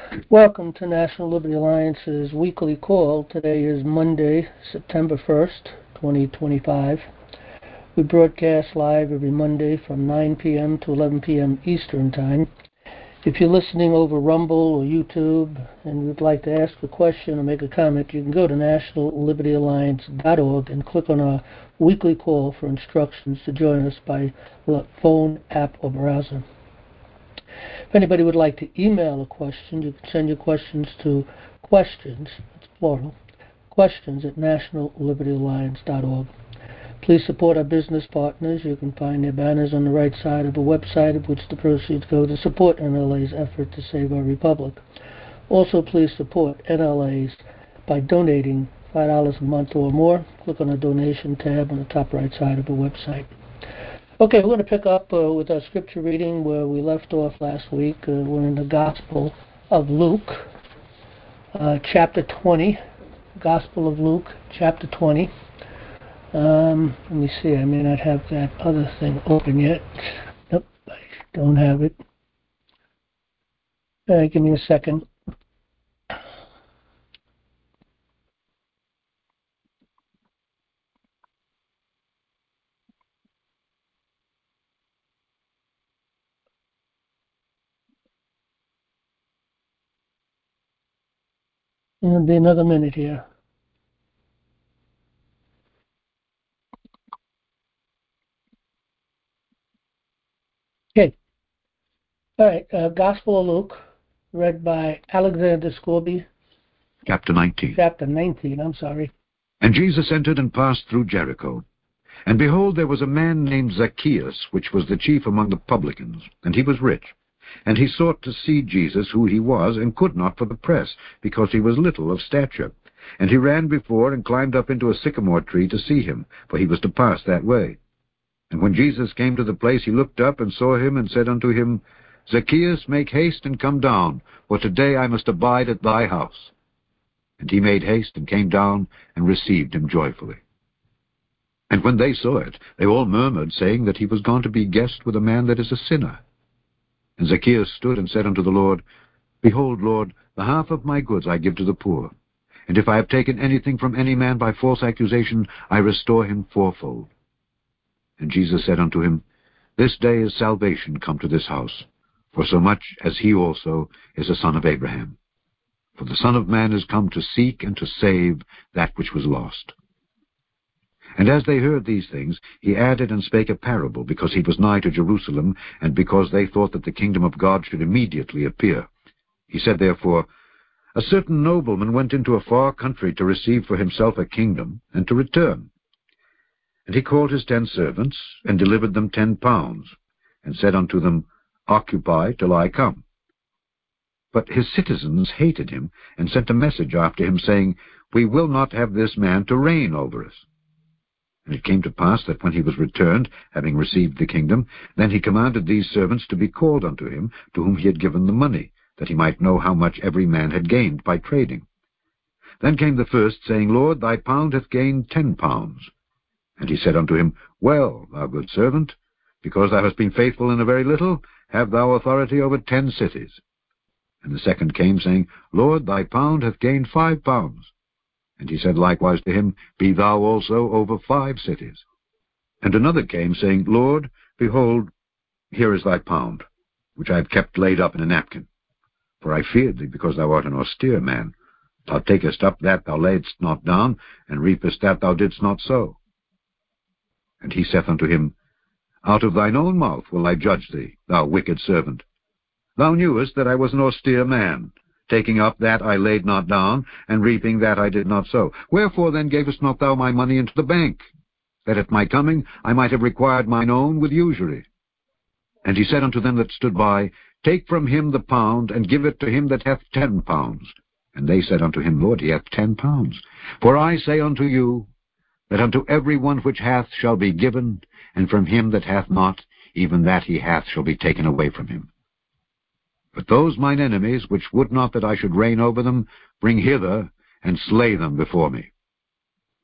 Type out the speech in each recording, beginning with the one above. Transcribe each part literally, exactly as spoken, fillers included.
Welcome to National Liberty Alliance's weekly call. Today is Monday, September first, twenty twenty-five. We broadcast live every Monday from nine p.m. to eleven p.m. Eastern Time. If you're listening over Rumble or YouTube and would like to ask a question or make a comment, you can go to national liberty alliance dot org and click on our weekly call for instructions to join us by phone, app, or browser. If anybody would like to email a question, you can send your questions to questions, it's plural, questions at national liberty alliance dot org. Please support our business partners. You can find their banners on the right side of the website, of which the proceeds go to support N L A's effort to save our republic. Also, please support N L A's by donating five dollars a month or more. Click on the donation tab on the top right side of the website. Okay, we're going to pick up uh, with our scripture reading where we left off last week. Uh, we're in the Gospel of Luke, uh, chapter twenty. Gospel of Luke, chapter twenty. Um, let me see, I may not have that other thing open yet. Nope, I don't have it. Uh, give me a second. It'll be another minute here. Okay. All right, uh, Gospel of Luke, read by Alexander Scorby. Chapter nineteen. Chapter nineteen, I'm sorry. And Jesus entered and passed through Jericho. And behold, there was a man named Zacchaeus, which was the chief among the publicans, and he was rich. And he sought to see Jesus, who he was, and could not for the press, because he was little of stature. And he ran before, and climbed up into a sycamore tree to see him, for he was to pass that way. And when Jesus came to the place, he looked up and saw him, and said unto him, Zacchaeus, make haste and come down, for today I must abide at thy house. And he made haste, and came down, and received him joyfully. And when they saw it, they all murmured, saying that he was gone to be guest with a man that is a sinner. And Zacchaeus stood and said unto the Lord, Behold, Lord, the half of my goods I give to the poor. And if I have taken anything from any man by false accusation, I restore him fourfold. And Jesus said unto him, This day is salvation come to this house, for so much as he also is a son of Abraham. For the Son of Man is come to seek and to save that which was lost. And as they heard these things, he added and spake a parable, because he was nigh to Jerusalem, and because they thought that the kingdom of God should immediately appear. He said therefore, A certain nobleman went into a far country to receive for himself a kingdom, and to return. And he called his ten servants, and delivered them ten pounds, and said unto them, Occupy till I come. But his citizens hated him, and sent a message after him, saying, We will not have this man to reign over us. And it came to pass that when he was returned, having received the kingdom, then he commanded these servants to be called unto him, to whom he had given the money, that he might know how much every man had gained by trading. Then came the first, saying, Lord, thy pound hath gained ten pounds. And he said unto him, Well, thou good servant, because thou hast been faithful in a very little, have thou authority over ten cities. And the second came, saying, Lord, thy pound hath gained five pounds. And he said likewise to him, Be thou also over five cities. And another came, saying, Lord, behold, here is thy pound, which I have kept laid up in a napkin. For I feared thee, because thou art an austere man. Thou takest up that thou laidst not down, and reapest that thou didst not sow. And he saith unto him, Out of thine own mouth will I judge thee, thou wicked servant. Thou knewest that I was an austere man, taking up that I laid not down, and reaping that I did not sow. Wherefore then gavest not thou my money into the bank, that at my coming I might have required mine own with usury? And he said unto them that stood by, Take from him the pound, and give it to him that hath ten pounds. And they said unto him, Lord, he hath ten pounds. For I say unto you, that unto every one which hath shall be given, and from him that hath not, even that he hath shall be taken away from him. But those mine enemies, which would not that I should reign over them, bring hither, and slay them before me.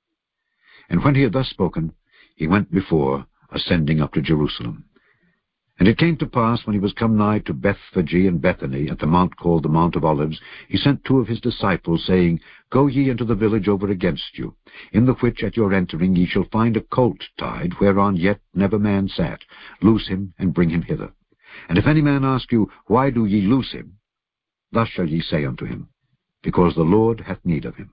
And when he had thus spoken, he went before, ascending up to Jerusalem. And it came to pass, when he was come nigh to Bethphage and Bethany, at the mount called the Mount of Olives, he sent two of his disciples, saying, Go ye into the village over against you, in the which at your entering ye shall find a colt tied, whereon yet never man sat. Loose him, and bring him hither. And if any man ask you, Why do ye loose him? Thus shall ye say unto him, Because the Lord hath need of him.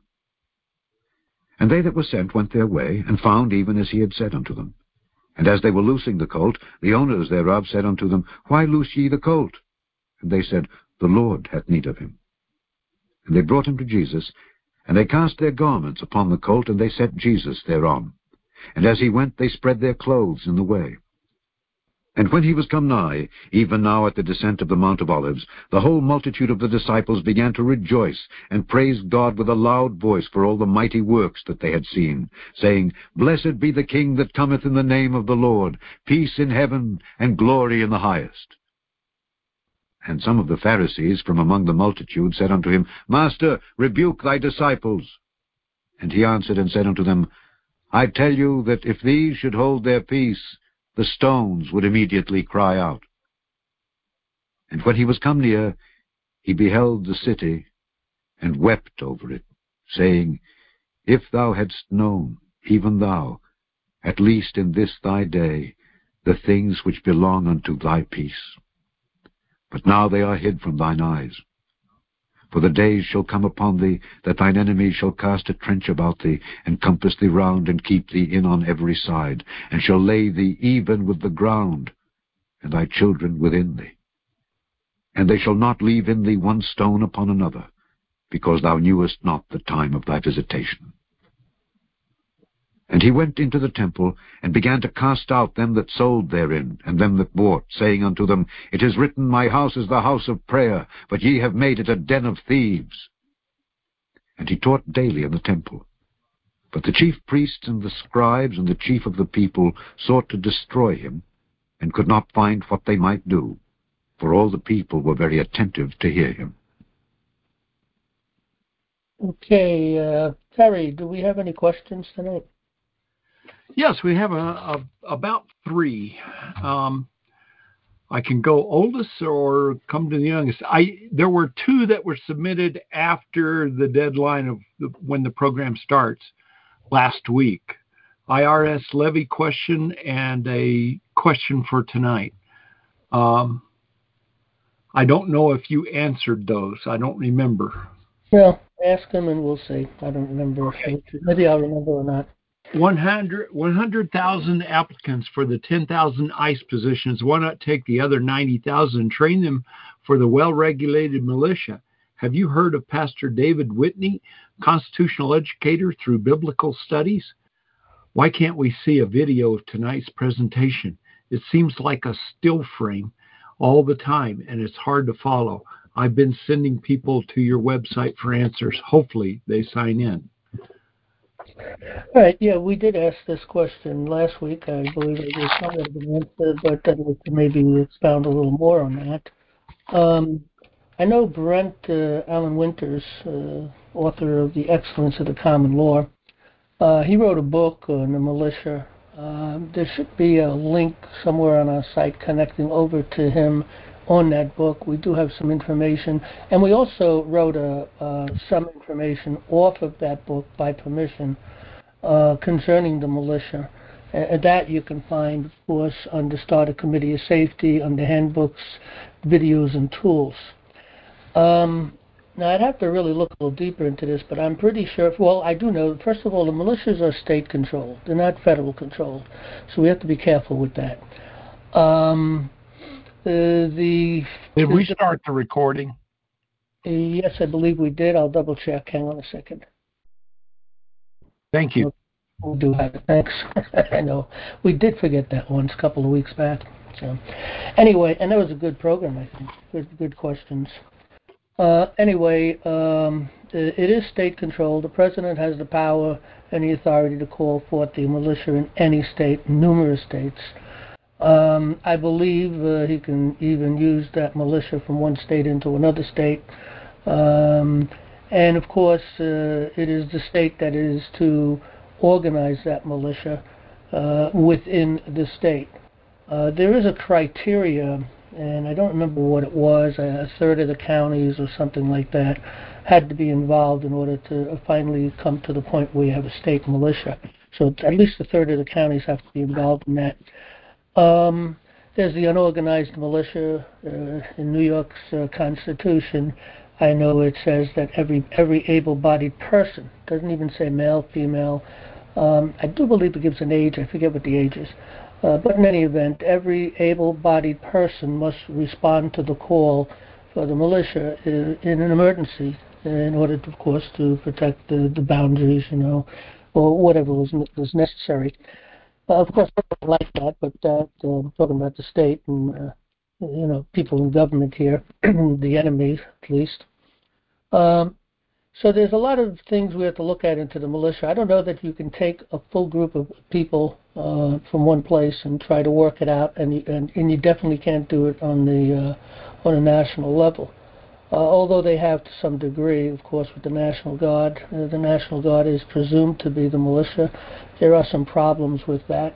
And they that were sent went their way, and found even as he had said unto them. And as they were loosing the colt, the owners thereof said unto them, Why loose ye the colt? And they said, The Lord hath need of him. And they brought him to Jesus, and they cast their garments upon the colt, and they set Jesus thereon. And as he went, they spread their clothes in the way. And when he was come nigh, even now at the descent of the Mount of Olives, the whole multitude of the disciples began to rejoice, and praise God with a loud voice for all the mighty works that they had seen, saying, Blessed be the King that cometh in the name of the Lord, peace in heaven, and glory in the highest. And some of the Pharisees from among the multitude said unto him, Master, rebuke thy disciples. And he answered and said unto them, I tell you that if these should hold their peace, the stones would immediately cry out. And when he was come near, he beheld the city, and wept over it, saying, If thou hadst known, even thou, at least in this thy day, the things which belong unto thy peace. But now they are hid from thine eyes. For the days shall come upon thee, that thine enemies shall cast a trench about thee, and compass thee round, and keep thee in on every side, and shall lay thee even with the ground, and thy children within thee. And they shall not leave in thee one stone upon another, because thou knewest not the time of thy visitation. And he went into the temple, and began to cast out them that sold therein, and them that bought, saying unto them, It is written, My house is the house of prayer, but ye have made it a den of thieves. And he taught daily in the temple. But the chief priests and the scribes and the chief of the people sought to destroy him, and could not find what they might do, for all the people were very attentive to hear him. Okay, uh, Terry, do we have any questions tonight? Yes, we have a, a, about three. Um, I can go oldest or come to the youngest. I there were two that were submitted after the deadline of the, when the program starts last week. I R S levy question and a question for tonight. Um, I don't know if you answered those. I don't remember. Well, ask them and we'll see. I don't remember. Okay. If maybe I'll remember or not. one hundred thousand applicants for the ten thousand ICE positions. Why not take the other ninety thousand and train them for the well-regulated militia? Have you heard of Pastor David Whitney, constitutional educator through biblical studies? Why can't we see a video of tonight's presentation? It seems like a still frame all the time, and it's hard to follow. I've been sending people to your website for answers. Hopefully they sign in. All right, yeah, we did ask this question last week. I believe it was some of the answer, but I'd like to maybe expound a little more on that. Um, I know Brent uh, Allen Winters, uh, author of The Excellence of the Common Law, uh, he wrote a book on the militia. Uh, there should be a link somewhere on our site connecting over to him on that book. We do have some information, and we also wrote a, uh, some information off of that book by permission uh, concerning the militia. And that you can find, of course, under Starter Committee of Safety, under handbooks, videos, and tools. Um, now, I'd have to really look a little deeper into this, but I'm pretty sure, well, I do know, first of all, the militias are state-controlled. They're not federal-controlled, so we have to be careful with that. Um, uh, the Did we start the recording? Yes, I believe we did. I'll double-check. Hang on a second. Thank you. We do have it. Thanks. I know. We did forget that once a couple of weeks back. So, anyway, and that was a good program, I think. Good, good questions. Uh, anyway, um, it is state-controlled. The president has the power and the authority to call forth the militia in any state, numerous states. Um, I believe uh, he can even use that militia from one state into another state. Um, and, of course, uh, it is the state that is to organize that militia uh, within the state. Uh, there is a criteria, and I don't remember what it was. A third of the counties or something like that had to be involved in order to finally come to the point where you have a state militia. So at least a third of the counties have to be involved in that. Um, there's the unorganized militia uh, in New York's uh, Constitution. I know it says that every every able-bodied person, doesn't even say male, female. Um, I do believe it gives an age. I forget what the age is. Uh, but in any event, every able-bodied person must respond to the call for the militia in, in an emergency, in order, to, of course, to protect the, the boundaries, you know, or whatever was, was necessary. Uh, of course, I don't like that, but uh, I'm talking about the state and, uh, you know, people in government here, the enemy, at least. Um, so there's a lot of things we have to look at into the militia. I don't know that you can take a full group of people uh, from one place and try to work it out, and you, and, and you definitely can't do it on the uh, on a national level. Uh, although they have to some degree, of course, with the National Guard. Uh, the National Guard is presumed to be the militia. There are some problems with that.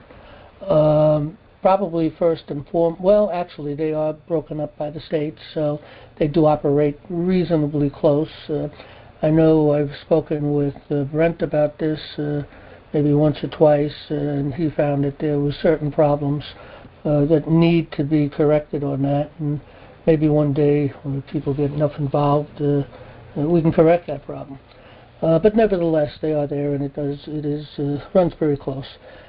Um, probably first and foremost, well, actually, they are broken up by the states, so they do operate reasonably close. Uh, I know I've spoken with uh, Brent about this uh, maybe once or twice, uh, and he found that there were certain problems uh, that need to be corrected on that. And maybe one day, when people get enough involved, uh, we can correct that problem. Uh, but nevertheless, they are there, and it does it is uh, runs very close.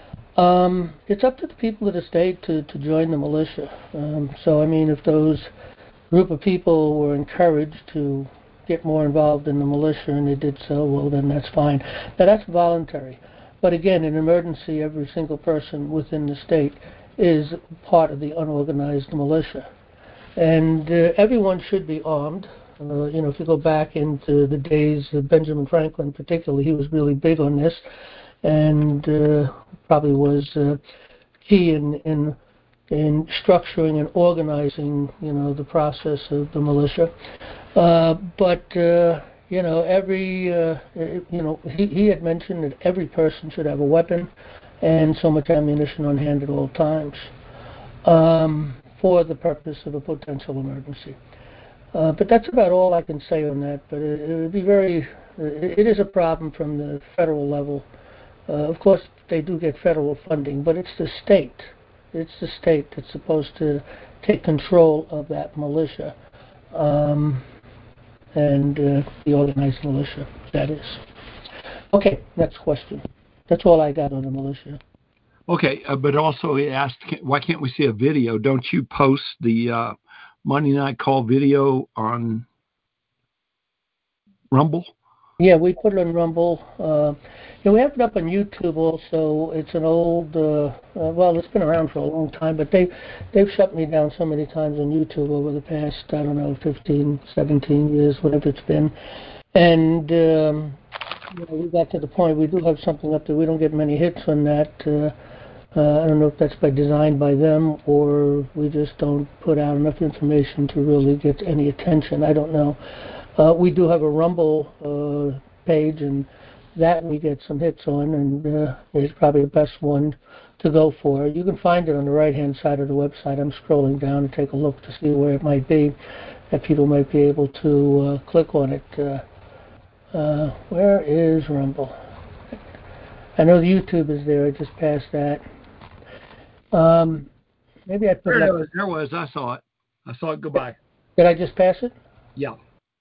Um, it's up to the people of the state to, to join the militia. Um, so, I mean, if those group of people were encouraged to get more involved in the militia and they did so, well, then that's fine. Now, that's voluntary. But again, in an emergency, every single person within the state is part of the unorganized militia. And uh, everyone should be armed. Uh, you know, if you go back into the days of Benjamin Franklin particularly, he was really big on this, and uh, probably was uh, key in, in in structuring and organizing, you know, the process of the militia. Uh, but uh, you know, every uh, you know, he, he had mentioned that every person should have a weapon and so much ammunition on hand at all times, um, for the purpose of a potential emergency. Uh, but that's about all I can say on that. But it, it would be very, it, it is a problem from the federal level. Uh, of course, they do get federal funding, but it's the state. It's the state that's supposed to take control of that militia, um, and uh, the organized militia, that is. Okay, next question. That's all I got on the militia. Okay, uh, but also he asked, why can't we see a video? Don't you post the uh, Monday Night Call video on Rumble? Yeah, we put it on Rumble. Uh, yeah, we have it up on YouTube also. It's an old, uh, uh, well, it's been around for a long time, but they, they've shut me down so many times on YouTube over the past, I don't know, fifteen, seventeen years, whatever it's been. And um, you know, we got to the point, we do have something up there. We don't get many hits on that. Uh, uh, I don't know if that's by design by them, or we just don't put out enough information to really get any attention. I don't know. Uh, we do have a Rumble uh, page, and that we get some hits on, and uh, it's probably the best one to go for. You can find it on the right-hand side of the website. I'm scrolling down to take a look to see where it might be, that people might be able to uh, click on it. Uh, uh, where is Rumble? I know the YouTube is there. I just passed that. Um, maybe I put There it it up. was. There it was. I saw it. I saw it go by. Did I just pass it? Yeah.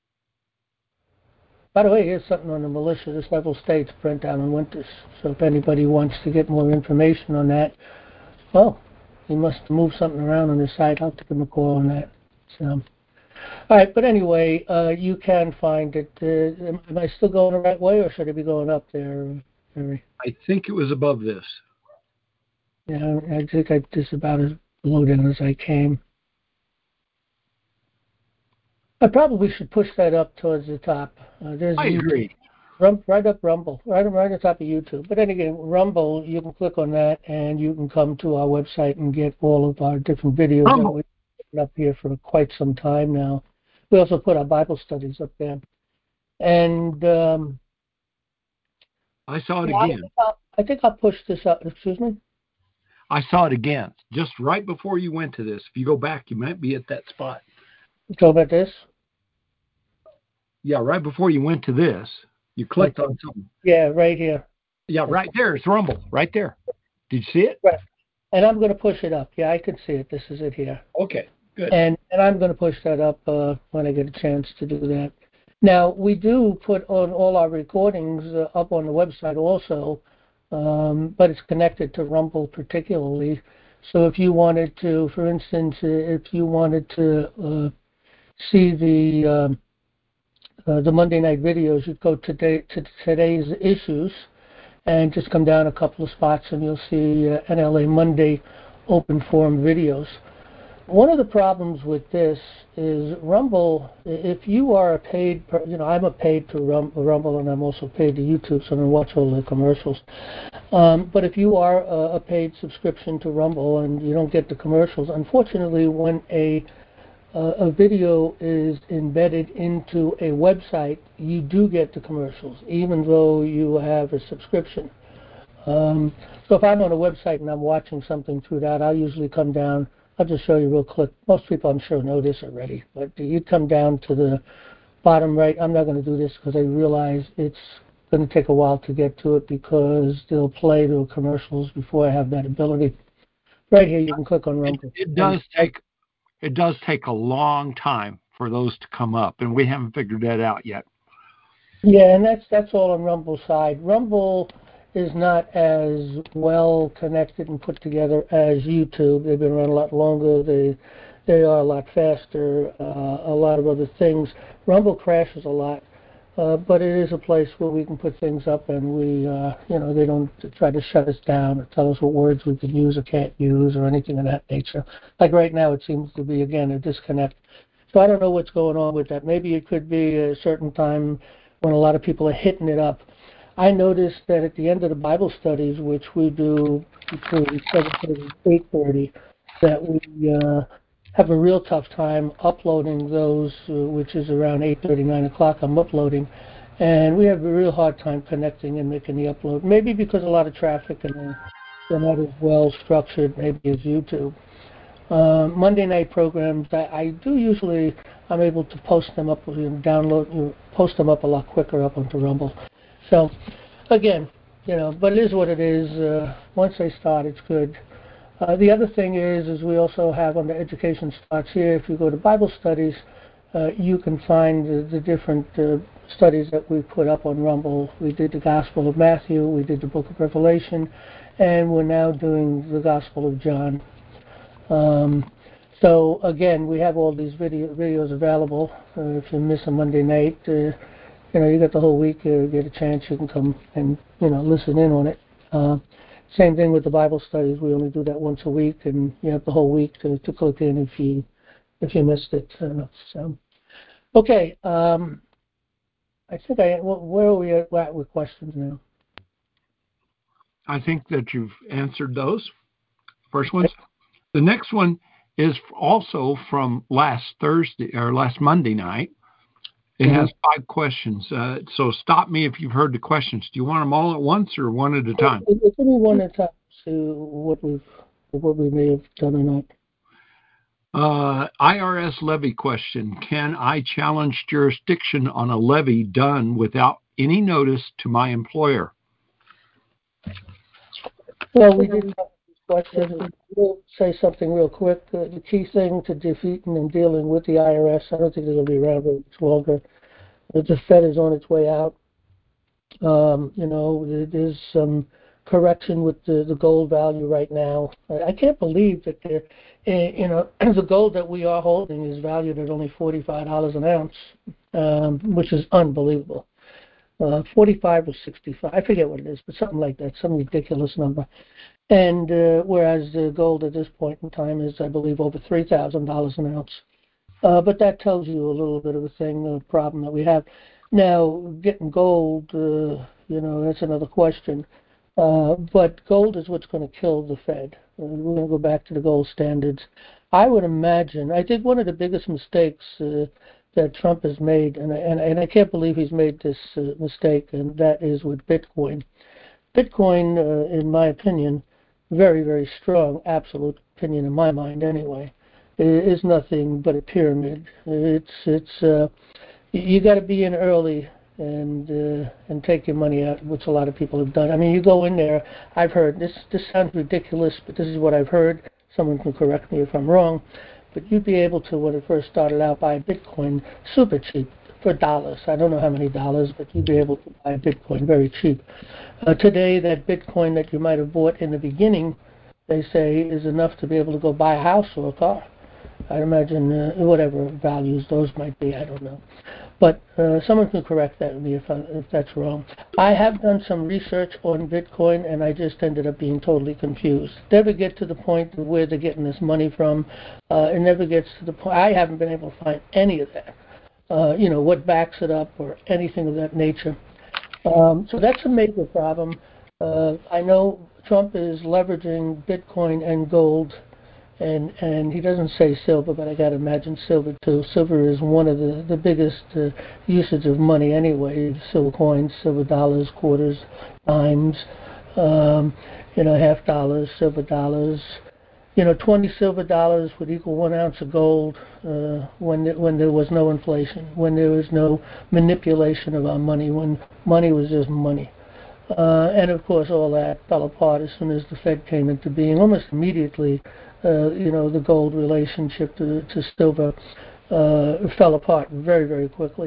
By the way, here's something on the militia. There's several states, Brent Allen Winters. So if anybody wants to get more information on that, well, he must move something around on his site. I'll give him a call on that. So, all right, but anyway, uh, you can find it. Uh, am, am I still going the right way, or should I be going up there, Harry? I think it was above this. Yeah, I think I just about as low down as I came. I probably should push that up towards the top. Uh, there's I YouTube. agree. Rum, right up Rumble, right, right on the top of YouTube. But then again, Rumble, you can click on that and you can come to our website and get all of our different videos Rumble. that we've been up here for quite some time now. We also put our Bible studies up there. And um, I saw it yeah, again. I, I think I'll push this up. Excuse me? I saw it again, just right before you went to this. If you go back, you might be at that spot. You talk about this? Yeah, right before you went to this, you clicked Okay. on something. Yeah, right here. Yeah, right there. It's Rumble, right there. Did you see it? Right. And I'm going to push it up. Yeah, I can see it. This is it here. Okay, good. And and I'm going to push that up uh, when I get a chance to do that. Now, we do put on all our recordings uh, up on the website also, um, but it's connected to Rumble particularly. So if you wanted to, for instance, uh, if you wanted to uh, see the um, uh, the Monday night videos, you'd go today to today's issues and just come down a couple of spots and you'll see uh, N L A Monday open forum videos. One of the problems with this is Rumble, if you are a paid, you know, I'm a paid to Rumble and I'm also paid to YouTube, so I don't watch all the commercials. Um, but if you are a, a paid subscription to Rumble and you don't get the commercials, unfortunately, when a uh, a video is embedded into a website, you do get the commercials, even though you have a subscription. Um, so if I'm on a website and I'm watching something through that, I'll usually come down. I'll just show you real quick. Most people, I'm sure, know this already, but you come down to the bottom right. I'm not going to do this because I realize it's going to take a while to get to it because they'll play the commercials before I have that ability. Right here, you can click on Rumble. It, it does take it does take a long time for those to come up, and we haven't figured that out yet. Yeah, and that's that's all on Rumble's side. Rumble is not as well connected and put together as YouTube. They've been around a lot longer. They they are a lot faster. Uh, a lot of other things. Rumble crashes a lot, uh, but it is a place where we can put things up, and we, uh, you know, they don't try to shut us down or tell us what words we can use or can't use or anything of that nature. Like right now, it seems to be again a disconnect. So I don't know what's going on with that. Maybe it could be a certain time when a lot of people are hitting it up. I noticed that at the end of the Bible studies, which we do between seven thirty and eight thirty, that we uh, have a real tough time uploading those, uh, which is around eight thirty, nine o'clock I'm uploading. And we have a real hard time connecting and making the upload. Maybe because a lot of traffic and they're, they're not as well structured maybe as YouTube. Uh, Monday night programs, I, I do usually, I'm able to post them up, you know, download, you know, post them up a lot quicker up onto Rumble. So, again, you know, but it is what it is. Uh, once they start, it's good. Uh, the other thing is, is we also have on the education starts here, if you go to Bible studies, uh, you can find the, the different uh, studies that we put up on Rumble. We did the Gospel of Matthew, we did the Book of Revelation, and we're now doing the Gospel of John. Um, so again, we have all these video, videos available. Uh, if you miss a Monday night, uh, you know, you got the whole week. Uh, get a chance, you can come and you know listen in on it. Uh, same thing with the Bible studies. We only do that once a week, and you have the whole week to, to click in if you if you missed it. Uh, so, okay. Um, I think I where are we at with questions now? I think that you've answered those first ones. The next one is also from last Thursday or last Monday night. It mm-hmm. has five questions. Uh, so stop me if you've heard the questions. Do you want them all at once or one at a time? Give me one at a time. See what we've what we may have done or not. Uh, I R S levy question. Can I challenge jurisdiction on a levy done without any notice to my employer? Well, we did have these questions. We'll say something real quick. Uh, the key thing to defeating and dealing with the I R S, I don't think they're going to be around very much longer. The Fed is on its way out. Um, you know, there's some correction with the, the gold value right now. I can't believe that they're, you know, the gold that we are holding is valued at only forty-five dollars an ounce, um, which is unbelievable. Uh, forty-five or sixty-five, I forget what it is, but something like that, some ridiculous number. And uh, whereas the gold at this point in time is, I believe, over three thousand dollars an ounce. Uh, but that tells you a little bit of a thing, a problem that we have. Now, getting gold, uh, you know, that's another question. Uh, but gold is what's going to kill the Fed. Uh, we're going to go back to the gold standards. I would imagine, I think one of the biggest mistakes uh, that Trump has made, and I, and, and I can't believe he's made this uh, mistake, and that is with Bitcoin. Bitcoin, uh, in my opinion, very, very strong absolute opinion in my mind anyway. It is nothing but a pyramid. It's, it's, uh, you got to be in early and uh, and take your money out, which a lot of people have done. I mean, you go in there, I've heard, this this sounds ridiculous, but this is what I've heard. Someone can correct me if I'm wrong, but you'd be able to, when it first started out, buy Bitcoin super cheap for dollars. I don't know how many dollars, but you'd be able to buy Bitcoin very cheap. Uh, today, that Bitcoin that you might have bought in the beginning, they say, is enough to be able to go buy a house or a car. I imagine uh, whatever values those might be, I don't know. But uh, someone can correct that with me if, I, if that's wrong. I have done some research on Bitcoin, and I just ended up being totally confused. Never get to the point of where they're getting this money from. Uh, it never gets to the point. I haven't been able to find any of that. Uh, you know, what backs it up or anything of that nature. Um, so that's a major problem. Uh, I know Trump is leveraging Bitcoin and gold. And and he doesn't say silver, but I got to imagine silver too. Silver is one of the, the biggest uh, usage of money anyway. Silver coins, silver dollars, quarters, dimes, um, you know, half dollars, silver dollars. You know, twenty silver dollars would equal one ounce of gold uh, when there, when there was no inflation, when there was no manipulation of our money, when money was just money. Uh, and of course, all that fell apart as soon as the Fed came into being. Almost immediately, uh, you know, the gold relationship to, to silver uh, fell apart very, very quickly.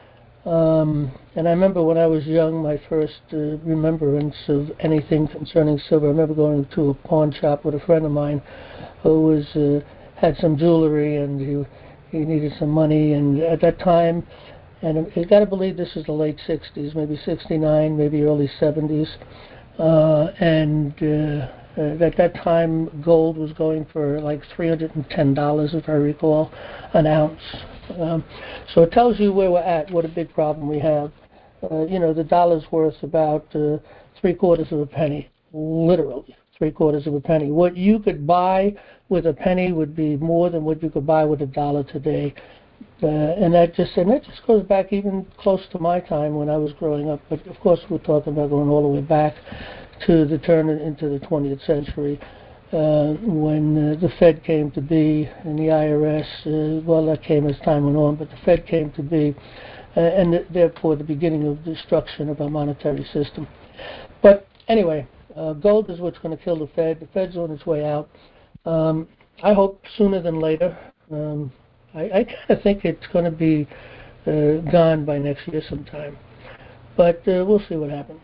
Um, and I remember when I was young, my first uh, remembrance of anything concerning silver, I remember going to a pawn shop with a friend of mine who was uh, had some jewelry, and he, he needed some money. And at that time, and you got to believe this is the late sixties, maybe sixty-nine, maybe early seventies. Uh, and uh, uh, at that time, gold was going for like three hundred ten dollars, if I recall, an ounce. Um, so it tells you where we're at, what a big problem we have. Uh, you know, the dollar's worth about uh, three quarters of a penny, literally three quarters of a penny. What you could buy with a penny would be more than what you could buy with a dollar today. Uh, and that just and that just goes back even close to my time when I was growing up. But of course, we're talking about going all the way back to the turn into the twentieth century, uh, when uh, the Fed came to be and the I R S. Uh, well, that came as time went on, but the Fed came to be, uh, and th- therefore the beginning of destruction of our monetary system. But anyway, uh, gold is what's going to kill the Fed. The Fed's on its way out. Um, I hope sooner than later. Um, I, I kind of think it's going to be uh, gone by next year sometime. But uh, we'll see what happens.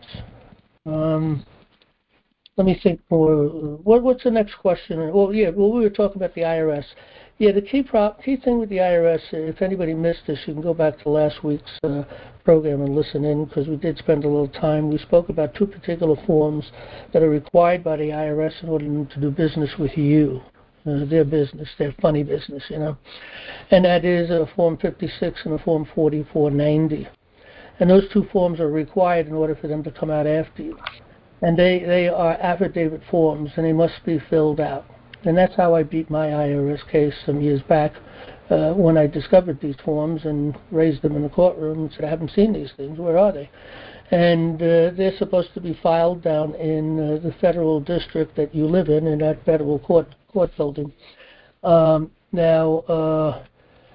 Um, let me think more. What, what's the next question? Well, yeah, well, we were talking about the I R S. Yeah, the key prop, key thing with the I R S, if anybody missed this, you can go back to last week's uh, program and listen in, because we did spend a little time. We spoke about two particular forms that are required by the I R S in order to do business with you. Uh, their business, their funny business, you know. And that is a Form fifty-six and a Form forty-four ninety. And those two forms are required in order for them to come out after you. And they, they are affidavit forms, and they must be filled out. And that's how I beat my I R S case some years back uh, when I discovered these forms and raised them in the courtroom and said, I haven't seen these things, where are they? And uh, they're supposed to be filed down in uh, the federal district that you live in, in that federal court court building. Um, now, uh,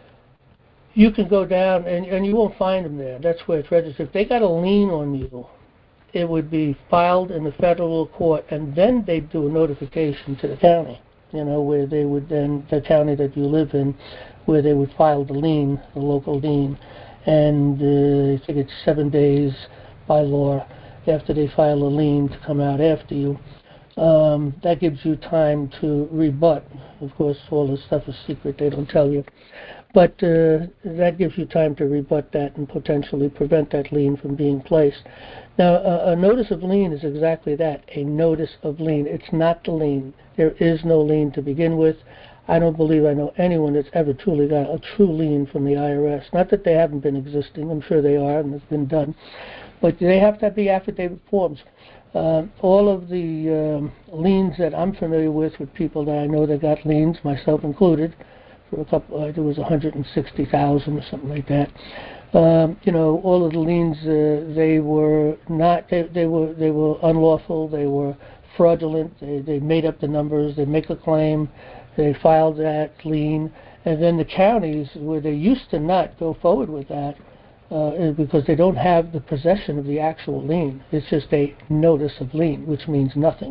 you can go down, and, and you won't find them there. That's where it's registered. If they got a lien on you, it would be filed in the federal court, and then they'd do a notification to the county, you know, where they would then, the county that you live in, where they would file the lien, the local lien. And uh, I think it's seven days by law after they file a lien to come out after you. Um, that gives you time to rebut. Of course, all this stuff is secret, they don't tell you. But uh, that gives you time to rebut that and potentially prevent that lien from being placed. Now, a, a notice of lien is exactly that, a notice of lien. It's not the lien. There is no lien to begin with. I don't believe I know anyone that's ever truly got a true lien from the I R S. Not that they haven't been existing. I'm sure they are, and it's been done. But they have to be affidavit forms. Uh, all of the um, liens that I'm familiar with, with people that I know that got liens, myself included, for a couple, uh, there was one hundred sixty thousand or something like that. Um, you know, all of the liens, uh, they were not, they, they were, they were unlawful. They were fraudulent. They, they made up the numbers. They make a claim. They filed that lien. And then the counties, where they used to not go forward with that, uh, because they don't have the possession of the actual lien. It's just a notice of lien, which means nothing.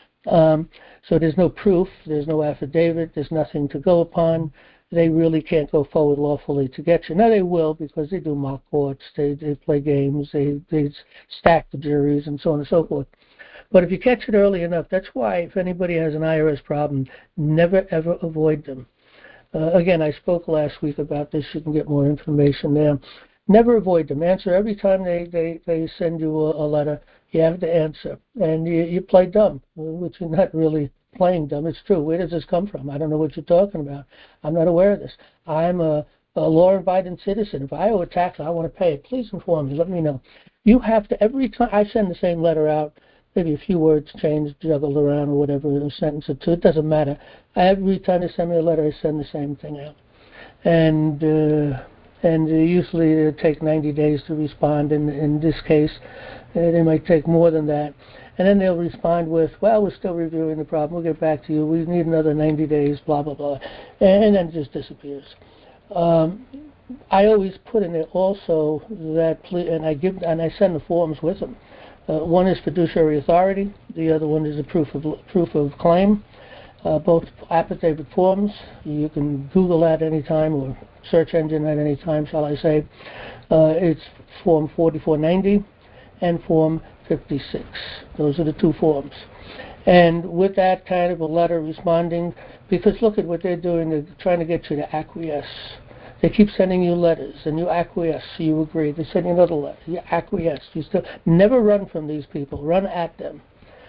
Um, so there's no proof. There's no affidavit. There's nothing to go upon. They really can't go forward lawfully to get you. Now they will, because they do mock courts, they, they play games, they, they stack the juries, and so on and so forth. But if you catch it early enough, that's why if anybody has an I R S problem, never ever avoid them. Uh, again, I spoke last week about this. You can get more information there. Never avoid them. Answer every time they, they, they send you a, a letter. You have to answer. And you, you play dumb, which you're not really playing dumb. It's true. Where does this come from? I don't know what you're talking about. I'm not aware of this. I'm a, a law-abiding citizen. If I owe a tax, I want to pay it. Please inform me. Let me know. You have to, every time I send the same letter out, maybe a few words changed, juggled around or whatever, a sentence or two, it doesn't matter. Every time they send me a letter, I send the same thing out. And uh, and uh, usually it take ninety days to respond. In, in this case, uh, they might take more than that. And then they'll respond with, well, we're still reviewing the problem. We'll get back to you. We need another ninety days, blah, blah, blah. And then it just disappears. Um, I always put in there also that, and I give, and I send the forms with them. Uh, one is fiduciary authority. The other one is a proof of proof of claim. Uh, both affidavit forms. You can Google that any time, or search engine at any time, shall I say. Uh, it's Form forty-four ninety and Form fifty-six. Those are the two forms. And with that kind of a letter responding, because look at what they're doing, they're trying to get you to acquiesce. They keep sending you letters, and you acquiesce, so you agree. They send you another letter, you acquiesce. You still never run from these people. Run at them,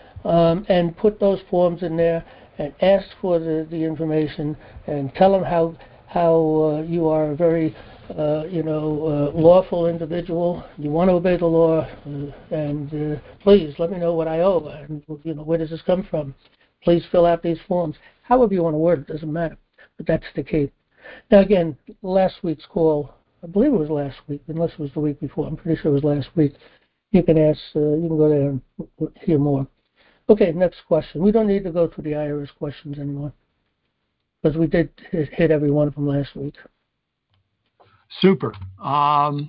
um, and put those forms in there, and ask for the, the information, and tell them how how uh, you are a very uh, you know uh, lawful individual. You want to obey the law, uh, and uh, please let me know what I owe, and you know where does this come from. Please fill out these forms. However you want to word it, doesn't matter. But that's the key. Now again, last week's call, I believe it was last week, unless it was the week before. I'm pretty sure it was last week. You can ask, uh, you can go there and hear more. Okay, next question. We don't need to go through the I R S questions anymore, because we did hit, hit every one of them last week. Super. Um,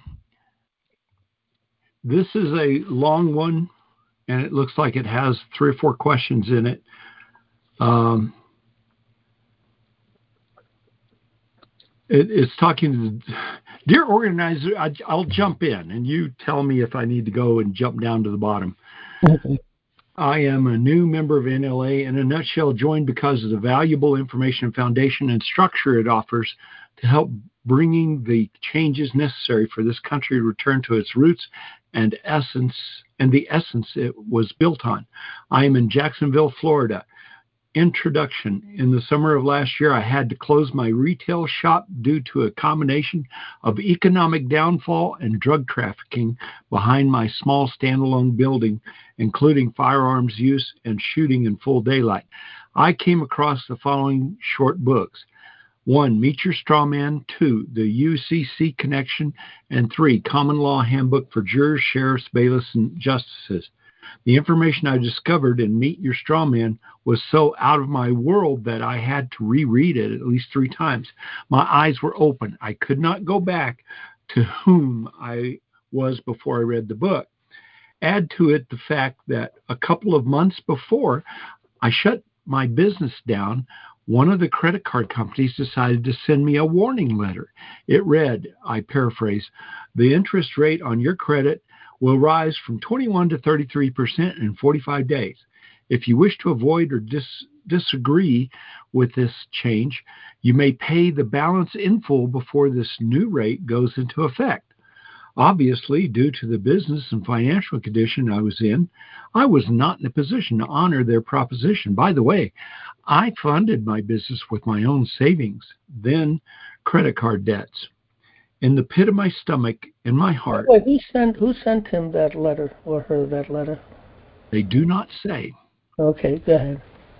this is a long one, and it looks like it has three or four questions in it. Um, it it's talking to the, dear organizer, I, I'll jump in, and you tell me if I need to go and jump down to the bottom. Okay. I am a new member of N L A, in a nutshell, joined because of the valuable information foundation and structure it offers to help bringing the changes necessary for this country to return to its roots and essence and the essence it was built on. I am in Jacksonville, Florida. Introduction. In the summer of last year, I had to close my retail shop due to a combination of economic downfall and drug trafficking behind my small standalone building, including firearms use and shooting in full daylight. I came across the following short books. One, Meet Your Straw Man. Two, The U C C Connection. And three, Common Law Handbook for Jurors, Sheriffs, Bailiffs, and Justices. The information I discovered in Meet Your Straw Man was so out of my world that I had to reread it at least three times. My eyes were open. I could not go back to whom I was before I read the book. Add to it the fact that a couple of months before I shut my business down, one of the credit card companies decided to send me a warning letter. It read, I paraphrase, the interest rate on your credit will rise from twenty-one to thirty-three percent in forty-five days. If you wish to avoid or dis- disagree with this change, you may pay the balance in full before this new rate goes into effect. Obviously, due to the business and financial condition I was in, I was not in a position to honor their proposition. By the way, I funded my business with my own savings, then credit card debts. In the pit of my stomach, in my heart. Wait, who sent who sent him that letter or her that letter? They do not say. Okay, go ahead.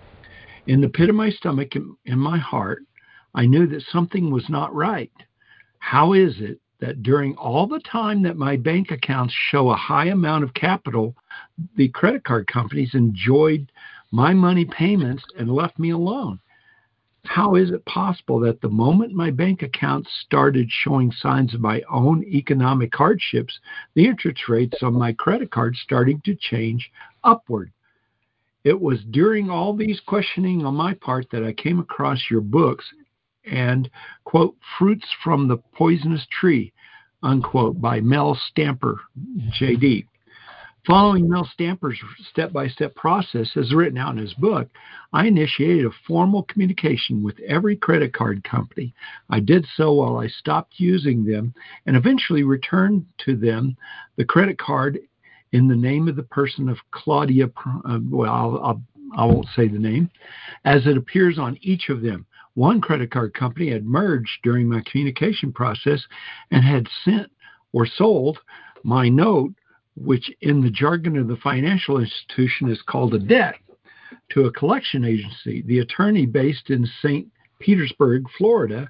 In the pit of my stomach, in, in my heart, I knew that something was not right. How is it that during all the time that my bank accounts show a high amount of capital, the credit card companies enjoyed my money payments and left me alone. How is it possible that the moment my bank account started showing signs of my own economic hardships, the interest rates on my credit card starting to change upward? It was during all these questioning on my part that I came across your books and, quote, Fruits from the Poisonous Tree, unquote, by Mel Stamper, J D. Following Mel Stamper's step-by-step process as written out in his book, I initiated a formal communication with every credit card company. I did so while I stopped using them and eventually returned to them the credit card in the name of the person of Claudia, uh, well, I'll, I'll, I won't say the name, as it appears on each of them. One credit card company had merged during my communication process and had sent or sold my note, which in the jargon of the financial institution is called a debt, to a collection agency. The attorney based in Saint Petersburg, Florida,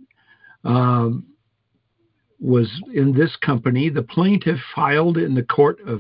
um, was in this company. The plaintiff filed in the court of,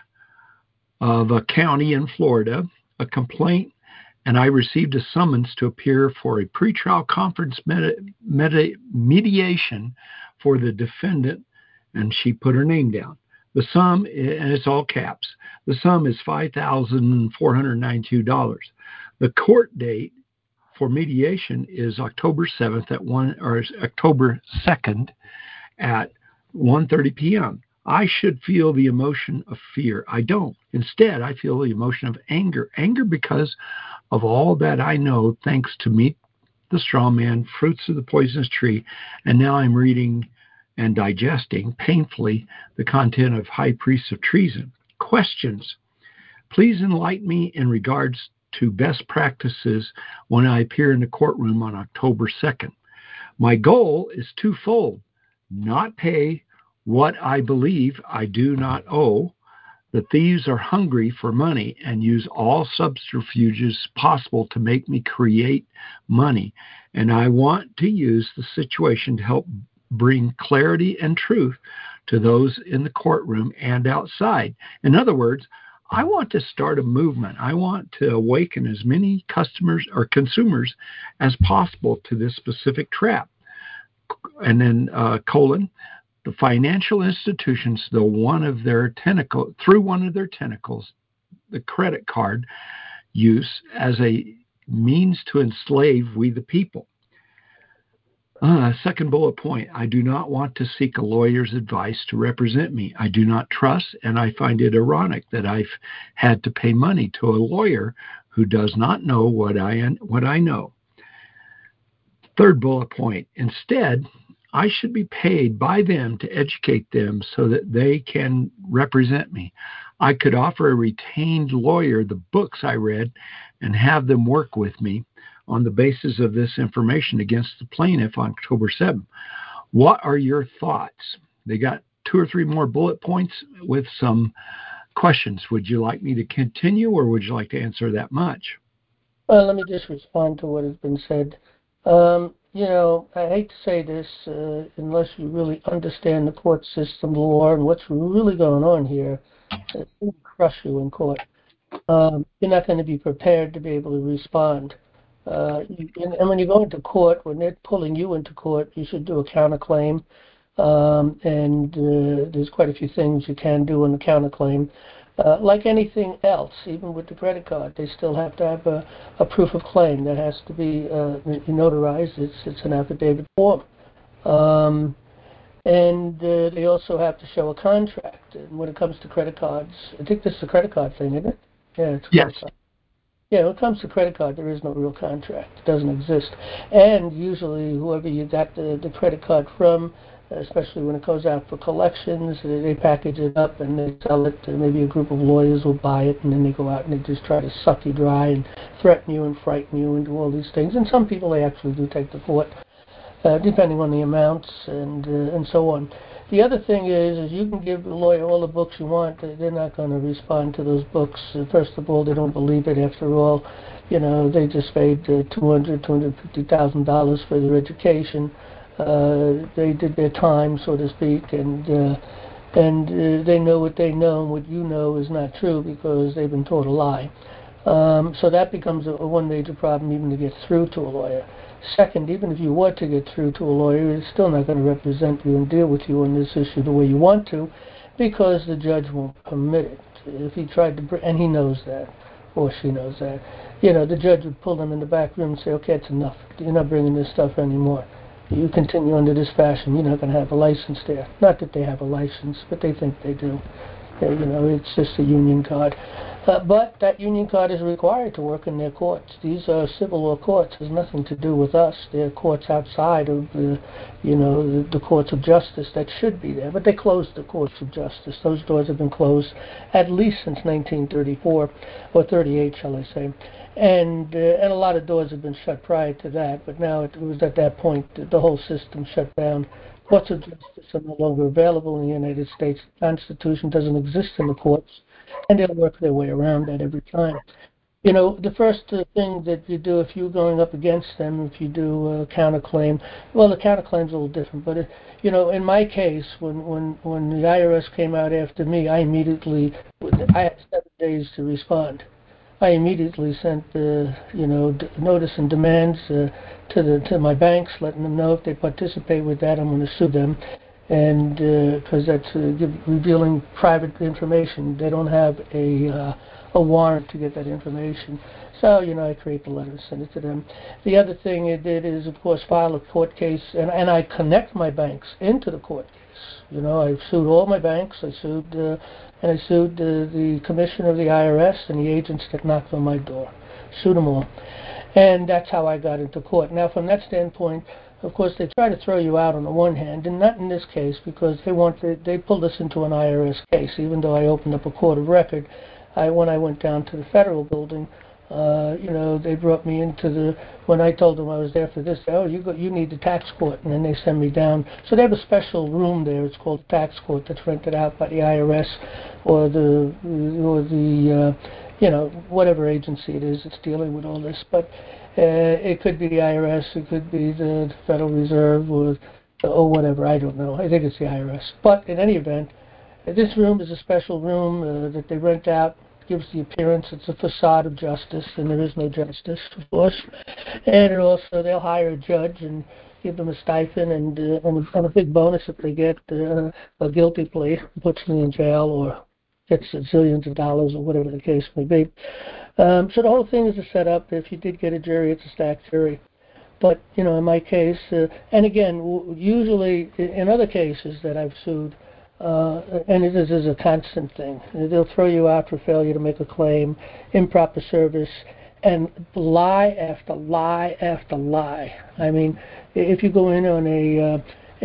of a county in Florida a complaint, and I received a summons to appear for a pretrial conference med- med- mediation for the defendant, and she put her name down. The sum, and it's all caps, the sum is five thousand four hundred ninety-two dollars. The court date for mediation is October seventh at one, or October second at one thirty p.m. I should feel the emotion of fear. I don't. Instead, I feel the emotion of anger. Anger because of all that I know, thanks to Meet the Straw Man, Fruits of the Poisonous Tree, and now I'm reading and digesting painfully the content of High Priests of Treason. Questions. Please enlighten me in regards to best practices when I appear in the courtroom on October second. My goal is twofold: not pay what I believe I do not owe. The thieves are hungry for money and use all subterfuges possible to make me create money, and I want to use the situation to help bring clarity and truth to those in the courtroom and outside. In other words, I want to start a movement. I want to awaken as many customers or consumers as possible to this specific trap. And then uh, colon, the financial institutions, though one of their tentacle through one of their tentacles, the credit card use as a means to enslave we the people. Uh, second bullet point, I do not want to seek a lawyer's advice to represent me. I do not trust, and I find it ironic that I've had to pay money to a lawyer who does not know what I what I know. Third bullet point, instead, I should be paid by them to educate them so that they can represent me. I could offer a retained lawyer the books I read and have them work with me on the basis of this information against the plaintiff on October seventh. What are your thoughts? They got two or three more bullet points with some questions. Would you like me to continue, or would you like to answer that much? Well, let me just respond to what has been said. Um, you know, I hate to say this, uh, unless you really understand the court system, the law, and what's really going on here, it will crush you in court. Um, you're not going to be prepared to be able to respond. Uh, you, and, and when you go into court, when they're pulling you into court, you should do a counterclaim. Um, and uh, there's quite a few things you can do in a counterclaim. Uh, like anything else, even with the credit card, they still have to have a, a proof of claim that has to be uh, notarized. It's, it's an affidavit form. Um, and uh, they also have to show a contract. And when it comes to credit cards, I think this is a credit card thing, isn't it? Yeah, it's a Yes. credit card. Yeah, when it comes to credit card, there is no real contract. It doesn't exist. And usually whoever you got the, the credit card from, especially when it goes out for collections, they, they package it up and they sell it to maybe a group of lawyers will buy it, and then they go out and they just try to suck you dry and threaten you and frighten you and do all these things. And some people, they actually do take to court, uh, depending on the amounts and uh, and so on. The other thing is, is you can give the lawyer all the books you want. They're not going to respond to those books. First of all, they don't believe it. After all, you know, they just paid uh, two hundred thousand dollars, two hundred fifty thousand dollars for their education. Uh, they did their time, so to speak, and uh, and uh, they know what they know, and what you know is not true because they've been taught a lie. Um, so that becomes a, a one major problem even to get through to a lawyer. Second, even if you were to get through to a lawyer, it's still not going to represent you and deal with you on this issue the way you want to, because the judge won't permit it. If he tried to, br- and he knows that, or she knows that, you know, the judge would pull them in the back room and say, okay, it's enough. You're not bringing this stuff anymore. You continue under this fashion, you're not going to have a license there. Not that they have a license, but they think they do. Uh, you know, it's just a union card. Uh, but that union card is required to work in their courts. These are civil law courts. It has nothing to do with us. They're courts outside of the, you know, the, the courts of justice that should be there. But they closed the courts of justice. Those doors have been closed at least since nineteen thirty-four, or thirty-eight, shall I say. And uh, and a lot of doors have been shut prior to that. But now it was at that point that the whole system shut down. Courts of justice are no longer available in the United States. The Constitution doesn't exist in the courts, and they'll work their way around that every time. You know, the first uh, thing that you do if you're going up against them, if you do a counterclaim, well, the counterclaim's a little different. But, uh, you know, in my case, when, when, when the I R S came out after me, I immediately, I had seven days to respond. I immediately sent the, you know, d- notice and demands uh, to the to my banks, letting them know if they participate with that, I'm going to sue them, and because uh, that's uh, give, revealing private information. They don't have a uh, a warrant to get that information. So, you know, I create the letter and send it to them. The other thing it did is, of course, file a court case, and, and I connect my banks into the court case. You know, I sued all my banks. I sued, uh, and I sued uh, the commissioner of the I R S and the agents that knocked on my door. Sued them all. And that's how I got into court. Now, from that standpoint, of course, they try to throw you out on the one hand, and not in this case, because they want to, they pulled us into an I R S case, even though I opened up a court of record. I, when I went down to the federal building, uh, you know, they brought me into the, when I told them I was there for this, oh, you go, you need the tax court, and then they send me down. So they have a special room there, it's called the tax court, that's rented out by the I R S or the, or the, uh, you know, whatever agency it is that's dealing with all this. But uh, it could be the I R S, it could be the Federal Reserve, or, or whatever, I don't know. I think it's the I R S. But in any event, this room is a special room uh, that they rent out. Gives the appearance it's a facade of justice, and there is no justice, of course. And it also, they'll hire a judge and give them a stipend and, uh, and, a, and a big bonus if they get uh, a guilty plea, puts me in jail or gets zillions of dollars or whatever the case may be. Um, so the whole thing is a setup. If you did get a jury, it's a stacked jury. But, you know, in my case, uh, and again, w- usually in other cases that I've sued, Uh, and it is, is a constant thing. They'll throw you out for failure to make a claim, improper service, and lie after lie after lie. I mean, if you go in on a, uh,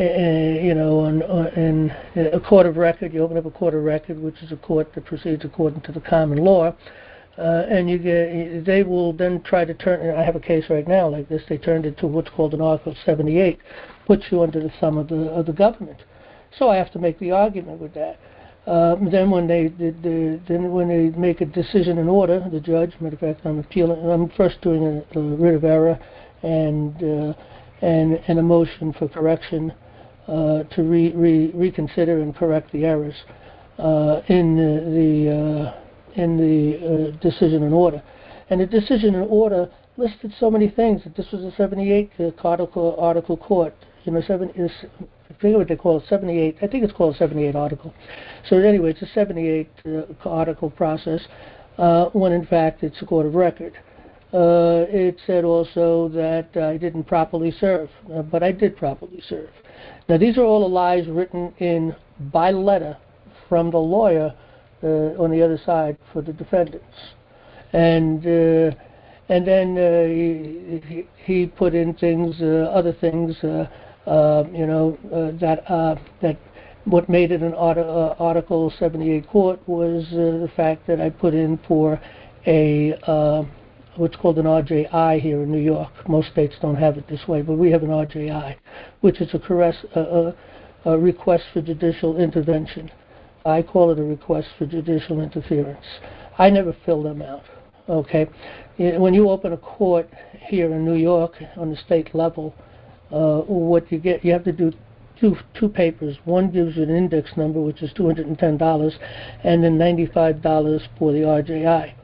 a you know, on, on in a court of record, you open up a court of record, which is a court that proceeds according to the common law, uh, and you get, they will then try to turn. I have a case right now like this. They turned it to what's called an Article seventy-eight, puts you under the thumb of the of the government. So I have to make the argument with that. Um, then when they did, the, then when they make a decision in order, the judge, matter of fact, I'm appealing. I'm first doing a, a writ of error and uh, and and a motion for correction uh, to re, re, reconsider and correct the errors uh, in the, the uh, in the uh, decision in order. And the decision in order listed so many things that this was a seventy-eight uh, article article court. You know, seven is. I forget what they call it, seventy-eight. I think it's called a seventy-eight article. So anyway, it's a seventy-eight uh, article process, uh, when in fact it's a court of record. Uh, it said also that I didn't properly serve, uh, but I did properly serve. Now these are all the lies written in by letter from the lawyer uh, on the other side for the defendants, and uh, and then uh, he, he put in things, uh, other things. Uh, Uh, you know, uh, that uh, that what made it an art- uh, Article seventy-eight court was uh, the fact that I put in for a uh, what's called an R J I here in New York. Most states don't have it this way, but we have an R J I, which is a, caress, uh, a, a request for judicial intervention. I call it a request for judicial interference. I never fill them out. Okay, when you open a court here in New York on the state level, Uh, what you get, you have to do two two papers. One gives you an index number, which is two hundred ten dollars, and then ninety-five dollars for the R J I.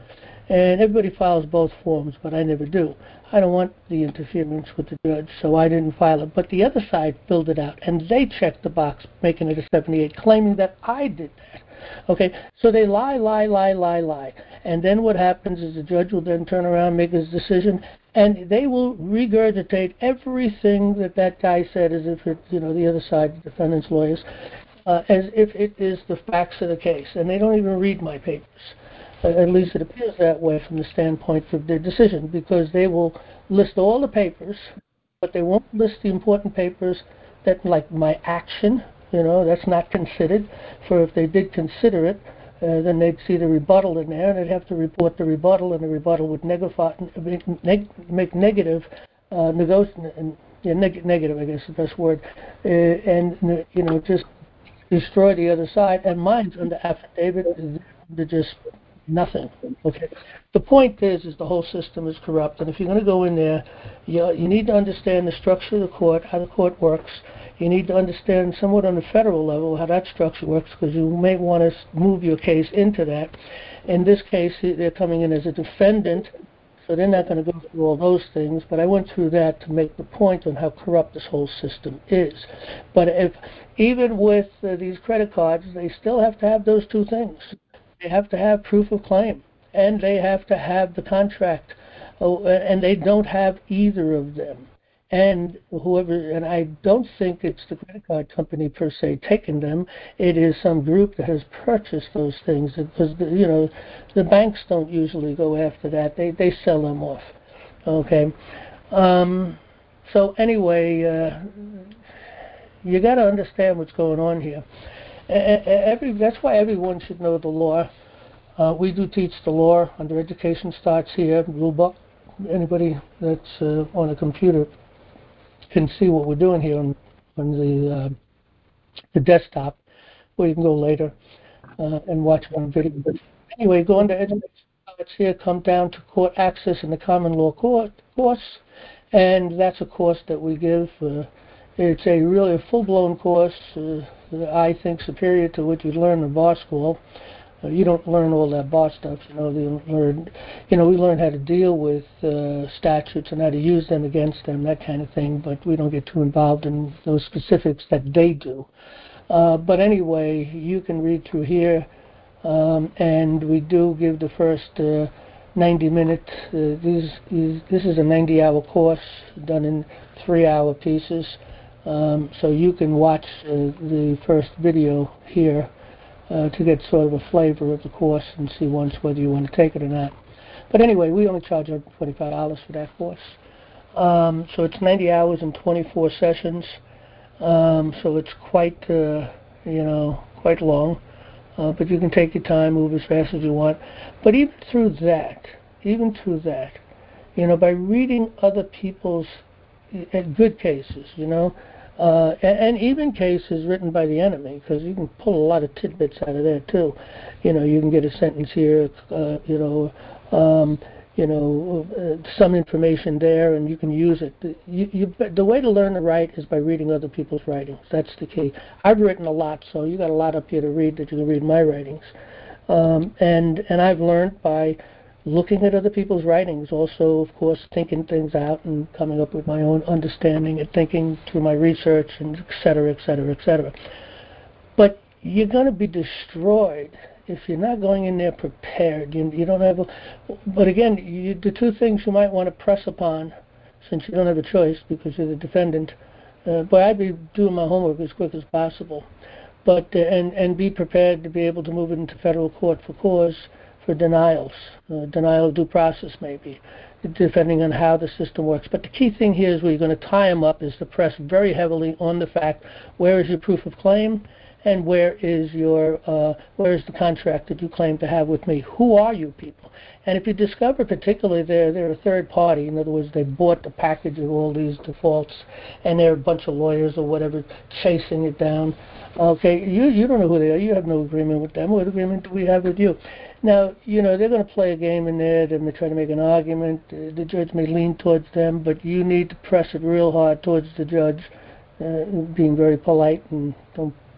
And everybody files both forms, but I never do. I don't want the interference with the judge, so I didn't file it. But the other side filled it out, and they checked the box, making it a seventy-eight, claiming that I did that. Okay, so they lie, lie, lie, lie, lie. And then what happens is the judge will then turn around, make his decision, and they will regurgitate everything that that guy said as if it, you know, the other side, the defendant's lawyers, uh, as if it is the facts of the case. And they don't even read my papers. Uh, at least it appears that way from the standpoint of their decision, because they will list all the papers, but they won't list the important papers that, like my action, you know, that's not considered. For if they did consider it, uh, then they'd see the rebuttal in there, and they'd have to report the rebuttal, and the rebuttal would negify, make, neg- make negative, uh, negoti- yeah, neg- negative, I guess is the best word, uh, and, uh, you know, just destroy the other side. And mine's under affidavit, they're just nothing. Okay. The point is, is the whole system is corrupt, and if you're going to go in there, you, you need to understand the structure of the court, how the court works. You need to understand somewhat on the federal level how that structure works, because you may want to move your case into that. In this case, they're coming in as a defendant, so they're not going to go through all those things. But I went through that to make the point on how corrupt this whole system is. But if even with uh, these credit cards, they still have to have those two things. They have to have proof of claim, and they have to have the contract, oh, and they don't have either of them. And whoever, and I don't think it's the credit card company per se taking them. It is some group that has purchased those things, because the, you know, the banks don't usually go after that. They they sell them off. Okay. Um, so anyway, uh, you got to understand what's going on here. Every, that's why everyone should know the law. Uh, we do teach the law under Education Starts Here, Blue Book. Anybody that's uh, on a computer can see what we're doing here on, on the uh, the desktop, or you can go later uh, and watch it on video. But anyway, go into Education Starts Here, come down to Court Access in the Common Law Court course, and that's a course that we give. Uh, it's a really a full-blown course. Uh, I think superior to what you learn in bar school. Uh, you don't learn all that bar stuff, you know. You learn, you know, we learn how to deal with uh, statutes and how to use them against them, that kind of thing. But we don't get too involved in those specifics that they do. Uh, but anyway, you can read through here, um, and we do give the first uh, ninety minute. Uh, these, these, this is a ninety-hour course done in three-hour pieces. Um, so you can watch uh, the first video here uh, to get sort of a flavor of the course and see once whether you want to take it or not. But anyway, we only charge one hundred twenty-five dollars for that course. Um, so it's ninety hours and twenty-four sessions. Um, so it's quite, uh, you know, quite long. Uh, but you can take your time, move as fast as you want. But even through that, even through that, you know, by reading other people's uh, good cases, you know, Uh, and, and even cases written by the enemy, because you can pull a lot of tidbits out of there too. You know, you can get a sentence here, uh, you know, um, you know, uh, some information there, and you can use it. You, you, the way to learn to write is by reading other people's writings. That's the key. I've written a lot, so you got a lot up here to read that you can read my writings. Um, and and I've learned by looking at other people's writings, also, of course, thinking things out and coming up with my own understanding and thinking through my research, and et cetera, et cetera, et cetera. But you're going to be destroyed if you're not going in there prepared. You, you don't have a, but again, you, the two things you might want to press upon, since you don't have a choice because you're the defendant, uh, but I'd be doing my homework as quick as possible. But uh, and, and be prepared to be able to move it into federal court for cause, for denials, uh, denial of due process maybe, depending on how the system works. But the key thing here is where you're going to tie them up is to press very heavily on the fact, where is your proof of claim, and where is your uh, where is the contract that you claim to have with me? Who are you people? And if you discover particularly they're, they're a third party, in other words, they bought the package of all these defaults, and they're a bunch of lawyers or whatever chasing it down, okay, you, you don't know who they are. You have no agreement with them. What agreement do we have with you? Now, you know, they're going to play a game in there. They're going to try to make an argument. Uh, the judge may lean towards them, but you need to press it real hard towards the judge, uh, being very polite and don't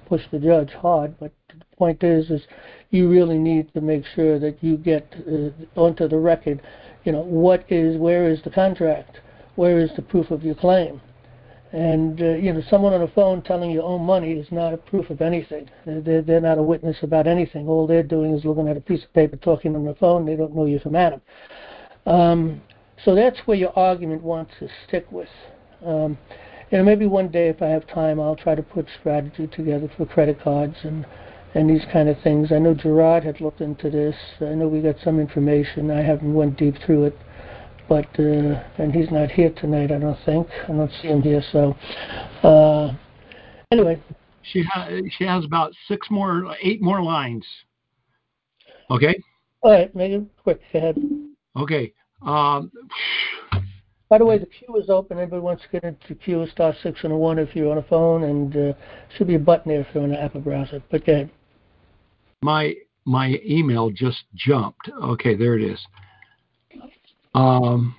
push the judge hard, but the point is, is you really need to make sure that you get uh, onto the record, you know, what is, where is the contract? Where is the proof of your claim? And, uh, you know, someone on the phone telling you owe money is not a proof of anything. They're, they're not a witness about anything. All they're doing is looking at a piece of paper, talking on the phone. They don't know you from Adam. Um, so that's where your argument wants to stick with. Um, you know, maybe one day if I have time, I'll try to put strategy together for credit cards and, and these kind of things. I know Gerard had looked into this. I know we got some information. I haven't went deep through it. But, uh, and he's not here tonight, I don't think. I don't see him here, so, uh, anyway. She, ha- she has about six more, eight more lines. Okay? All right, make it quick. Go ahead. Okay. Um, By the way, the queue is open. Anybody wants to get into the queue, star six and a one if you're on a phone, and uh, should be a button there if you're on an Apple browser. But go ahead. My, my email just jumped. Okay, there it is. Um,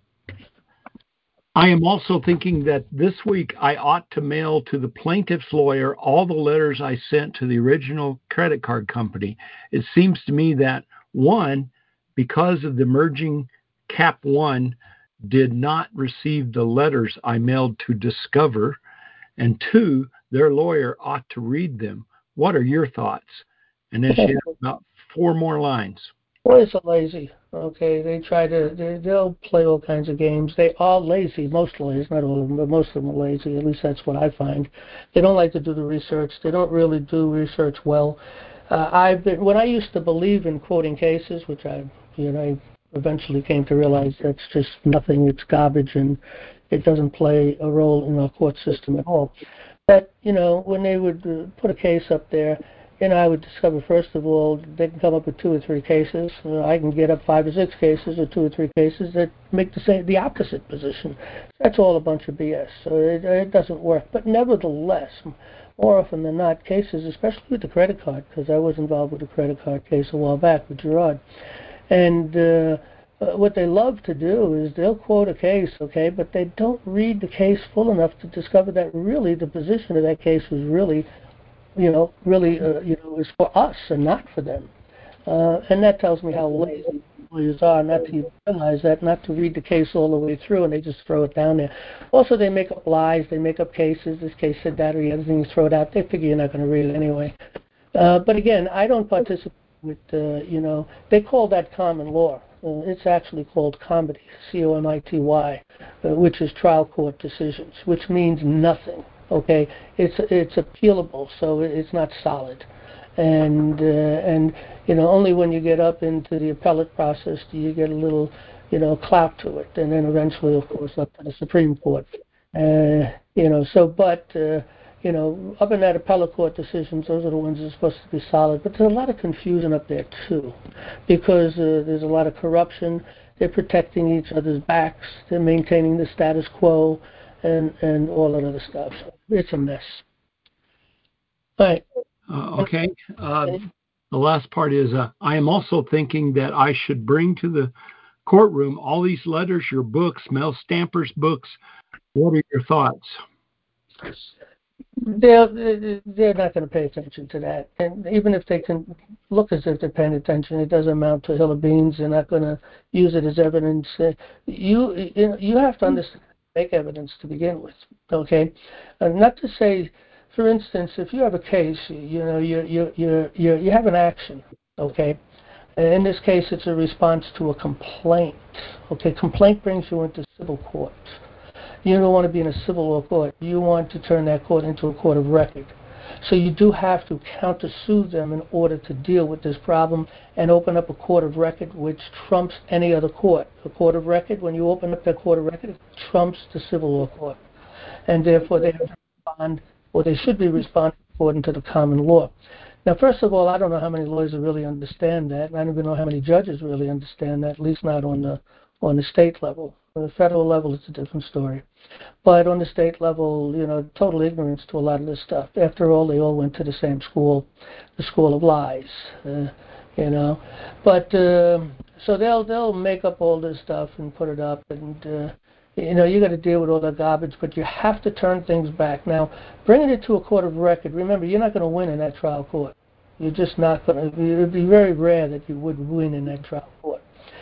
I am also thinking that this week I ought to mail to the plaintiff's lawyer all the letters I sent to the original credit card company. It seems to me that, one, because of the merging, Cap One did not receive the letters I mailed to Discover, and two, their lawyer ought to read them. What are your thoughts? And then she has about four more lines. Boys are lazy, okay? They try to, they, they'll play all kinds of games. They are lazy, most lawyers, not all of them, but most of them are lazy. At least that's what I find. They don't like to do the research. They don't really do research well. Uh, I've been, when I used to believe in quoting cases, which I, you know, I eventually came to realize that's just nothing. It's garbage, and it doesn't play a role in our court system at all. But, you know, when they would uh, put a case up there, you know, I would discover, first of all, they can come up with two or three cases. Uh, I can get up five or six cases or two or three cases that make the same, the opposite position. That's all a bunch of B S. So it, it doesn't work. But nevertheless, more often than not, cases, especially with the credit card, because I was involved with a credit card case a while back with Gerard, and uh, uh, what they love to do is they'll quote a case, okay, but they don't read the case full enough to discover that really the position of that case was really you know, really, uh, you know, is for us and not for them. Uh, and that tells me how lazy lawyers are, not to realize that, not to read the case all the way through, and they just throw it down there. Also, they make up lies. They make up cases. This case said that or the other thing, throw it out. They figure you're not going to read it anyway. Uh, but again, I don't participate with, uh, you know, they call that common law. Uh, it's actually called comity, C O M I T Y, uh, which is trial court decisions, which means nothing. Okay, it's it's appealable, so it's not solid, and uh, and you know only when you get up into the appellate process do you get a little you know clout to it, and then eventually, of course, up to the Supreme Court. Uh, you know, so but uh, you know up in that appellate court decisions, those are the ones that are supposed to be solid. But there's a lot of confusion up there too, because uh, there's a lot of corruption. They're protecting each other's backs. They're maintaining the status quo. And, and all that other stuff. So it's a mess. All right. Uh, okay. Uh, the last part is uh, I am also thinking that I should bring to the courtroom all these letters, your books, Mel Stamper's books. What are your thoughts? They're, they're not going to pay attention to that. And even if they can look as if they're paying attention, it doesn't amount to a hill of beans. They're not going to use it as evidence. You, you, know, you have to understand. Make evidence to begin with, okay? Uh, not to say, for instance, if you have a case, you know, you you you you you have an action, okay? And in this case, it's a response to a complaint, okay? Complaint brings you into civil court. You don't want to be in a civil law court. You want to turn that court into a court of record. So you do have to countersue them in order to deal with this problem and open up a court of record which trumps any other court. A court of record, when you open up that court of record, it trumps the civil law court. And therefore they have to respond, or they should be responding according to the common law. Now, first of all, I don't know how many lawyers really understand that. I don't even know how many judges really understand that, at least not on the on the state level. On the federal level, it's a different story. But on the state level, you know, total ignorance to a lot of this stuff. After all, they all went to the same school, the school of lies, uh, you know. But uh, so they'll they'll make up all this stuff and put it up, and uh, you know, you got to deal with all that garbage, but you have to turn things back. Now, bringing it to a court of record, remember, you're not going to win in that trial court. You're just not going to. It would be very rare that you would win in that trial court.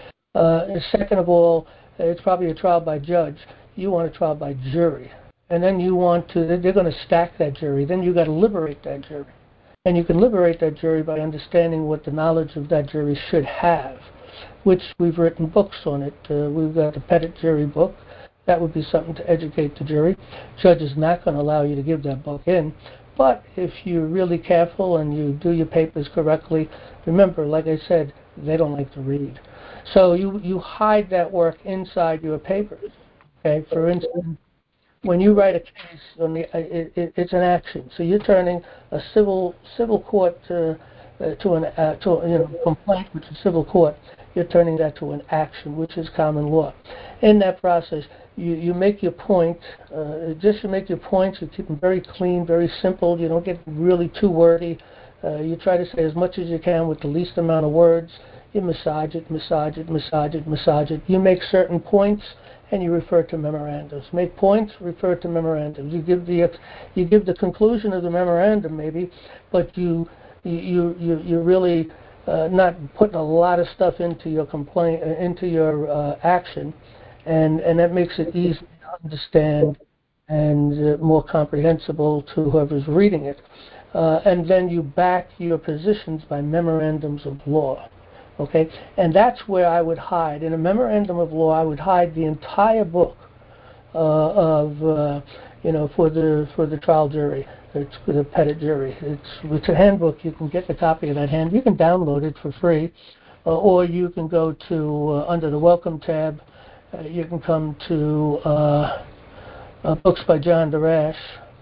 Uh, and second of all, it's probably a trial by judge. You want a trial by jury. And then you want to, they're going to stack that jury. Then you've got to liberate that jury. And you can liberate that jury by understanding what the knowledge of that jury should have, which we've written books on it. Uh, we've got the Pettit jury book. That would be something to educate the jury. Judge is not going to allow you to give that book in. But if you're really careful and you do your papers correctly, remember, like I said, they don't like to read. So you, you hide that work inside your papers. Okay, for instance, when you write a case, on the, it, it, it's an action. So you're turning a civil civil court to, uh, to an uh, to you know complaint, which is civil court. You're turning that to an action, which is common law. In that process, you, you make your point. Uh, just you make your points. You keep them very clean, very simple. You don't get really too wordy. Uh, you try to say as much as you can with the least amount of words. You massage it, massage it, massage it, massage it. You make certain points, and you refer to memorandums. Make points, refer to memorandums. You give the you give the conclusion of the memorandum maybe, but you you you you really uh, not putting a lot of stuff into your complaint uh, into your uh, action, and and that makes it easy to understand and uh, more comprehensible to whoever's reading it. Uh, and then you back your positions by memorandums of law. Okay, and that's where I would hide. In a memorandum of law, I would hide the entire book uh, of, uh, you know, for the for the trial jury. It's for the Pettit jury. It's it's a handbook. You can get the copy of that hand. You can download it for free, uh, or you can go to uh, under the Welcome tab. Uh, you can come to uh, uh, Books by John Darash,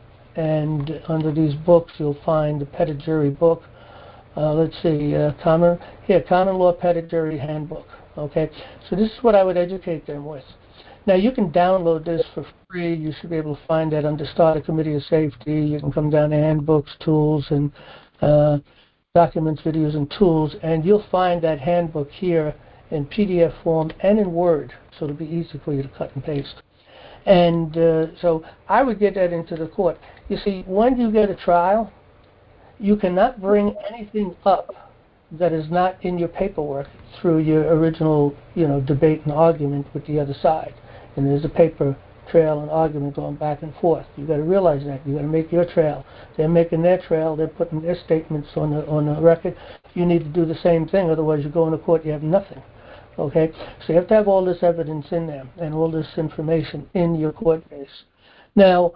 and under these books, you'll find the Pettit jury book. Uh, let's see, uh, common here, Common Law Pettit Jury Handbook. Okay, so this is what I would educate them with. Now you can download this for free. You should be able to find that under Starter Committee of Safety. You can come down to Handbooks, Tools, and uh, Documents, Videos, and Tools, and you'll find that handbook here in P D F form and in Word, so it'll be easy for you to cut and paste. And uh, so I would get that into the court. You see, when you get a trial, you cannot bring anything up that is not in your paperwork through your original, you know, debate and argument with the other side. And there's a paper trail and argument going back and forth. You've got to realize that. You've got to make your trail. They're making their trail. They're putting their statements on the, on the record. You need to do the same thing. Otherwise, you go into court, you have nothing. Okay? So you have to have all this evidence in there and all this information in your court case. Now,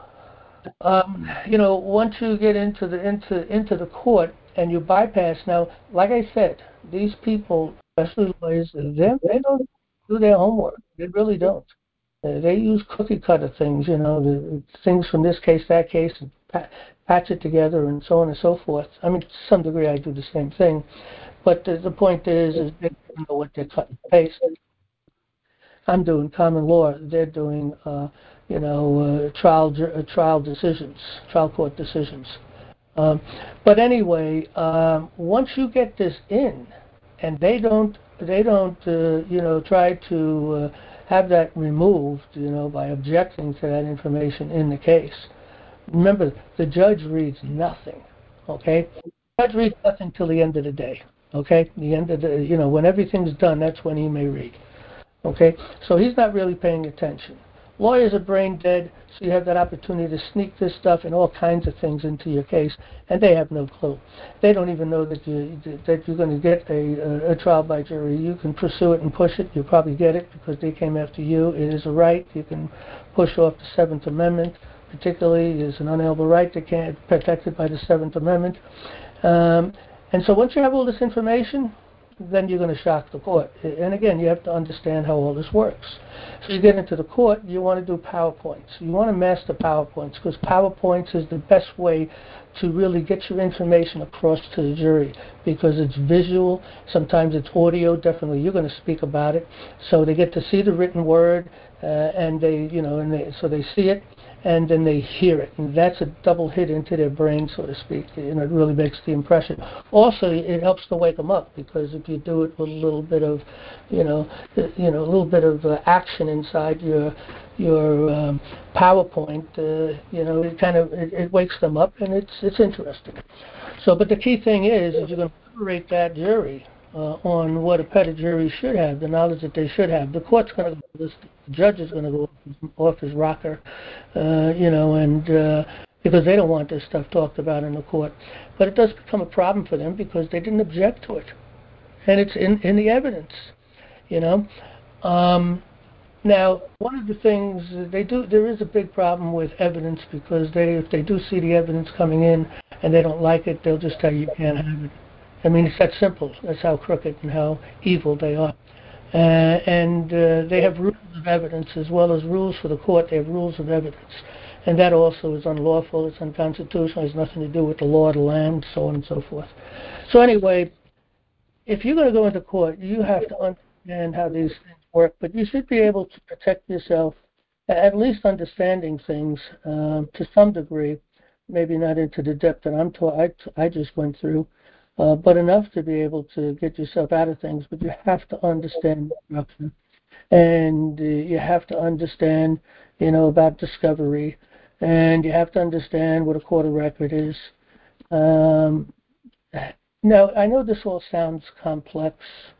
Um, you know, once you get into the into into the court and you bypass, now, like I said, these people, especially lawyers, they they don't do their homework. They really don't. Uh, they use cookie cutter things, you know, the, things from this case, that case, and pa- patch it together, and so on and so forth. I mean, to some degree, I do the same thing, but the, the point is, is they don't know what they're cut and paste. I'm doing common law. They're doing, uh, you know, uh, trial uh, trial decisions, trial court decisions. Um, but anyway, um, once you get this in, and they don't, they don't, uh, you know, try to uh, have that removed, you know, by objecting to that information in the case. Remember, the judge reads nothing. Okay, the judge reads nothing till the end of the day. Okay, the end of the, you know, when everything's done, that's when he may read. Okay, so he's not really paying attention. Lawyers are brain dead, so you have that opportunity to sneak this stuff and all kinds of things into your case, and they have no clue. They don't even know that, you, that you're going to get a, a, a trial by jury. You can pursue it and push it. You'll probably get it because they came after you. It is a right. You can push off the Seventh Amendment, particularly is an unalienable right that can't be protected by the Seventh Amendment. Um, and so once you have all this information, then you're going to shock the court. And again, you have to understand how all this works. So you get into the court, you want to do PowerPoints. You want to master PowerPoints because PowerPoints is the best way to really get your information across to the jury because it's visual. Sometimes it's audio. Definitely, you're going to speak about it, so they get to see the written word, uh, and they, you know, and they, so they see it. and then they hear it, and that's a double hit into their brain, so to speak. You know, it really makes the impression. Also, it helps to wake them up, because if you do it with a little bit of, you know, you know, a little bit of uh, action inside your your um, PowerPoint, uh, you know, it kind of it, it wakes them up, and it's it's interesting. So, but the key thing is, is you're going to liberate that jury uh, on what a pedigree should have, the knowledge that they should have. The court's going to go, the judge is going to go off his, off his rocker, uh, you know, and uh, because they don't want this stuff talked about in the court. But it does become a problem for them because they didn't object to it, and it's in in the evidence, you know. Um, Now, one of the things they do, there is a big problem with evidence, because they, if they do see the evidence coming in and they don't like it, they'll just tell you you can't have it. I mean, it's that simple. That's how crooked and how evil they are. Uh, and uh, they have rules of evidence as well as rules for the court. They have rules of evidence. And that also is unlawful. It's unconstitutional. It has nothing to do with the law of the land, so on and so forth. So anyway, if you're going to go into court, you have to understand how these things work, but you should be able to protect yourself, at least understanding things um, to some degree, maybe not into the depth that I'm taught, I, I just went through, uh, but enough to be able to get yourself out of things. But you have to understand instruction, and uh, you have to understand, you know, about discovery, and you have to understand what a court of record is. Um, now, I know this all sounds complex.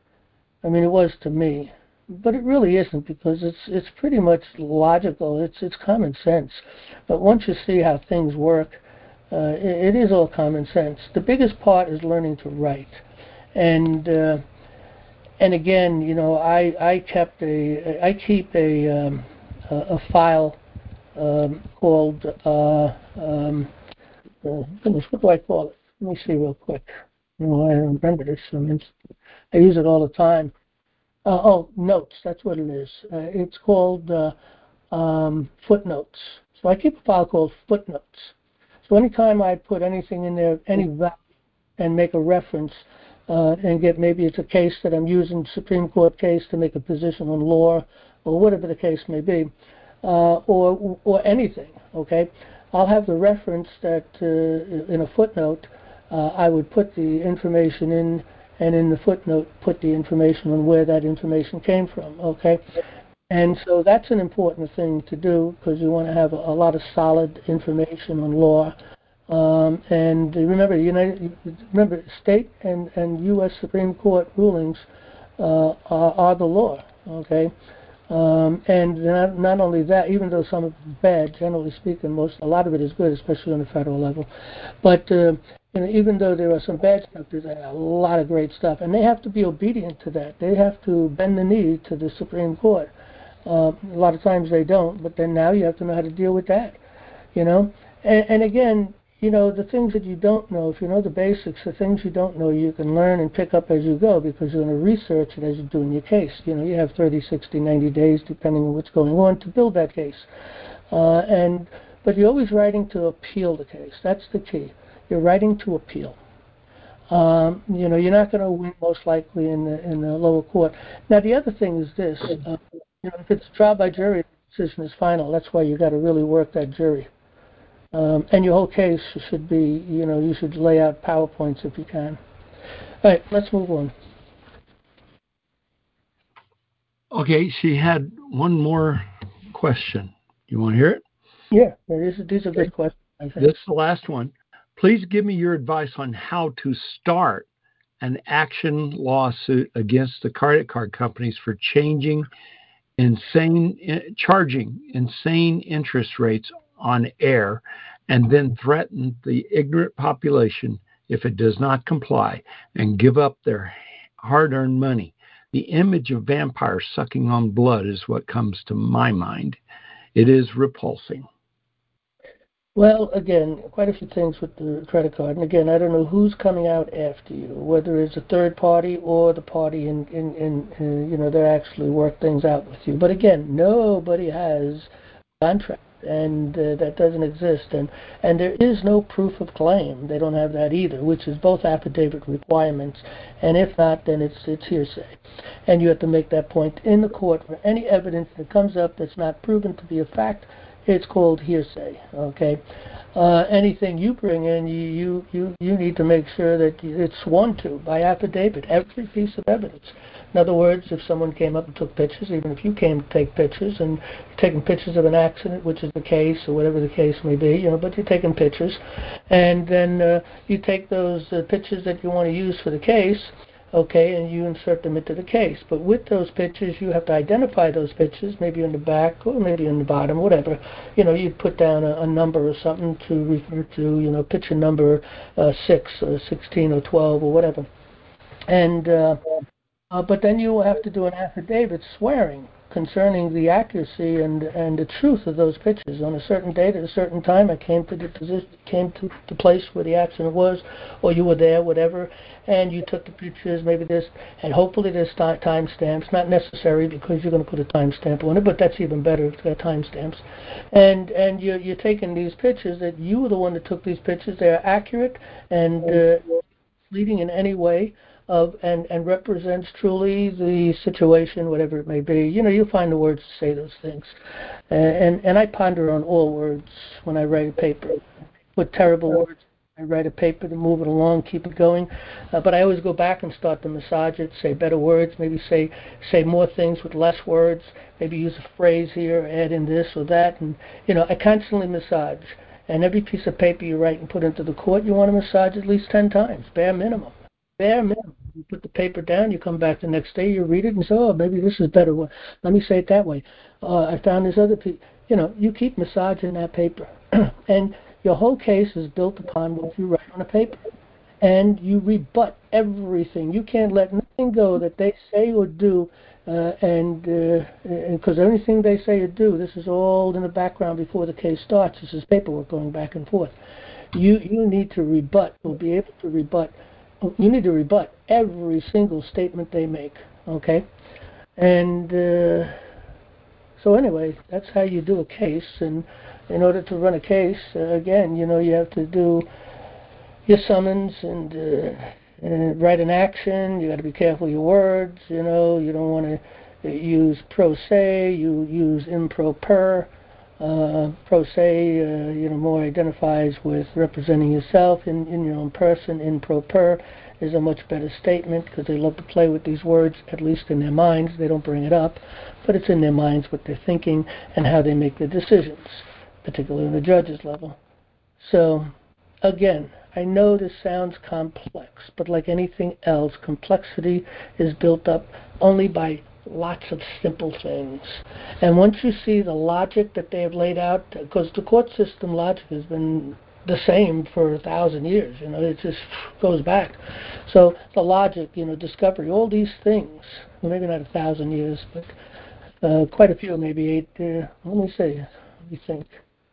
I mean, it was to me. But it really isn't, because it's it's pretty much logical. It's it's common sense. But once you see how things work, uh, it, it is all common sense. The biggest part is learning to write, and uh, and again, you know, I I kept a I keep a um, a, a file um, called uh, um, uh, goodness, what do I call it? Let me see real quick. No, I don't remember this. I mean, I use it all the time. Uh, oh, notes, that's what it is. Uh, it's called uh, um, footnotes. So I keep a file called footnotes. So anytime I put anything in there, any value, and make a reference, uh, and get, maybe it's a case that I'm using, Supreme Court case, to make a position on law, or whatever the case may be, uh, or or anything, okay? I'll have the reference that uh, in a footnote, uh, I would put the information in, and in the footnote put the information on where that information came from, okay? And so that's an important thing to do, because you want to have a, a lot of solid information on law. Um, and remember, United, remember, state and, and U S Supreme Court rulings uh, are, are the law, okay? Um, and not, not only that, even though some of it is bad, generally speaking, most a lot of it is good, especially on the federal level. But uh, you know, even though there are some bad stuff, there's a lot of great stuff, and they have to be obedient to that. They have to bend the knee to the Supreme Court. Uh, a lot of times they don't, but then now you have to know how to deal with that. You know, and, and again, you know, the things that you don't know, if you know the basics, the things you don't know, you can learn and pick up as you go, because you're going to research it as you're doing your case. You know, you have thirty, sixty, ninety days, depending on what's going on, to build that case. Uh, and but you're always writing to appeal the case. That's the key. You're writing to appeal. Um, you know, you're not going to win most likely in the in the lower court. Now, the other thing is this: uh, you know, if it's trial by jury, the decision is final. That's why you got to really work that jury. Um, and your whole case should be, you know, you should lay out PowerPoints if you can. All right, let's move on. Okay, she had one more question. You want to hear it? Yeah, these are, these are good questions, I think. This is the last one. Please give me your advice on how to start an action lawsuit against the credit card companies for changing insane, charging insane interest rates on air, and then threaten the ignorant population if it does not comply and give up their hard-earned money. The image of vampires sucking on blood is what comes to my mind. It is repulsing. Well, again, quite a few things with the credit card. And again, I don't know who's coming out after you, whether it's a third party or the party in, in, in uh, you know, they actually work things out with you. But again, nobody has a contract, and uh, that doesn't exist. And, and there is no proof of claim. They don't have that either, which is both affidavit requirements. And if not, then it's, it's hearsay. And you have to make that point in the court for any evidence that comes up that's not proven to be a fact. it's called hearsay. Okay, uh, anything you bring in, you, you you you need to make sure that it's sworn to by affidavit. Every piece of evidence. In other words, if someone came up and took pictures, even if you came to take pictures, and you're taking pictures of an accident, which is the case, or whatever the case may be, you know, but you're taking pictures, and then uh, you take those uh, pictures that you want to use for the case, okay, and you insert them into the case. But with those pictures, you have to identify those pictures, maybe in the back or maybe in the bottom, whatever. You know, you put down a, a number or something to refer to, you know, picture number uh, six or sixteen or twelve or whatever. And uh, uh, but then you will have to do an affidavit swearing concerning the accuracy and and the truth of those pictures. On a certain date at a certain time, I came to the position, came to the place where the accident was, or you were there, whatever, and you took the pictures. Maybe this, and hopefully there's time stamps. Not necessary because you're going to put a time stamp on it, but that's even better if it's got time stamps. And and you're you're taking these pictures that you were the one that took these pictures. They are accurate and uh, leading in any way. Of and, and represents truly the situation, whatever it may be. You know, you'll find the words to say those things. Uh, and, and I ponder on all words when I write a paper. With terrible words, I write a paper to move it along, keep it going. Uh, but I always go back and start to massage it, say better words, maybe say say more things with less words, maybe use a phrase here, add in this or that. And, you know, I constantly massage. And every piece of paper you write and put into the court, you want to massage at least ten times, bare minimum. Bare minimum. You put the paper down, you come back the next day, you read it and say, oh, maybe this is better. Let me say it that way. Uh, I found this other piece. You know, you keep massaging that paper. And your whole case is built upon what you write on a paper. And you rebut everything. You can't let nothing go that they say or do. Uh, and because uh, anything they say or do, this is all in the background before the case starts. This is paperwork going back and forth. You, you need to rebut, or be able to rebut. You need to rebut every single statement they make, okay? And uh, so anyway, that's how you do a case. And in order to run a case, uh, again, you know, you have to do your summons and, uh, and write an action. You got to be careful of your words, you know. You don't want to use pro se. You use improper. Uh, pro se, uh, you know, more identifies with representing yourself in, in your own person. Improper is a much better statement because they love to play with these words, at least in their minds. They don't bring it up, but it's in their minds what they're thinking and how they make their decisions, particularly on the judge's level. So, again, I know this sounds complex, but like anything else, complexity is built up only by lots of simple things. And once you see the logic that they have laid out, because the court system logic has been the same for a thousand years, you know, it just goes back. So the logic, you know, discovery, all these things, well, maybe not a thousand years, but uh, quite a few, maybe eight, uh, let me see, let me think.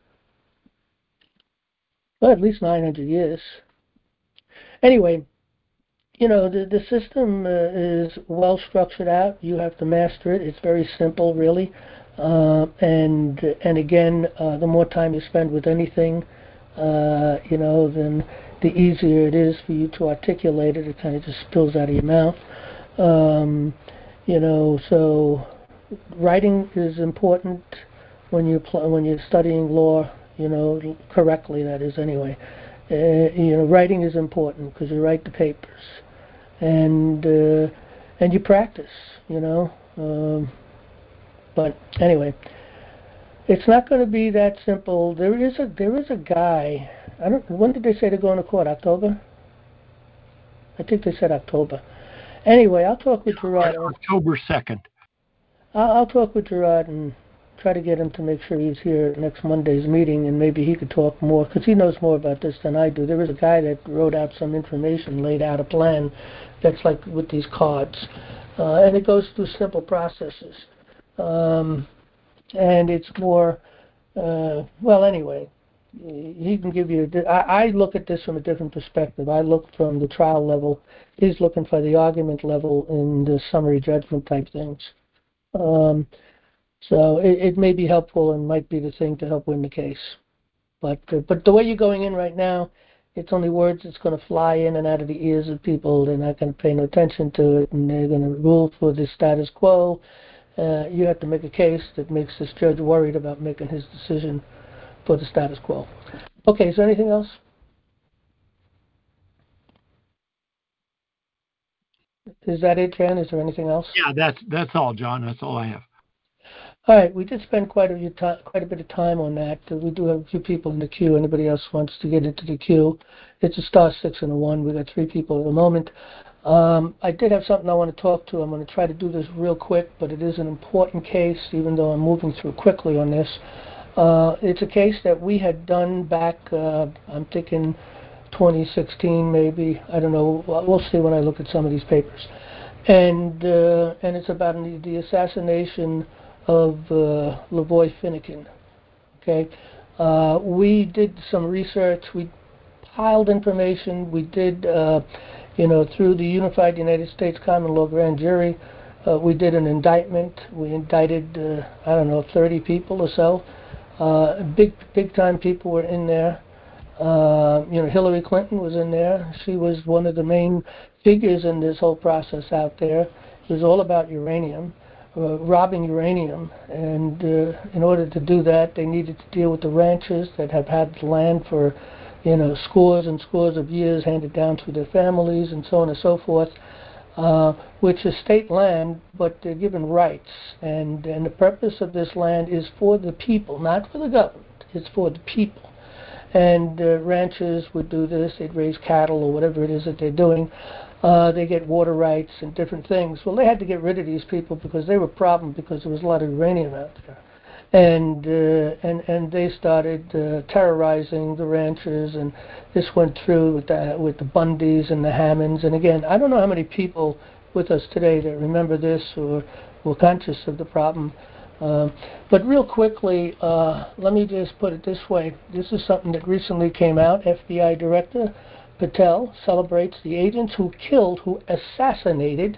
Well, at least nine hundred years. Anyway, you know, the, the system uh, is well structured out. You have to master it. It's very simple, really. Uh, and and again, uh, the more time you spend with anything, uh, you know, then the easier it is for you to articulate it. It kind of just spills out of your mouth. Um, you know, so writing is important when you're pl- when you're studying law. You know, correctly, that is, anyway. Uh, you know, writing is important because you write the papers. And uh, and you practice, you know. Um, but anyway, it's not going to be that simple. There is a there is a guy. I don't. When did they say they're going to court? October? I think they said October. Anyway, I'll talk with Gerard. October second. I'll, I'll talk with Gerard and try to get him to make sure he's here at next Monday's meeting, and maybe he could talk more, because he knows more about this than I do. There is a guy that wrote out some information, laid out a plan that's like with these cards, uh, and it goes through simple processes. Um, and it's more, uh, well, anyway, he can give you, I, I look at this from a different perspective. I look from the trial level. He's looking for the argument level in the summary judgment type things. Um, So it, it may be helpful and might be the thing to help win the case. But uh, but the way you're going in right now, it's only words that's going to fly in and out of the ears of people. They're not going to pay no attention to it, and they're going to rule for the status quo. uh, you have to make a case that makes this judge worried about making his decision for the status quo. Okay, is there anything else? Is that it, Jan? Is there anything else? Yeah, that's that's all, John. That's all I have. All right, we did spend quite a, few time, quite a bit of time on that. We do have a few people in the queue. Anybody else wants to get into the queue? It's a star six and a one. We've got three people at the moment. Um, I did have something I want to talk to. I'm going to try to do this real quick, but it is an important case, even though I'm moving through quickly on this. Uh, it's a case that we had done back, uh, I'm thinking twenty sixteen maybe. I don't know. We'll see when I look at some of these papers. And uh, and it's about the, the assassination of uh, Lavoy Finicum. Okay, uh, we did some research. We piled information. We did, uh, you know, through the Unified United States Common Law Grand Jury. Uh, we did an indictment. We indicted, uh, I don't know, thirty people or so. Uh, big, big time people were in there. Uh, you know, Hillary Clinton was in there. She was one of the main figures in this whole process out there. It was all about uranium, uh, robbing uranium. And uh, in order to do that, they needed to deal with the ranchers that have had the land for, you know, scores and scores of years, handed down through their families and so on and so forth, uh, which is state land, but they're given rights. And, and the purpose of this land is for the people, not for the government. It's for the people. And uh, ranchers would do this. They'd raise cattle or whatever it is that they're doing. Uh, they get water rights and different things. Well, they had to get rid of these people because they were a problem because there was a lot of uranium out there. And uh, and and they started uh, terrorizing the ranchers, and this went through with the, with the Bundys and the Hammonds. And again, I don't know how many people with us today that remember this or were conscious of the problem. Uh, but real quickly, uh, let me just put it this way. This is something that recently came out. F B I Director Patel celebrates the agents who killed, who assassinated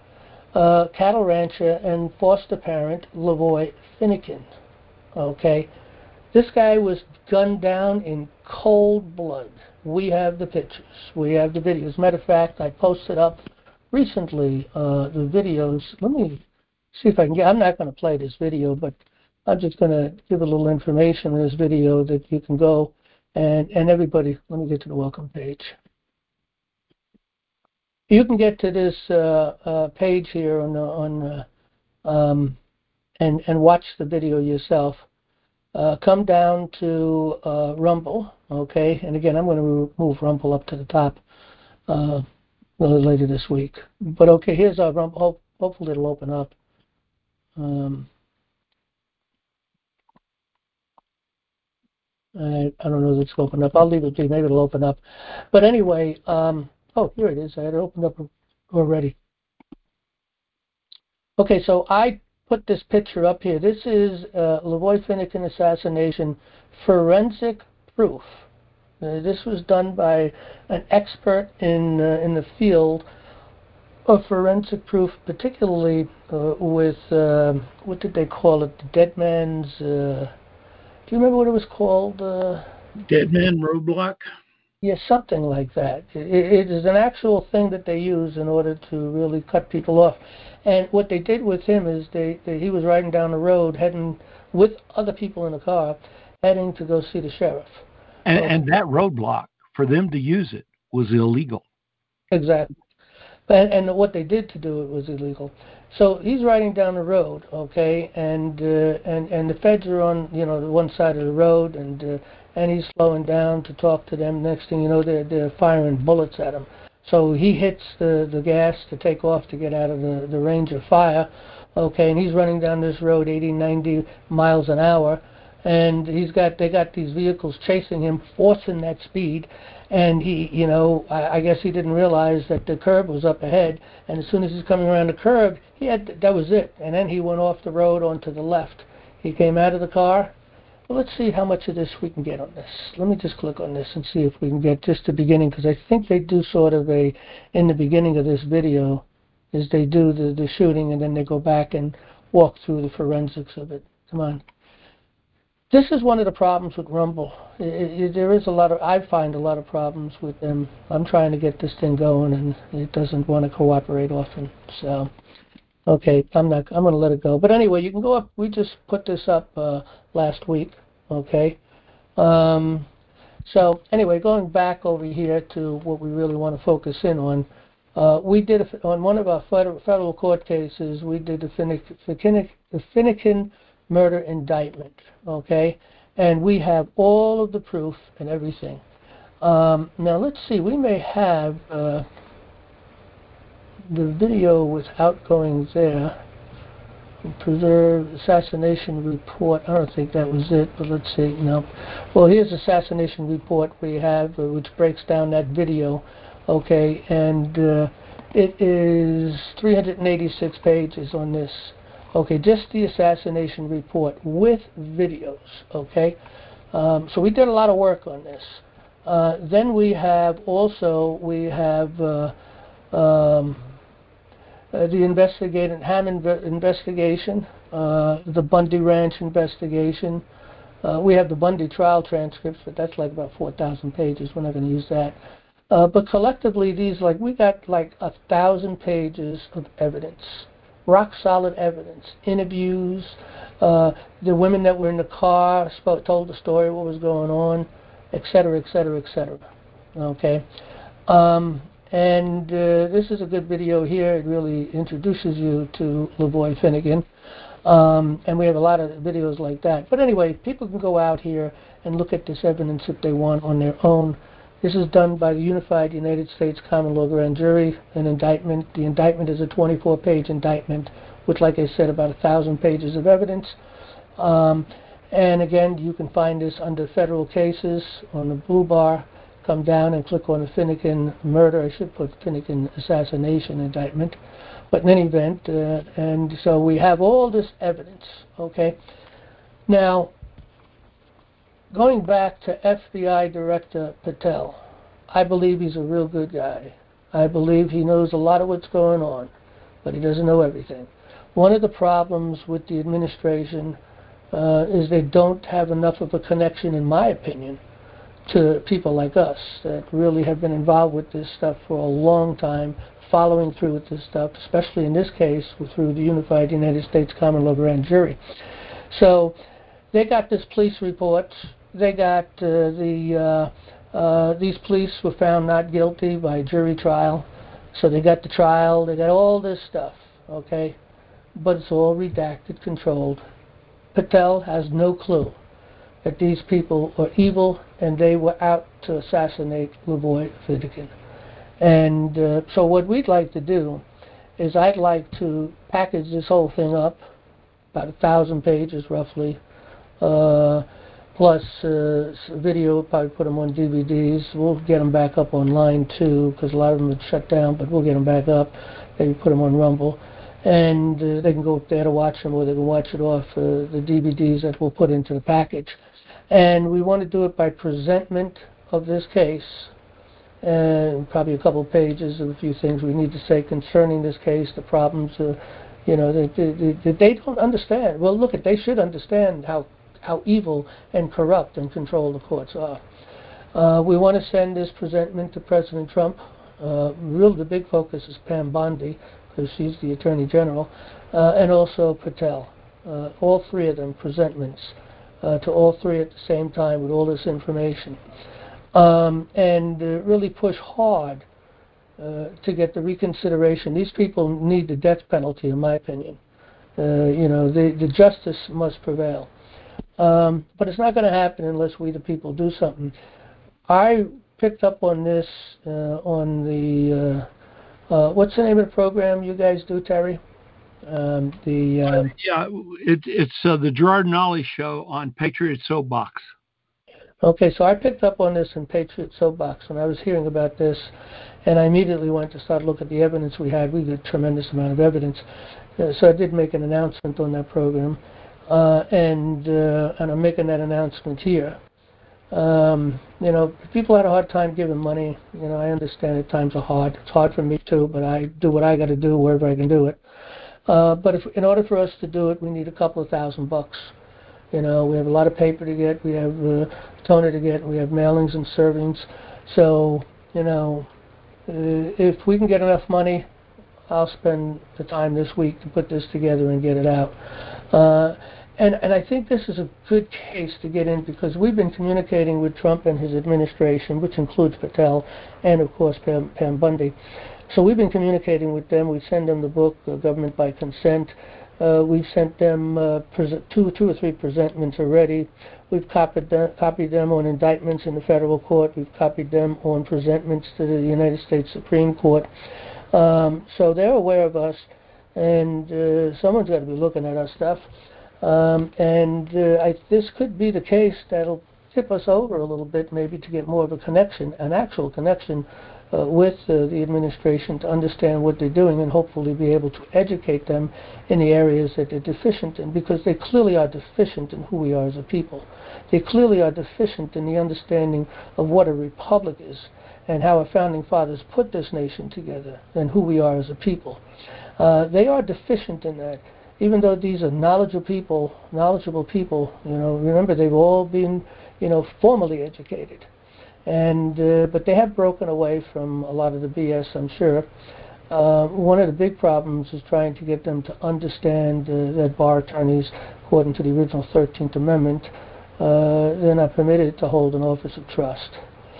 uh, cattle rancher and foster parent Lavoy Finicum. Okay, this guy was gunned down in cold blood. We have the pictures. We have the videos. As a matter of fact, I posted up recently uh, the videos. Let me see if I can get, I'm not going to play this video, but I'm just going to give a little information in this video that you can go and, and everybody, let me get to the welcome page. You can get to this uh, uh, page here on, on uh, um, and, and watch the video yourself. Uh, come down to uh, Rumble, okay? And again, I'm going to move Rumble up to the top uh, a little later this week. But okay, here's our Rumble. Hope, hopefully it'll open up. Um, I, I don't know if it's opened up. I'll leave it be. Maybe it'll open up. But anyway, um, oh, here it is. I had it opened up already. Okay, so I put this picture up here. This is uh, Lavoy Finicum assassination forensic proof. Uh, this was done by an expert in uh, in the field of forensic proof, particularly uh, with uh, what did they call it? The dead man's. Uh, do you remember what it was called? Uh, Dead man roadblock? Yes, yeah, something like that. It, it is an actual thing that they use in order to really cut people off. And what they did with him is they, they he was riding down the road, heading with other people in the car, heading to go see the sheriff. And, so, and that roadblock, for them to use it, was illegal. Exactly. And, and what they did to do it was illegal. So he's riding down the road, okay, and uh, and and the feds are on, you know, the one side of the road, and uh, and he's slowing down to talk to them. Next thing you know, they're they're firing bullets at him. So he hits the the gas to take off to get out of the the range of fire, okay, and he's running down this road eighty, ninety miles an hour, and he's got they got these vehicles chasing him, forcing that speed. And he, you know, I, I guess he didn't realize that the curb was up ahead. And as soon as he's coming around the curb, he had that was it. And then he went off the road onto the left. He came out of the car. Well, let's see how much of this we can get on this. Let me just click on this and see if we can get just the beginning, because I think they do sort of a, in the beginning of this video, is they do the, the shooting and then they go back and walk through the forensics of it. Come on. This is one of the problems with Rumble. It, it, there is a lot of, I find a lot of problems with them. I'm trying to get this thing going, and it doesn't want to cooperate often. So, Okay, I'm not. I'm going to let it go. But anyway, you can go up. We just put this up uh, last week. Okay. Um, so anyway, going back over here to what we really want to focus in on, uh, we did a, on one of our federal, federal court cases. We did the Finnegan, the Finnegan murder indictment. Okay, and we have all of the proof and everything. Um, now let's see. We may have. Uh, the video without going there. Preserve assassination report. I don't think that was it, but let's see. No. Well, here's assassination report we have, uh, which breaks down that video. Okay, and uh, it is three hundred eighty-six pages on this. Okay, just the assassination report with videos. Okay, um, so we did a lot of work on this. Uh, then we have also we have. Uh, um, Uh, the investigated Hammond investigation, uh, the Bundy Ranch investigation. Uh, we have the Bundy trial transcripts, but that's like about four thousand pages. We're not going to use that. Uh, but collectively, these like we got like a thousand pages of evidence, rock solid evidence, interviews. Uh, the women that were in the car spoke, told the story, what was going on, et cetera, et cetera, et cetera. Okay. Um, And uh, this is a good video here. It really introduces you to LaVoy Finnegan. Um, and we have a lot of videos like that. But anyway, people can go out here and look at this evidence if they want on their own. This is done by the Unified United States Common Law Grand Jury, an indictment. The indictment is a twenty-four page indictment with, like I said, about a thousand pages of evidence. Um, and again, you can find this under federal cases on the blue bar. Come down and click on the Finnegan murder. I should put Finnegan assassination indictment. But in any event, uh, and so we have all this evidence, okay? Now, going back to F B I Director Patel, I believe he's a real good guy. I believe he knows a lot of what's going on, but he doesn't know everything. One of the problems with the administration uh, is they don't have enough of a connection, in my opinion, to people like us that really have been involved with this stuff for a long time, following through with this stuff, especially in this case through the Unified United States Common Law Grand Jury. So they got this police report. They got uh, the uh, uh, these police were found not guilty by jury trial. So they got the trial. They got all this stuff, okay? But it's all redacted, controlled. Patel has no clue that these people are evil and they were out to assassinate LaVoy Finnegan. And uh, so what we'd like to do is I'd like to package this whole thing up, about a thousand pages roughly, uh, plus uh, video, probably put them on D V Ds. We'll get them back up online too, because a lot of them are shut down, but we'll get them back up. Maybe put them on Rumble. And uh, they can go up there to watch them, or they can watch it off uh, the D V Ds that we'll put into the package. And we want to do it by presentment of this case, and probably a couple of pages of a few things we need to say concerning this case, the problems, uh, you know, that they, they, they don't understand. Well, look, at they should understand how, how evil and corrupt and controlled the courts are. Uh, we want to send this presentment to President Trump. Uh, real, the big focus is Pam Bondi, because she's the Attorney General, uh, and also Patel. Uh, all three of them presentments. Uh, to all three at the same time with all this information. Um, and uh, really push hard uh, to get the reconsideration. These people need the death penalty, in my opinion. Uh, you know, the, the justice must prevail. Um, but it's not going to happen unless we, the people, do something. I picked up on this uh, on the, uh, uh, what's the name of the program you guys do, Terry? Um, the um, uh, yeah, it, it's uh, the Gerard Nolly Show on Patriot Soapbox. Okay, so I picked up on this in Patriot Soapbox when I was hearing about this, and I immediately went to start looking at the evidence we had. We had a tremendous amount of evidence, uh, so I did make an announcement on that program, uh, and uh, and I'm making that announcement here. Um, you know, people had a hard time giving money. You know, I understand at times are hard. It's hard for me too, but I do what I got to do wherever I can do it. Uh, but if, in order for us to do it, we need a couple of thousand bucks. You know, we have a lot of paper to get, we have uh, toner to get, we have mailings and servings. So, you know, uh, if we can get enough money, I'll spend the time this week to put this together and get it out. Uh, and, and I think this is a good case to get in because we've been communicating with Trump and his administration, which includes Patel and, of course, Pam, Pam Bundy. So we've been communicating with them. We send them the book, uh, Government by Consent. Uh, we've sent them uh, two, two or three presentments already. We've copied them, copied them on indictments in the federal court. We've copied them on presentments to the United States Supreme Court. Um, so they're aware of us, and uh, someone's got to be looking at our stuff. Um, and uh, I, this could be the case that'll tip us over a little bit, maybe to get more of a connection, an actual connection uh, with uh, the administration to understand what they're doing and hopefully be able to educate them in the areas that they're deficient in, because they clearly are deficient in who we are as a people. They clearly are deficient in the understanding of what a republic is and how our founding fathers put this nation together and who we are as a people. Uh, they are deficient in that. Even though these are knowledgeable people, knowledgeable people, you know, remember they've all been, you know, formally educated. And uh, but they have broken away from a lot of the B S, I'm sure. Uh, one of the big problems is trying to get them to understand uh, that bar attorneys, according to the original thirteenth Amendment, uh, they're not permitted to hold an office of trust.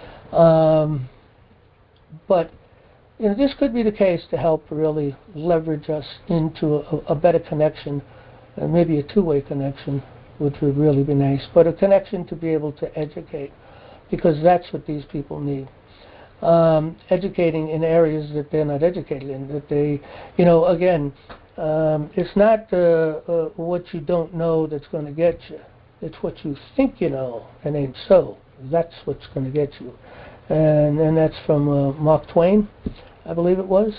Um, but you know, this could be the case to help really leverage us into a, a better connection, uh, maybe a two-way connection, which would really be nice, but a connection to be able to educate, because that's what these people need. Um, educating in areas that they're not educated in, that they, you know, again, um, it's not uh, uh, what you don't know that's going to get you. It's what you think you know and ain't so. That's what's going to get you. And, and that's from uh, Mark Twain, I believe it was.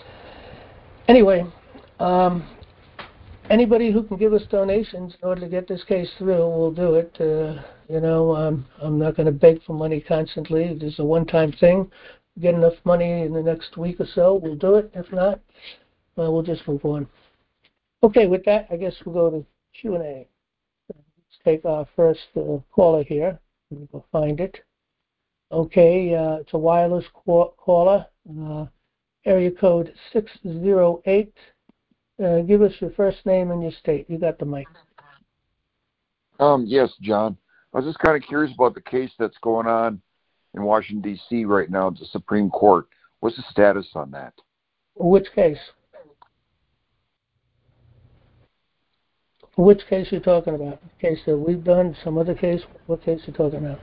Anyway, um, anybody who can give us donations in order to get this case through, we'll do it. Uh, you know, um, I'm not going to beg for money constantly. This is a one-time thing. Get enough money in the next week or so, we'll do it. If not, well, we'll just move on. Okay, with that, I guess we'll go to Q and A. Let's take our first uh, caller here. We'll find it. Okay, uh, it's a wireless call- caller. Uh, area code six zero eight. Uh, give us your first name and your state. You got the mic. Um, yes, John. I was just kind of curious about the case that's going on in Washington, D C right now at the Supreme Court. What's the status on that? Which case? Which case are you talking about? The case that we've done, some other case? What case are you talking about?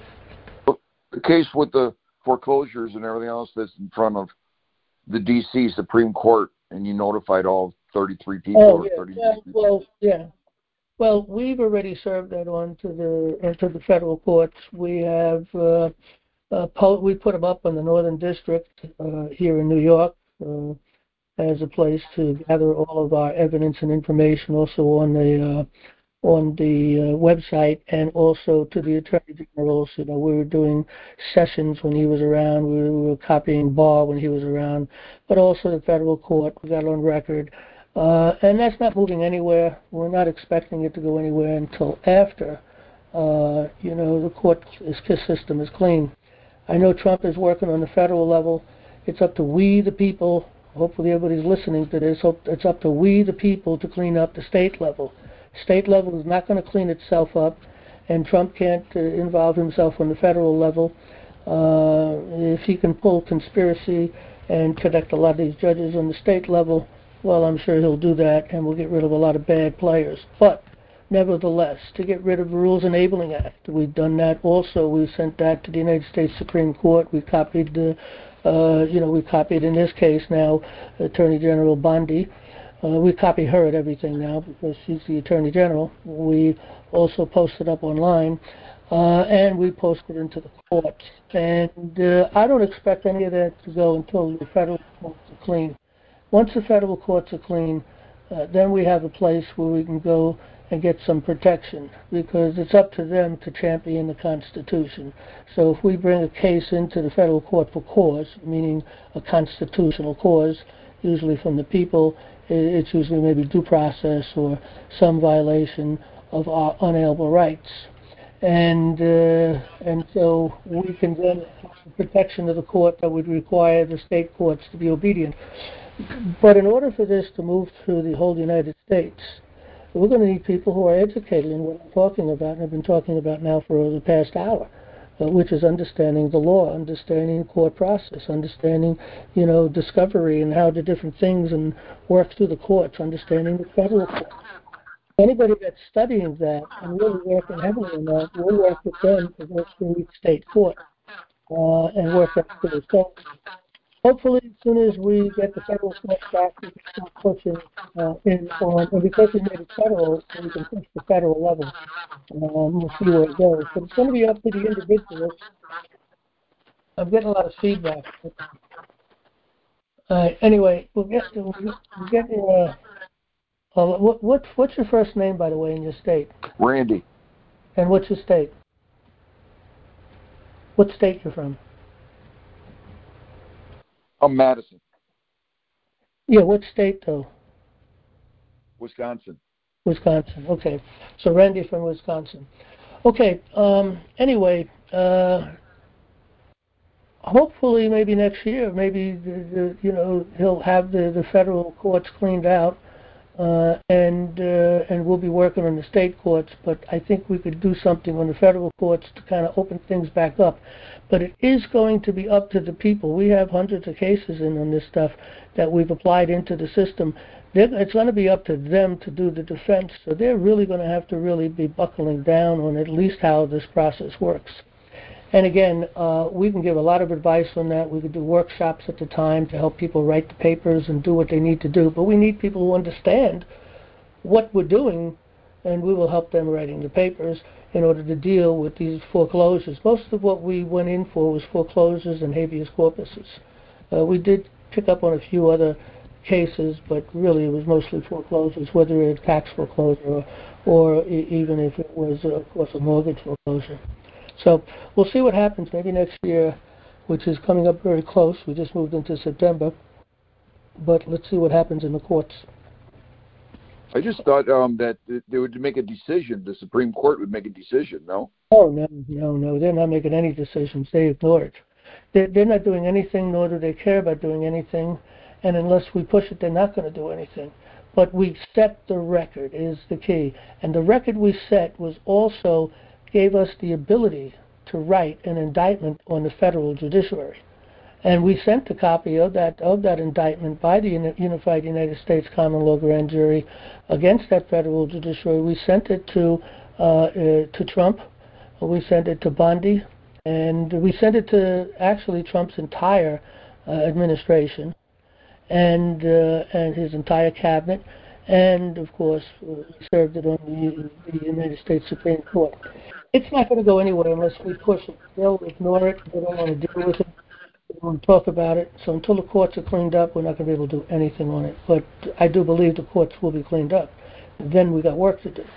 The case with the foreclosures and everything else that's in front of the D C Supreme Court, and you notified all thirty-three people. Oh, or yeah. thirty Well, people. well, yeah. Well, we've already served that on to the uh, to the federal courts. We have uh, uh, po- we put them up in the Northern District uh, here in New York uh, as a place to gather all of our evidence and information. Also on the uh, on the uh, website, and also to the Attorney General. You know, we were doing sessions when he was around. We were copying Barr when he was around, but also the federal court. We got on record. Uh, and that's not moving anywhere. We're not expecting it to go anywhere until after, uh, you know, the court system is clean. I know Trump is working on the federal level. It's up to we, the people. Hopefully everybody's listening to this. It's up to we, the people, to clean up the state level. State level is not going to clean itself up, and Trump can't uh, involve himself on the federal level. Uh, if he can pull conspiracy and connect a lot of these judges on the state level, well, I'm sure he'll do that, and we'll get rid of a lot of bad players. But nevertheless, to get rid of the Rules Enabling Act, we've done that also. We sent that to the United States Supreme Court. We copied the, uh, you know, we copied in this case now Attorney General Bondi. Uh, we copy her at everything now because she's the Attorney General. We also posted up online, uh, and we posted into the courts. And uh, I don't expect any of that to go until the federal courts are clean. Once the federal courts are clean, uh, then we have a place where we can go and get some protection, because it's up to them to champion the Constitution. So if we bring a case into the federal court for cause, meaning a constitutional cause, usually from the people, it's usually maybe due process or some violation of our unalienable rights. And uh, and so we can then have the protection of the court that would require the state courts to be obedient. But in order for this to move through the whole United States, we're going to need people who are educated in what I'm talking about, and I've been talking about now for the past hour, uh, which is understanding the law, understanding the court process, understanding, you know, discovery and how the different things and work through the courts, understanding the federal court. Anybody that's studying that and really working heavily on that, we'll work with them to work through each state court uh, and work that through. So hopefully, as soon as we get the federal courts back, we can start pushing uh, in on, and because we made it federal, we can push the federal level. Um, we'll see where it goes. But it's going to be up to the individual. I'm getting a lot of feedback. Uh, anyway, we'll get to, we'll get to, uh, Uh, what, what, what's your first name, by the way, in your state? Randy. And what's your state? What state you're from? I'm Madison. Yeah, what state, though? Wisconsin. Wisconsin, okay. So Randy from Wisconsin. Okay, um, anyway, uh, hopefully maybe next year, maybe, the, the, you know, he'll have the, the federal courts cleaned out. Uh, and uh, and we'll be working on the state courts, but I think we could do something on the federal courts to kind of open things back up. But it is going to be up to the people. We have hundreds of cases in on this stuff that we've applied into the system. They're, it's going to be up to them to do the defense, so they're really going to have to really be buckling down on at least how this process works. And again, uh, we can give a lot of advice on that. We could do workshops at the time to help people write the papers and do what they need to do. But we need people who understand what we're doing, and we will help them writing the papers in order to deal with these foreclosures. Most of what we went in for was foreclosures and habeas corpuses. Uh, we did pick up on a few other cases, but really it was mostly foreclosures, whether it's tax foreclosure or, or e- even if it was, uh, of course, a mortgage foreclosure. So we'll see what happens maybe next year, which is coming up very close. We just moved into September. But let's see what happens in the courts. I just thought um, that they would make a decision. The Supreme Court would make a decision, no? Oh, no, no, no. They're not making any decisions. They ignore it. They're, they're not doing anything, nor do they care about doing anything. And unless we push it, they're not going to do anything. But we set the record is the key. And the record we set was also gave us the ability to write an indictment on the federal judiciary. And we sent a copy of that of that indictment by the Unified United States Common Law Grand Jury against that federal judiciary. We sent it to uh, uh, to Trump. We sent it to Bondi, and we sent it to actually Trump's entire uh, administration and uh, and his entire cabinet. And of course, uh, served it on the, the United States Supreme Court. It's not going to go anywhere unless we push it. They'll ignore it. They don't want to deal with it. They don't want to talk about it. So until the courts are cleaned up, we're not going to be able to do anything on it. But I do believe the courts will be cleaned up. Then we got work to do.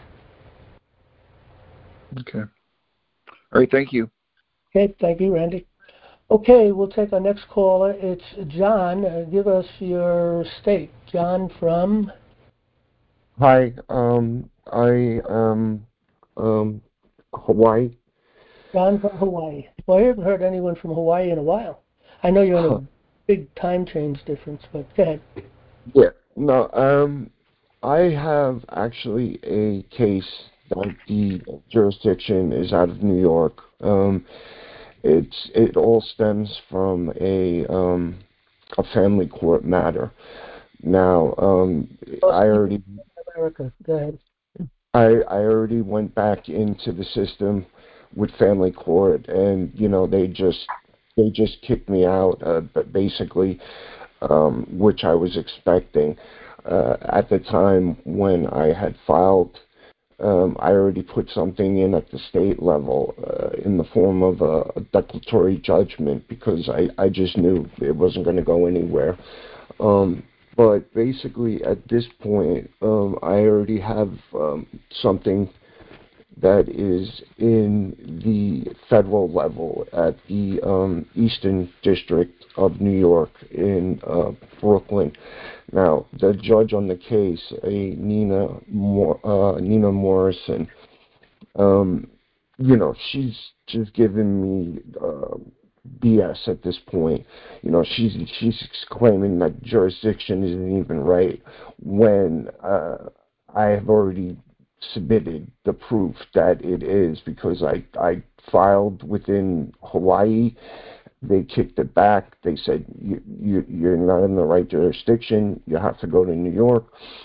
Okay. All right. Thank you. Okay. Thank you, Randy. Okay, we'll take our next caller. It's John. Uh, give us your state. John from? Hi. Um, I am um, Hawaii. John from Hawaii. Well, I haven't heard anyone from Hawaii in a while. I know you're in a big time change difference, but go ahead. Yeah. No. Um, I have actually a case that the jurisdiction is out of New York. Um, it's it all stems from a um, a family court matter. Now, um, I already America. Go ahead. I I already went back into the system with family court, and you know they just they just kicked me out, uh, but basically, um, which I was expecting. Uh, at the time when I had filed, um, I already put something in at the state level uh, in the form of a, a declaratory judgment because I, I just knew it wasn't going to go anywhere. Um, but basically, at this point, um, I already have um, something that is in the federal level at the um, Eastern District of New York in uh, Brooklyn. Now, the judge on the case, a Nina Mor- uh, Nina Morrison, um, you know, she's just giving me uh, B S at this point. You know, she's she's claiming that jurisdiction isn't even right when uh, I have already submitted the proof that it is, because I I filed within Hawaii. They kicked it back. They said you, you you're not in the right jurisdiction. You have to go to New York,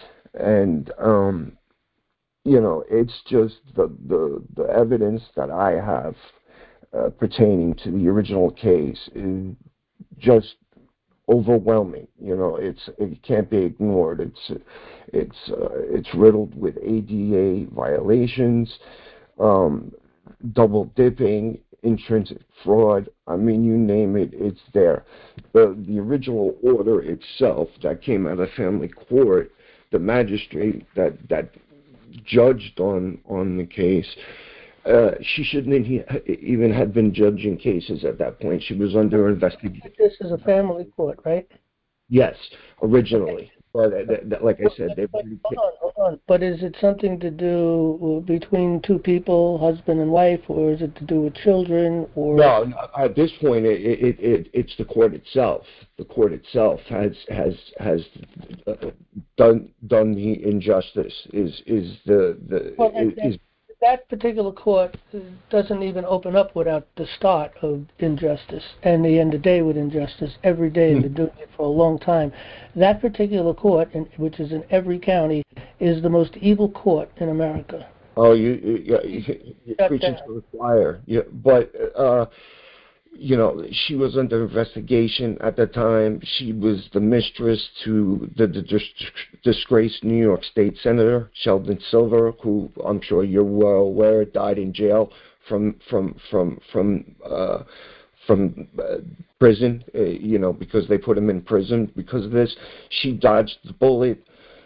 and um, you know, it's just the the the evidence that I have uh, pertaining to the original case is just overwhelming. You know, it's it can't be ignored. It's it's uh, it's riddled with A D A violations, um, double dipping, intrinsic fraud. I mean, you name it, it's there. The the original order itself that came out of family court, the magistrate that that judged on on the case. Uh, she shouldn't even have been judging cases at that point. She was under investigation. This is a family court, right? Yes, originally. Okay. But uh, th- th- like I said, they've but, hold on, hold on. But is it something to do between two people, husband and wife, or is it to do with children? Or no, no, at this point, it, it, it it's the court itself. The court itself has has has uh, done done the injustice. Is is the the well, is, that, is that particular court doesn't even open up without the start of injustice and the end of the day with injustice every day, and been doing it for a long time. That particular court, in, which is in every county, is the most evil court in America. Oh, you, you, you, you preaching to the choir. Yeah, but uh, you know, she was under investigation at the time. She was the mistress to the, the dis- disgraced New York State Senator Sheldon Silver, who I'm sure you're well aware died in jail from from from from uh, from uh, prison. Uh, you know, because they put him in prison because of this. She dodged the bullet.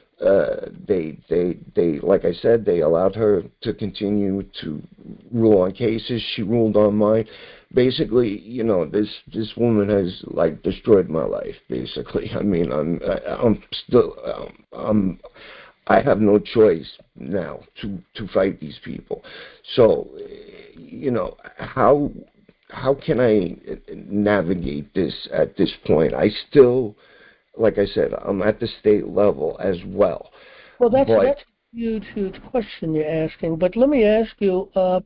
Uh, they, they, they, like I said, they allowed her to continue to rule on cases. She ruled on mine. Basically, you know, this this woman has like destroyed my life. Basically, I mean, I'm I'm still um, I'm I have no choice now to to fight these people. So, you know, how how can I navigate this at this point? I still. Like I said, I'm at the state level as well. Well, that's but, that's a huge, huge question you're asking. But let me ask you, uh,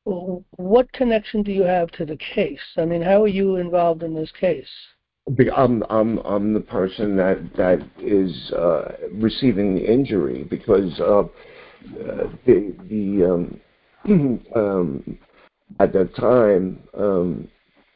what connection do you have to the case? I mean, how are you involved in this case? I'm I'm I'm the person that that is uh, receiving the injury because uh, the the um, um, at that time. Um,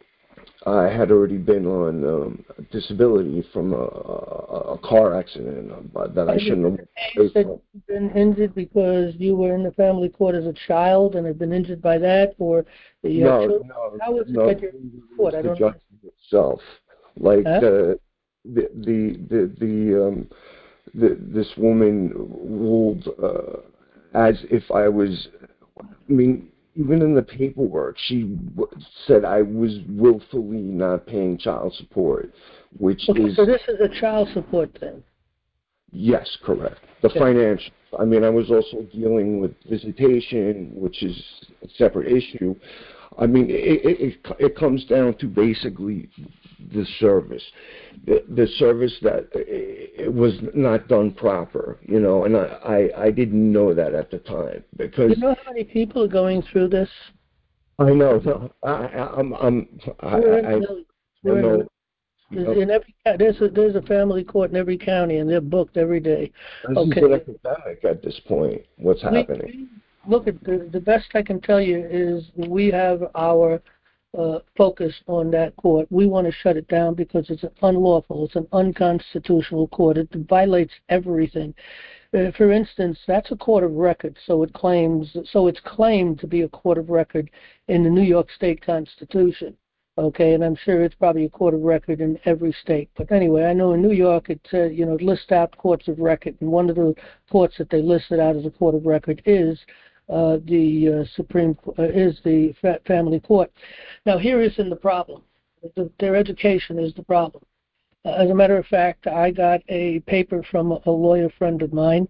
I had already been on um, disability from a, a, a car accident uh, that I shouldn't have. You said you've been injured because you were in the family court as a child and have been injured by that, or you no, have children? no, How is no, it that you're in court? I the don't justice itself, like huh? the the the the, the um the, this woman ruled uh, as if I was. I mean, even in the paperwork, she w- said I was willfully not paying child support, which Okay, is so this is a child support thing. yes, correct. The Okay. financial. I mean, I was also dealing with visitation, which is a separate issue. I mean, it, it, it, it comes down to basically the service, the, the service that it was not done proper, you know, and I, I, I didn't know that at the time because You know how many people are going through this? I know. No, I, I, I'm, I'm, I, We're in I, I millions. don't We're in know. There's, in every there's a, there's a family court in every county, and they're booked every day. This Okay. is an epidemic at this point. What's We, happening? we look at the, the best I can tell you is we have our uh, focus on that court. We want to shut it down because it's unlawful. It's an unconstitutional court. It violates everything. Uh, for instance, that's a court of record, so it claims so it's claimed to be a court of record in the New York State Constitution. Okay, and I'm sure it's probably a court of record in every state. But anyway, I know in New York it uh, you know lists out courts of record, and one of the courts that they listed out as a court of record is uh, the uh, Supreme uh, is the fa- Family Court. Now here isn't the problem. The, their education is the problem. Uh, as a matter of fact, I got a paper from a, a lawyer friend of mine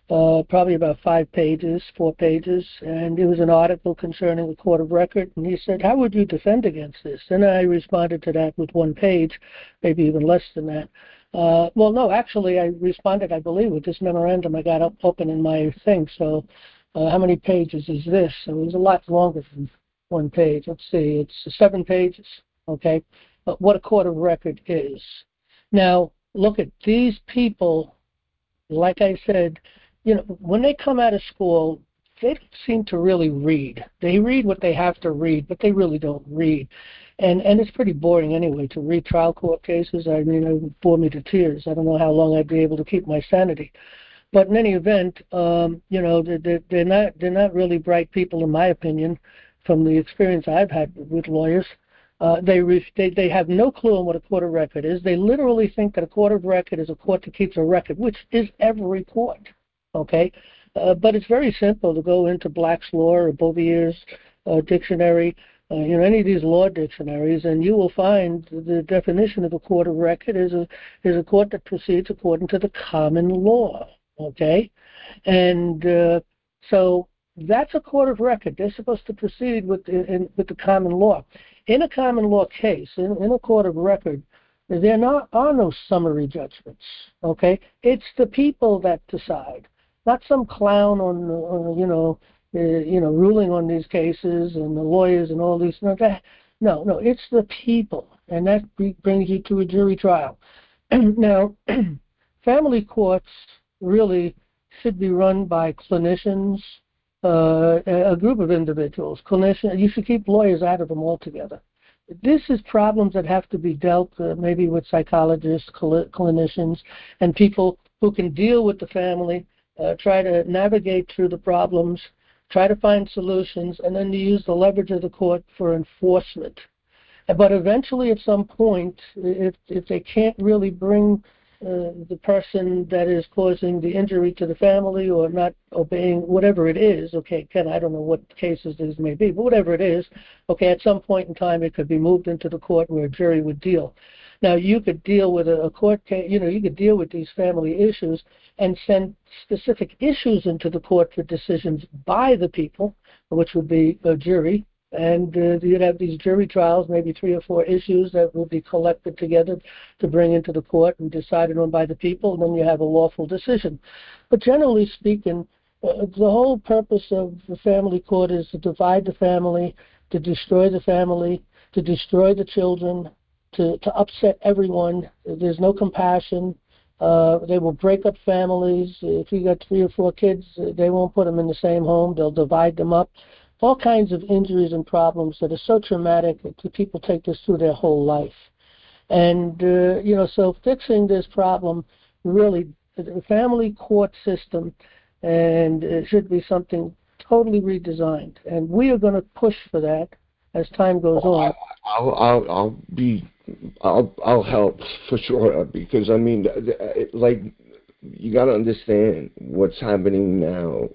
uh, probably about five pages, four pages, and it was an article concerning the court of record, and he said, how would you defend against this? And I responded to that with one page, maybe even less than that. Uh, well, no, actually, I responded, I believe, with this memorandum I got up open in my thing, so uh, how many pages is this? So it was a lot longer than one page. Let's see, it's seven pages, okay, but what a court of record is. Now, look at these people, like I said, you know, when they come out of school, they don't seem to really read. They read what they have to read, but they really don't read. And and it's pretty boring anyway to read trial court cases. I mean, it would bore me to tears. I don't know how long I'd be able to keep my sanity. But in any event, um, you know, they're, they're not they're not really bright people, in my opinion, from the experience I've had with lawyers. Uh, they, they they have no clue on what a court of record is. They literally think that a court of record is a court that keeps a record, which is every court. Okay, uh, but it's very simple to go into Black's Law or Bouvier's uh, dictionary, uh, you know, any of these law dictionaries, and you will find the definition of a court of record is a is a court that proceeds according to the common law. Okay, and uh, so that's a court of record. They're supposed to proceed with the, in, with the common law. In a common law case, in, in a court of record, there not, are no summary judgments. Okay, it's the people that decide. Not some clown on, on you know, uh, you know, ruling on these cases and the lawyers and all these. No, that, no, no, it's the people, and that brings you to a jury trial. Now, family courts really should be run by clinicians, uh, a group of individuals. Clinicians. You should keep lawyers out of them altogether. This is problems that have to be dealt uh, maybe with psychologists, cl- clinicians, and people who can deal with the family. Uh, try to navigate through the problems, try to find solutions, and then to use the leverage of the court for enforcement. But eventually, at some point, if if they can't really bring uh, the person that is causing the injury to the family or not obeying whatever it is, okay, Ken, I don't know what cases these may be, but whatever it is, okay, at some point in time, it could be moved into the court where a jury would deal. Now, you could deal with a, a court case, you know, you could deal with these family issues and send specific issues into the court for decisions by the people, which would be a jury. And uh, you'd have these jury trials, maybe three or four issues that will be collected together to bring into the court and decided on by the people, and then you have a lawful decision. But generally speaking, uh, the whole purpose of the family court is to divide the family, to destroy the family, to destroy the children, to, to upset everyone. There's no compassion. Uh, they will break up families. If you got three or four kids, they won't put them in the same home. They'll divide them up. All kinds of injuries and problems that are so traumatic that people take this through their whole life. And, uh, you know, so fixing this problem, really, the family court system, and it should be something totally redesigned. And we are going to push for that as time goes on. I'll, I'll, I'll be, I'll, I'll help for sure, because I mean, like, you got to understand what's happening now,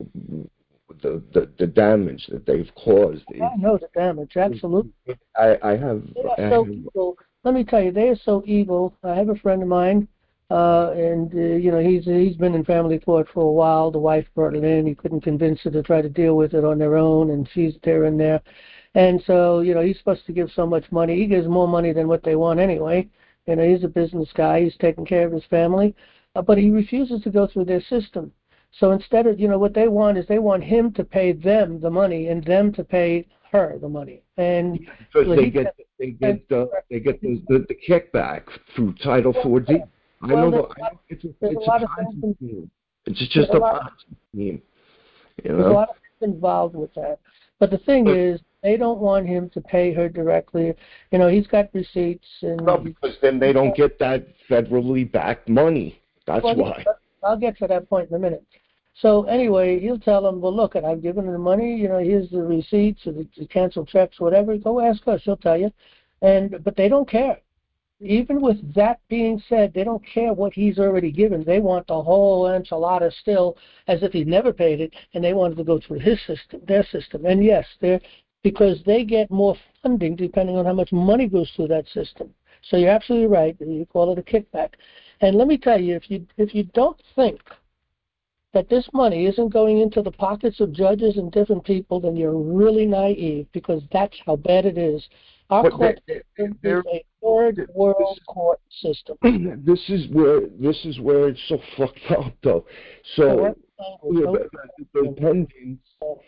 the, the, the damage that they've caused. I know the damage, absolutely. I, I have. They are I so have evil. Let me tell you, they are so evil. I have a friend of mine, uh, and uh, you know, he's he's been in family court for a while. The wife brought it in. He couldn't convince her to try to deal with it on their own, and she's there and there. And so, you know, he's supposed to give so much money. He gives more money than what they want anyway. You know, he's a business guy. He's taking care of his family. Uh, but he refuses to go through their system. So instead of, you know, what they want is they want him to pay them the money and them to pay her the money. And because they get, they get the they get the, the, the kickback through Title four D. I know the, it's a, it's a Ponzi scheme. It's just a Ponzi scheme. You know? There's a lot of things involved with that. But the thing but, is, they don't want him to pay her directly. You know, he's got receipts. And no, because then they don't get that federally backed money. That's well, why. I'll get to that point in a minute. So anyway, he'll tell them, well, look, I've given her the money. You know, here's the receipts or the, the canceled checks, whatever. Go ask her. She'll tell you. And But they don't care. Even with that being said, they don't care what he's already given. They want the whole enchilada still, as if he'd never paid it, and they wanted to go through his system, their system. And yes, they're because they get more funding depending on how much money goes through that system. So you're absolutely right. You call it a kickback. And let me tell you, if you if you don't think that this money isn't going into the pockets of judges and different people, then you're really naive, because that's how bad it is. Our But court they- system they're- is a third world court system. This is where this is where it's so fucked up, though. So Correct yeah, language. but the dependents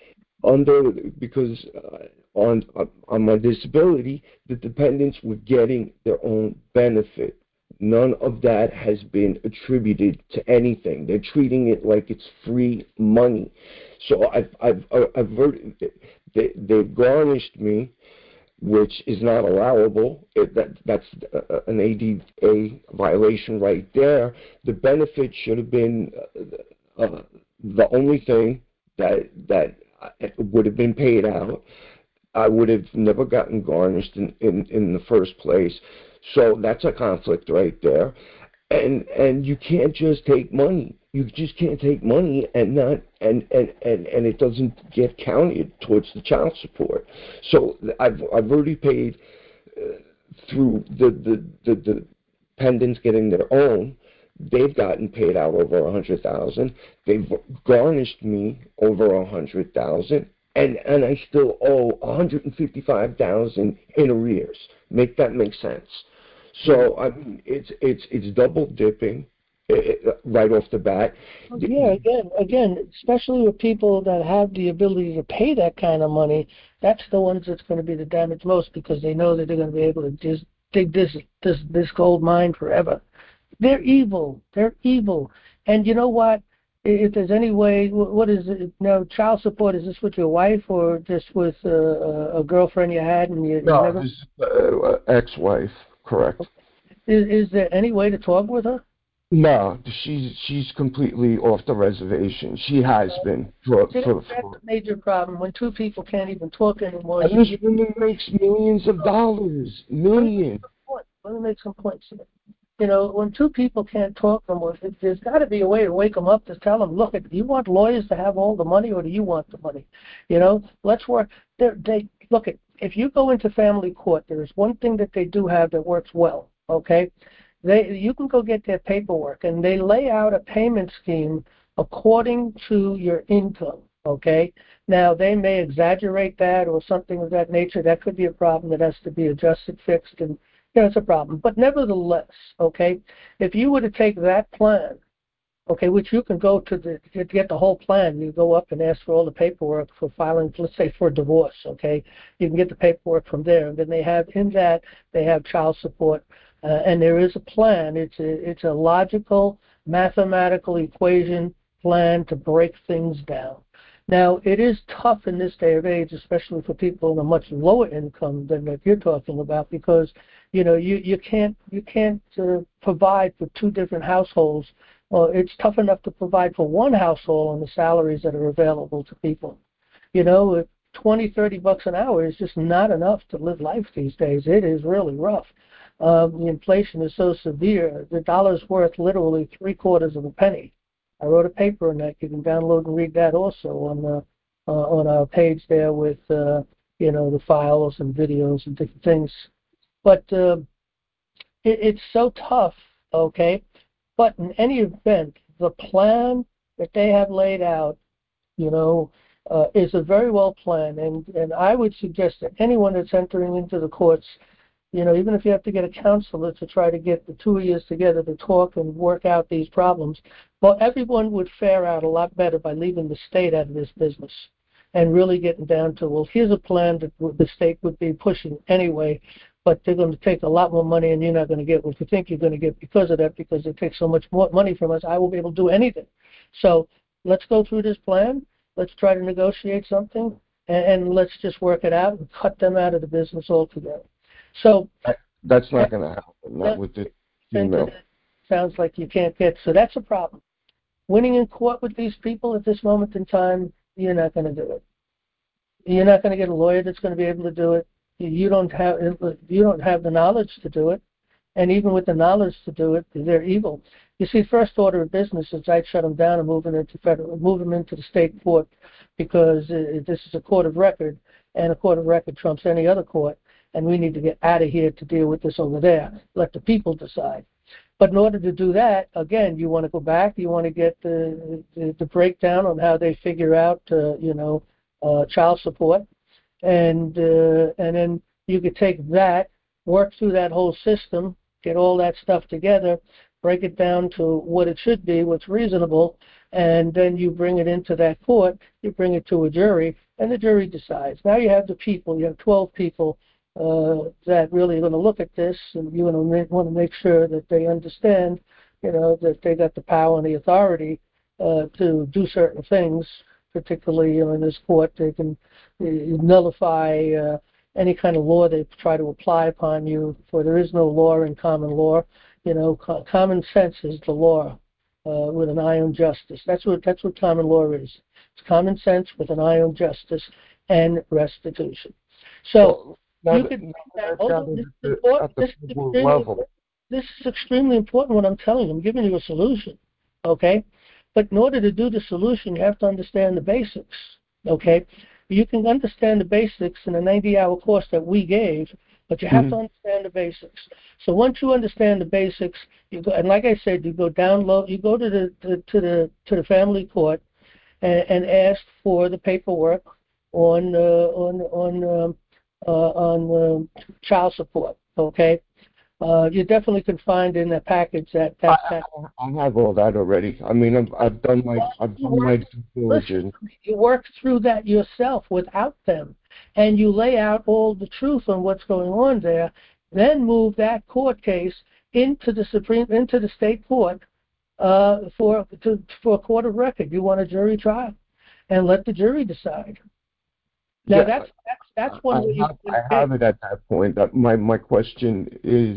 under because uh, on on my disability, the dependents were getting their own benefit. None of that has been attributed to anything. They're treating it like it's free money. So I've I've I've heard they they've garnished me, which is not allowable. It, that that's uh, an A D A violation right there. The benefit should have been uh, uh, the only thing that that would have been paid out. I would have never gotten garnished in, in, in the first place. So that's a conflict right there. And and you can't just take money. You just can't take money and not and, and, and, and it doesn't get counted towards the child support. So I've I've already paid uh, through the the, the the dependents getting their own. They've gotten paid out over a hundred thousand. They've garnished me over a hundred thousand, and and I still owe one hundred and fifty-five thousand in arrears. Make that make sense? So I mean, it's it's it's double dipping it, right off the bat. Yeah, again, again, especially with people that have the ability to pay that kind of money, that's the ones that's going to be the damage most, because they know that they're going to be able to just dig this this this gold mine forever. They're evil. They're evil. And you know what? If there's any way, what is it? No, child support, is this with your wife or just with uh, a girlfriend you had and you, no, you never? this is uh, ex-wife, correct? Is, is there any way to talk with her? No, she's she's completely off the reservation. She has been for See, for. that's for a major problem when two people can't even talk anymore. and this woman makes millions of dollars, millions. Let me make some points here. You know, when two people can't talk no more, there's got to be a way to wake them up to tell them, look, do you want lawyers to have all the money, or do you want the money? You know, let's work. They're, they look at if you go into family court, there is one thing that they do have that works well. Okay, they you can go get their paperwork, and they lay out a payment scheme according to your income. Okay, now they may exaggerate that or something of that nature. That could be a problem that has to be adjusted, fixed, and you know, it's a problem. But nevertheless, okay, if you were to take that plan, okay, which you can go to the, to get the whole plan, you go up and ask for all the paperwork for filing, let's say for divorce, okay, you can get the paperwork from there. And then they have, in that, they have child support, uh, and there is a plan. It's a, it's a logical, mathematical equation plan to break things down. Now, it is tough in this day of age, especially for people in a much lower income than that you're talking about, because you know you, you can't you can't uh, provide for two different households. Well, it's tough enough to provide for one household on the salaries that are available to people. You know, twenty, thirty bucks an hour is just not enough to live life these days. It is really rough. Um, the inflation is so severe. The dollar's worth literally three quarters of a penny. I wrote a paper on that. You can download and read that also on the uh, on our page there with uh, you know the files and videos and different things. But uh, it, it's so tough, okay. But in any event, the plan that they have laid out, you know, uh, is a very well planned, and and I would suggest that anyone that's entering into the courts, you know, even if you have to get a counselor to try to get the two of you together to talk and work out these problems, well, everyone would fare out a lot better by leaving the state out of this business and really getting down to, well, here's a plan that the state would be pushing anyway, but they're going to take a lot more money and you're not going to get what you think you're going to get because of that, because they take so much more money from us, I won't be able to do anything. So let's go through this plan. Let's try to negotiate something, and, and let's just work it out and cut them out of the business altogether. So that's not going to happen. Not with the female. Sounds like you can't get. So that's a problem. Winning in court with these people at this moment in time, you're not going to do it. You're not going to get a lawyer that's going to be able to do it. You don't have you don't have the knowledge to do it, and even with the knowledge to do it, they're evil. You see, first order of business is I'd shut them down and move them into federal, move them into the state court, because uh, this is a court of record, and a court of record trumps any other court. And we need to get out of here to deal with this over there. Let the people decide. But in order to do that, again, you want to go back. You want to get the the, the breakdown on how they figure out, uh, you know, uh, child support, and uh, and then you could take that, work through that whole system, get all that stuff together, break it down to what it should be, what's reasonable, and then you bring it into that court. You bring it to a jury, and the jury decides. Now you have the people. You have twelve people. Uh, that really are going to look at this, and you want to make sure that they understand, you know, that they got the power and the authority uh, to do certain things. Particularly, you know, in this court, they can uh, nullify uh, any kind of law they try to apply upon you. For there is no law in common law. You know, co- common sense is the law uh, with an eye on justice. That's what that's what common law is. It's common sense with an eye on justice and restitution. So. Well, You Now, could, that, hold now on, this, that is the, important. at the This, is federal extremely, level, this is extremely important what I'm telling you. I'm giving you a solution, okay? But in order to do the solution, you have to understand the basics, okay? You can understand the basics in a ninety-hour course that we gave, but you have Mhm. to understand the basics. So once you understand the basics, you go, and like I said, you go down low, you go to the to, to the to the family court and, and ask for the paperwork on uh, on on um, uh, on um, child support. Okay, uh, you definitely can find in the package that I, that that. I, I have all that already. I mean, I've, I've done my I've You done my work, due listen, diligence. you work through that yourself without them, and you lay out all the truth on what's going on there. Then move that court case into the Supreme, into the state court uh, for to, for a court of record. You want a jury trial, and let the jury decide. Now Yeah, that's that's that's I, one I way you have can I have it at that point. That my my question is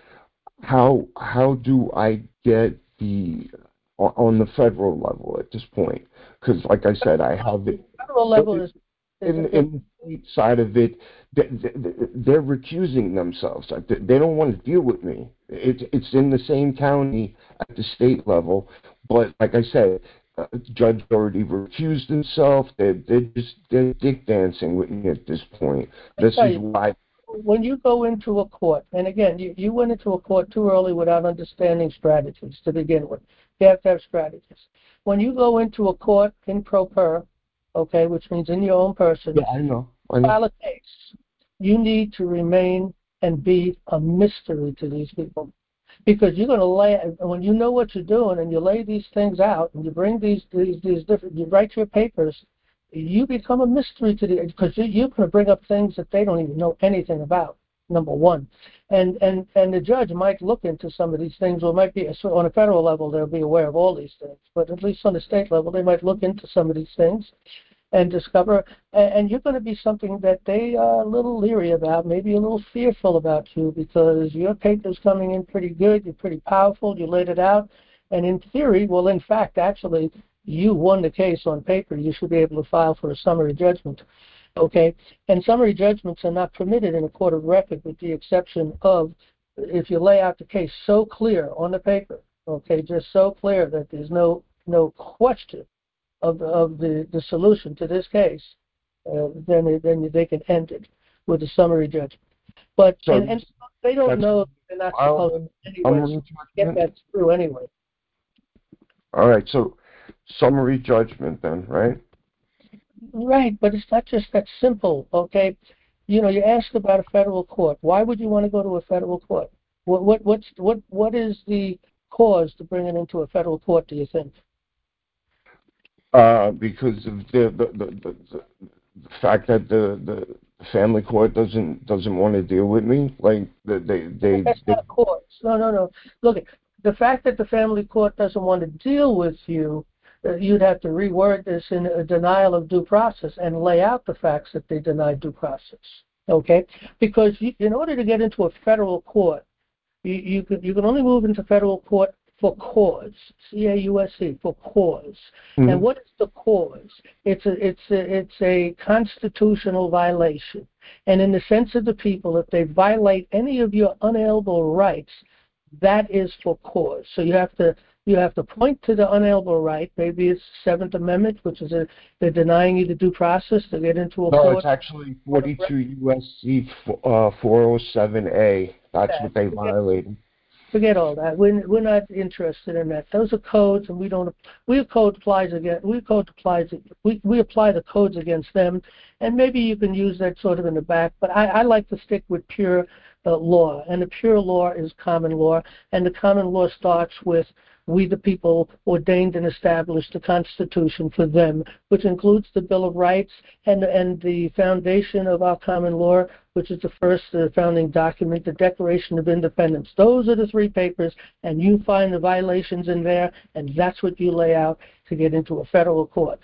how how do I get the on on the federal level at this point? Because like I said, I have it federal level is, is, in is in the state side of it. they- they- They're recusing themselves. Like, they they don't want to deal with me. It's it's in the same county at the state level, but like I said, uh, judge already recused himself. They're they're just they're dick dancing with me at this point. I This tell is you, why. when you go into a court, and again, you, you went into a court too early without understanding strategies to begin with. You have to have strategies. When you go into a court in pro per, okay, which means in your own person, Yeah, I know. I know. file a case, you need to remain and be a mystery to these people. Because you're going to lay, when you know what you're doing and you lay these things out and you bring these these these different, you write your papers, you become a mystery to the, because you, you're going to bring up things that they don't even know anything about. Number one, and and and the judge might look into some of these things, or might be so on a federal level they'll be aware of all these things, but at least on the state level they might look into some of these things and discover, and, and you're going to be something that they are a little leery about, maybe a little fearful about you, because your paper's coming in pretty good, you're pretty powerful, you laid it out, and in theory, well, in fact, actually, you won the case on paper, you should be able to file for a summary judgment, okay? And summary judgments are not permitted in a court of record with the exception of if you lay out the case so clear on the paper, okay, just so clear that there's no no question of of the, the solution to this case, uh, then they, then they can end it with a summary judgment. But So and, and they don't that's know they're not supposed to anyway. summary So get judgment. that through anyway. All right. So summary judgment then, right? Right, but it's not just that simple. Okay, you know, you ask about a federal court. Why would you want to go to a federal court? What what what's what what is the cause to bring it into a federal court? Do you think? Uh, because of the the, the, the, the the fact that the, the family court doesn't doesn't want to deal with me, like the, they they That's they. not courts. No, no, no. Look, the fact that the family court doesn't want to deal with you, uh, you'd have to reword this in a denial of due process and lay out the facts that they denied due process. Okay? Because you, in order to get into a federal court, you, you can you can only move into federal court for cause, C A U S E, for cause. Mhm. And what is the cause? It's a it's a it's a constitutional violation. And in the sense of the people, if they violate any of your unalienable rights, that is for cause. So you have to you have to point to the unalienable right. Maybe it's the Seventh Amendment, which is a, they're denying you the due process to get into a No, court. it's actually forty-two U S C uh, four oh seven A. That's what they violated. Forget all that. We're, we're not interested in that. Those are codes, and we don't. We code applies again. We code applies. We we apply the codes against them, and maybe you can use that sort of in the back. But I, I like to stick with pure uh, law, and the pure law is common law, and the common law starts with we the people ordained and established the Constitution for them, which includes the Bill of Rights and and the foundation of our common law, which is the first uh, founding document, the Declaration of Independence. Those are the three papers, and you find the violations in there, and that's what you lay out to get into a federal court.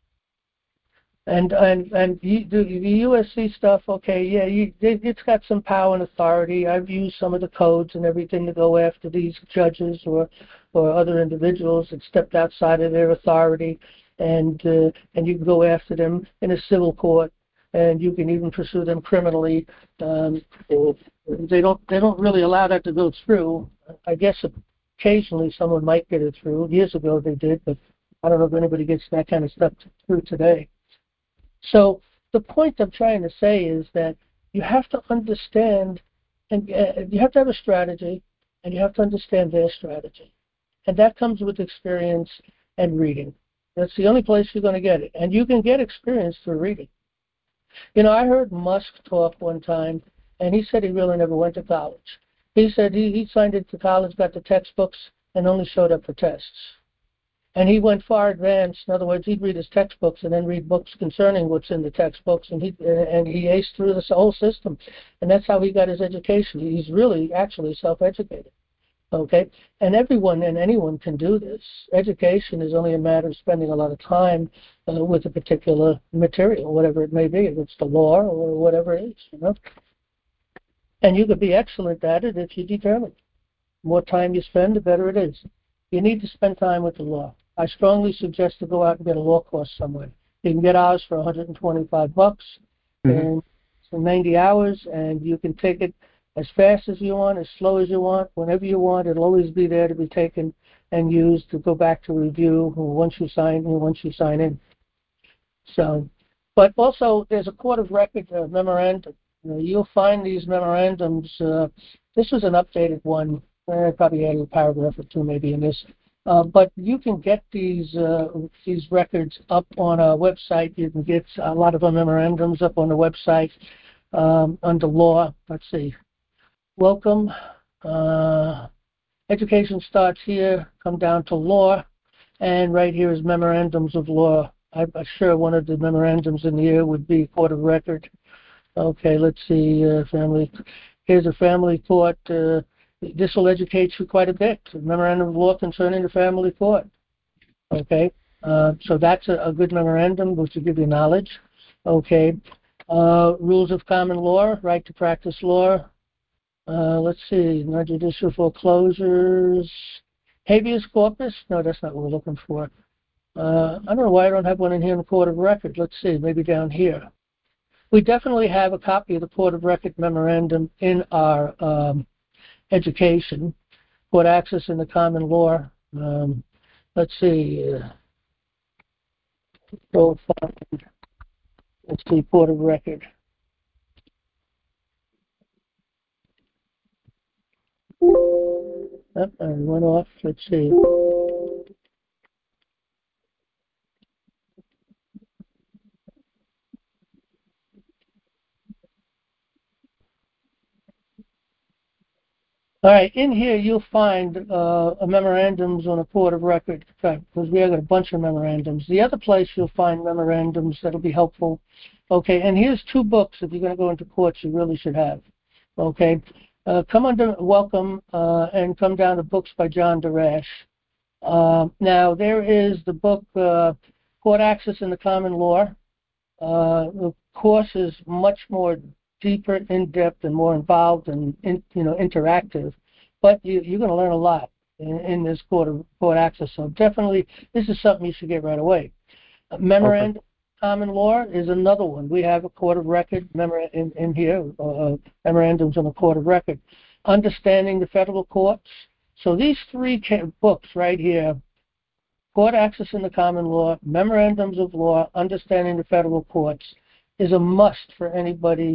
And and and you, the, the U S C stuff, okay, yeah, you, it, it's got some power and authority. I've used some of the codes and everything to go after these judges or or other individuals that stepped outside of their authority, and uh, and you can go after them in a civil court, and you can even pursue them criminally. Um, they don't they don't really allow that to go through. I guess occasionally someone might get it through. Years ago they did, but I don't know if anybody gets that kind of stuff through today. So the point I'm trying to say is that you have to understand, and uh, you have to have a strategy, and you have to understand their strategy. And that comes with experience and reading. That's the only place you're going to get it. And you can get experience through reading. You know, I heard Musk talk one time, and he said he really never went to college. He said he, he signed into college, got the textbooks, and only showed up for tests. And he went far advanced. In other words, he'd read his textbooks and then read books concerning what's in the textbooks, and he and he aced through this whole system. And that's how he got his education. He's really actually self-educated. Okay? And everyone and anyone can do this. Education is only a matter of spending a lot of time uh, with a particular material, whatever it may be, if it's the law or whatever it is, you know. And you could be excellent at it if you determine. The more time you spend, the better it is. You need to spend time with the law. I strongly suggest to go out and get a law course somewhere. You can get ours for one hundred twenty-five bucks, mm-hmm. and for ninety hours, and you can take it as fast as you want, as slow as you want, whenever you want. It'll always be there to be taken and used to go back to review once you sign once you sign in. So, but also there's a court of record uh, memorandum. You know, you'll find these memorandums. Uh, this was an updated one. I probably added a paragraph or two maybe in this. Uh, but you can get these uh, these records up on a website. You can get a lot of our memorandums up on the website um, under law. Let's see. Welcome. Uh, education starts here. Come down to law. And right here is memorandums of law. I'm sure one of the memorandums in here would be court of record. Okay, let's see. Uh, family. Here's a family court. Uh, This will educate you quite a bit. Memorandum of law concerning the family court. Okay, uh, so that's a, a good memorandum, which will give you knowledge. Okay, uh, rules of common law, right to practice law. Uh, let's see, non-judicial foreclosures, habeas corpus. No, that's not what we're looking for. Uh, I don't know why I don't have one in here in the court of record. Let's see, maybe down here. We definitely have a copy of the court of record memorandum in our um, education, court access in the common law. Um, let's see. Uh, go find, let's see, court of record. Oh, I went off. Let's see. All right, in here you'll find uh, a memorandums on a court of record, because we have got a bunch of memorandums. The other place you'll find memorandums that'll be helpful. Okay, and here's two books if you're going to go into courts you really should have. Okay, uh, come under welcome uh, and come down to books by John Darash. Uh, now there is the book uh, Court Access in the Common Law. Uh, the course is much more deeper, in-depth, and more involved and in, you know interactive. But you, you're going to learn a lot in, in this court of court access. So definitely, this is something you should get right away. Uh, memorandum okay. Common law is another one. We have a court of record memor- in, in here, uh, memorandums on a court of record. Understanding the federal courts. So these three ca- books right here, Court Access in the Common Law, Memorandums of Law, Understanding the Federal Courts, is a must for anybody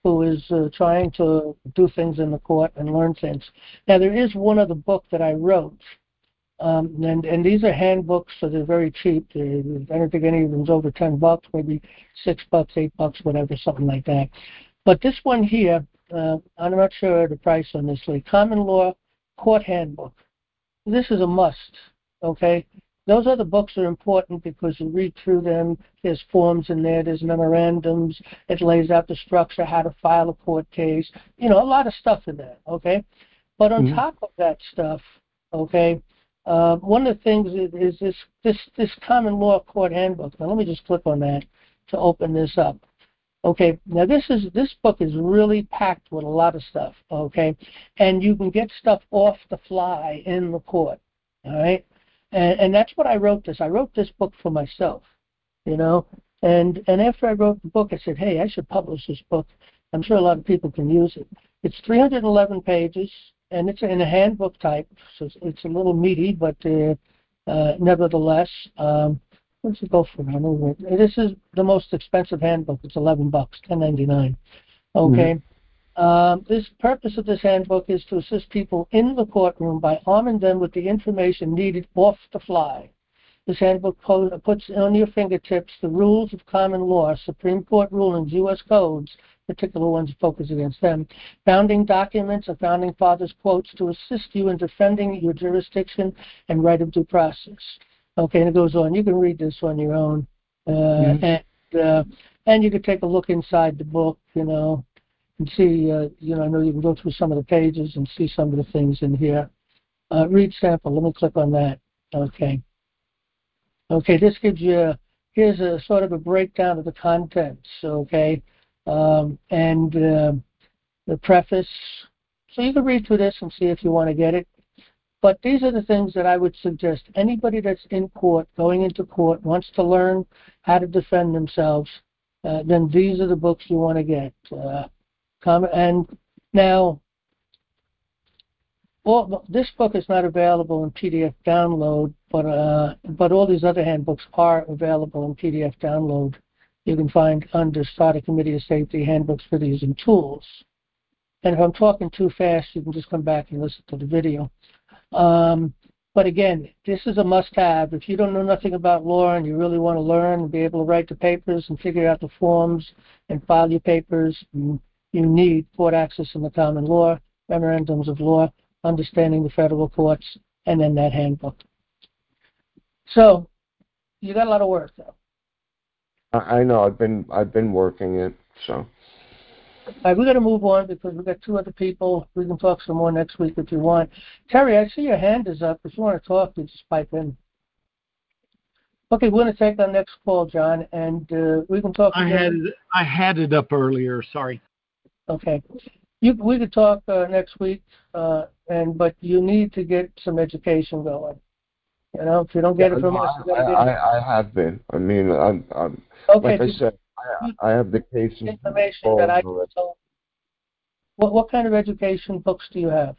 who is uh, trying to do things in the court and learn things. Now, there is one other book that I wrote, um, and, and these are handbooks, so they're very cheap. They're, I don't think any of them's over ten bucks, maybe six bucks, eight bucks, whatever, something like that. But this one here, uh, I'm not sure the price on this, like Common Law Court Handbook. This is a must, okay? Those other books are important because you read through them. There's forms in there. There's memorandums. It lays out the structure, how to file a court case. You know, a lot of stuff in there, okay? But on mm-hmm. top of that stuff, okay, uh, one of the things is, is this, this, this Common Law Court Handbook. Now, let me just click on that to open this up. Okay, now this is this book is really packed with a lot of stuff, okay? And you can get stuff off the fly in the court, all right? And, and that's what I wrote this. I wrote this book for myself, you know. And and after I wrote the book, I said, hey, I should publish this book. I'm sure a lot of people can use it. It's three hundred eleven pages, and it's in a handbook type, so it's, it's a little meaty, but uh, uh, nevertheless, um, what does it go for? I don't know. This is the most expensive handbook. It's eleven bucks, ten ninety-nine. Okay. Mm-hmm. Um, this purpose of this handbook is to assist people in the courtroom by arming them with the information needed off the fly. This handbook puts on your fingertips the rules of common law, Supreme Court rulings, U S codes, particular ones focus against them, founding documents and founding fathers' quotes to assist you in defending your jurisdiction and right of due process. Okay, and it goes on. You can read this on your own, uh, mm-hmm. and uh, and you can take a look inside the book, you know, and see, uh, you know, I know you can go through some of the pages and see some of the things in here. Uh, read sample. Let me click on that. Okay. Okay, this gives you, here's a sort of a breakdown of the contents, okay, um, and uh, the preface. So you can read through this and see if you want to get it. But these are the things that I would suggest. Anybody that's in court, going into court, wants to learn how to defend themselves, uh, then these are the books you want to get. Uh, and now, all, this book is not available in P D F download, but uh, but all these other handbooks are available in P D F download. You can find under Starter Committee of Safety Handbooks, Videos, and Tools. And if I'm talking too fast, you can just come back and listen to the video. Um, but again, this is a must-have. If you don't know nothing about law and you really want to learn and be able to write the papers and figure out the forms and file your papers, you need court access in the common law, memorandums of law, understanding the federal courts, and then that handbook. So you got a lot of work, though. I know. I've been I've been working it. So. All right, we're going to move on because we've got two other people. We can talk some more next week if you want. Terry, I see your hand is up. If you want to talk, you just pipe in. Okay, we're going to take our next call, John, and uh, we can talk. I had it, I had it up earlier. Sorry. Okay, you, we could talk uh, next week, uh, and but you need to get some education going. You know, if you don't get yeah, it from no, us, you I, get I, it. I have been. I mean, I'm, I'm okay, like I said. I, I have the cases. Information that I can tell. What what kind of education books do you have?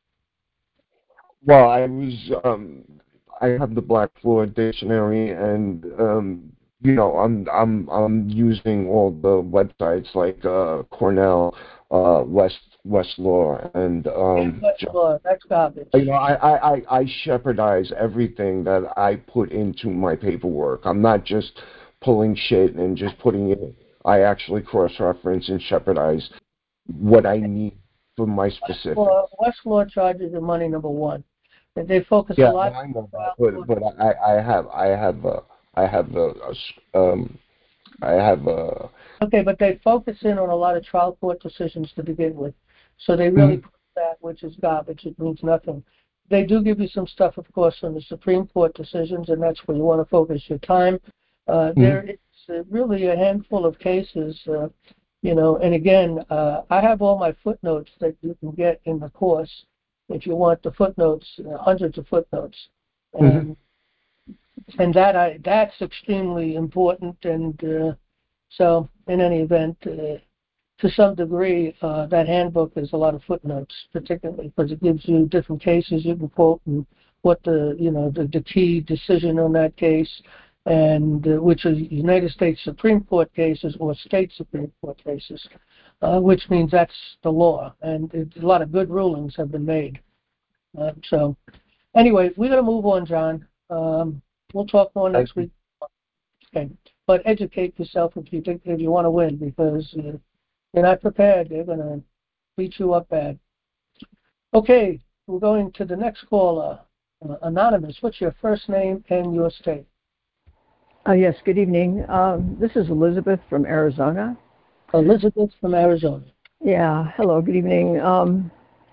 Well, I was um, I have the Black Law Dictionary, and um, you know, I'm I'm I'm using all the websites like uh, Cornell, uh, West Westlaw, and um, Westlaw. That's garbage. You know, I, I, I, I shepherdize everything that I put into my paperwork. I'm not just pulling shit and just putting it in. I actually cross-reference and shepherdize what I need for my specific. Well, Westlaw charges the money, number one. They focus yeah, a lot. Yeah, I know that, but but I, I have I have a, I have a, a um I have a. Okay, but they focus in on a lot of trial court decisions to begin with, so they really mm-hmm. put that, which is garbage. It means nothing. They do give you some stuff, of course, on the Supreme Court decisions, and that's where you want to focus your time. Uh, mm-hmm. There is uh, really a handful of cases, uh, you know, and again, uh, I have all my footnotes that you can get in the course if you want the footnotes, uh, hundreds of footnotes. And, mm-hmm. and that I that's extremely important, and uh, so in any event, uh, to some degree, uh, that handbook is a lot of footnotes, particularly because it gives you different cases you can quote and what the, you know, the, the key decision on that case. and uh, which are United States Supreme Court cases or state Supreme Court cases, uh, which means that's the law. And it, a lot of good rulings have been made. Uh, so anyway, we're going to move on, John. Um, we'll talk more next week. Okay. But educate yourself if you think if you want to win, because uh, you're not prepared. They're going to beat you up bad. Okay, we're going to the next caller. Uh, Anonymous, what's your first name and your state? Uh, yes, good evening. Um, this is Elizabeth from Arizona. Elizabeth from Arizona. Yeah, hello, good evening. Um,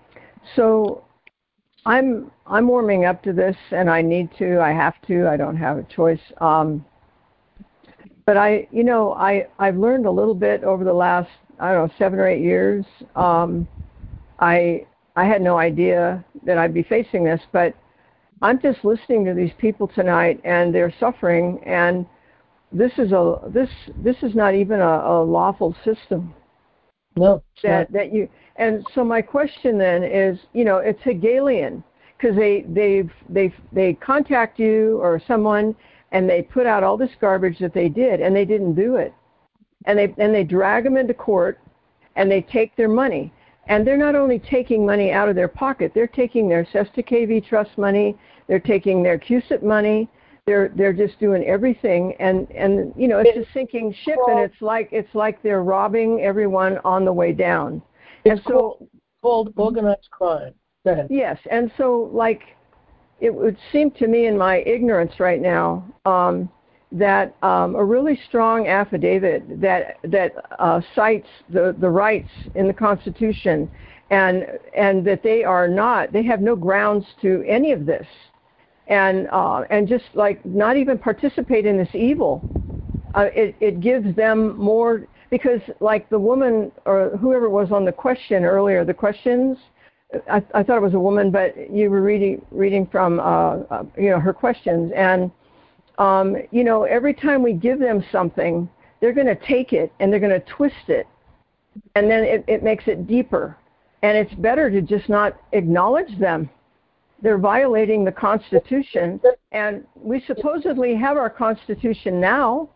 so I'm I'm warming up to this, and I need to, I have to, I don't have a choice. Um, but I, you know, I, I've learned a little bit over the last, I don't know, seven or eight years. Um, I I had no idea that I'd be facing this, but I'm just listening to these people tonight, and they're suffering, and this is a this this is not even a, a lawful system. No, that that you. And so my question then is, you know, it's Hegelian, because they they they they contact you or someone, and they put out all this garbage that they did, and they didn't do it, and they and they drag them into court, and they take their money. And they're not only taking money out of their pocket, they're taking their Sesta K V Trust money, they're taking their Q S I P money, they're they're just doing everything, and, and you know, it's a sinking ship, and it's like it's like they're robbing everyone on the way down. It's and so called, called organized crime. Go ahead. Yes, and so like it would seem to me in my ignorance right now, um, that um, a really strong affidavit that that uh, cites the, the rights in the Constitution, and and that they are not, they have no grounds to any of this, and uh, and just like not even participate in this evil. Uh, it it gives them more, because like the woman or whoever was on the question earlier, the questions. I, I thought it was a woman, but you were reading reading from uh, uh, you know her questions, and Um, you know, every time we give them something, they're going to take it and they're going to twist it, and then it, it makes it deeper. And it's better to just not acknowledge them. They're violating the Constitution, and we supposedly have our Constitution now.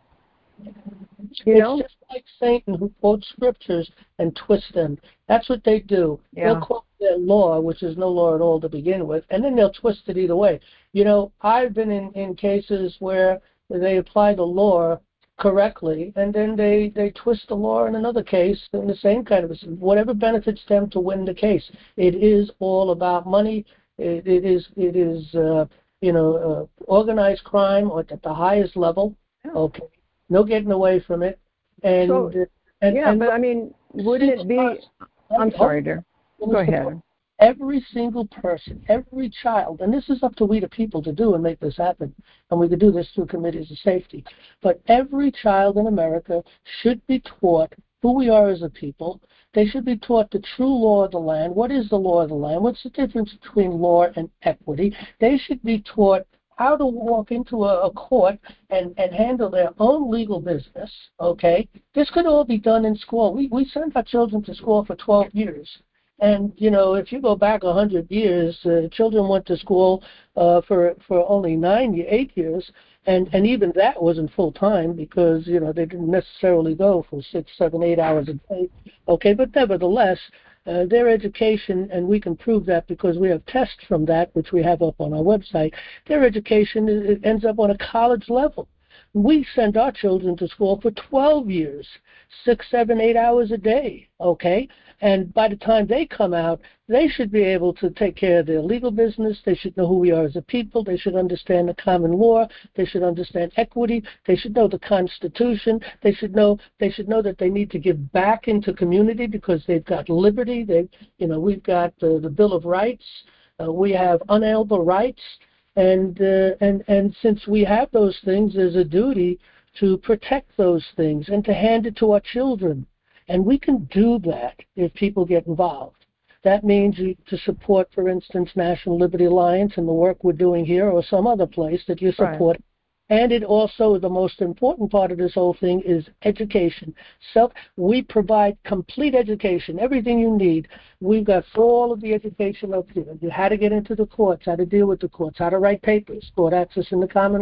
You know? It's just like Satan, who quotes scriptures and twists them. That's what they do. Yeah. They'll quote their law, which is no law at all to begin with, and then they'll twist it either way. You know, I've been in, in cases where they apply the law correctly, and then they, they twist the law in another case in the same kind of a, whatever benefits them to win the case. It is all about money. It, it is, it is uh, you know, uh, organized crime at the highest level. Okay. No getting away from it. And, so, and yeah, and but I mean, wouldn't it be? I'm sorry, dear. Go ahead. Every single person, every child, and this is up to we the people to do and make this happen, and we could do this through committees of safety, but every child in America should be taught who we are as a people. They should be taught the true law of the land. What is the law of the land? What's the difference between law and equity? They should be taught how to walk into a, a court and, and handle their own legal business, okay? This could all be done in school. We, we send our children to school for twelve years. And, you know, if you go back one hundred years, uh, children went to school uh, for for only nine, eight years, and, and even that wasn't full-time because, you know, they didn't necessarily go for six, seven, eight hours a day. Okay, but nevertheless, uh, their education, and we can prove that because we have tests from that, which we have up on our website, their education it ends up on a college level. We send our children to school for twelve years, six, seven, eight hours a day, okay? And by the time they come out, they should be able to take care of their legal business. They should know who we are as a people. They should understand the common law. They should understand equity. They should know the Constitution. They should know they should know that they need to give back into community because they've got liberty. They, you know, we've got uh, the Bill of Rights. Uh, we have unalienable rights. And, uh, and and since we have those things, there's a duty to protect those things and to hand it to our children. And we can do that if people get involved. That means you, to support, for instance, National Liberty Alliance and the work we're doing here or some other place that you support. Right. And it also, the most important part of this whole thing is education. So we provide complete education, everything you need. We've got all of the education up here. You how to get into the courts, how to deal with the courts, how to write papers, court access in the common law.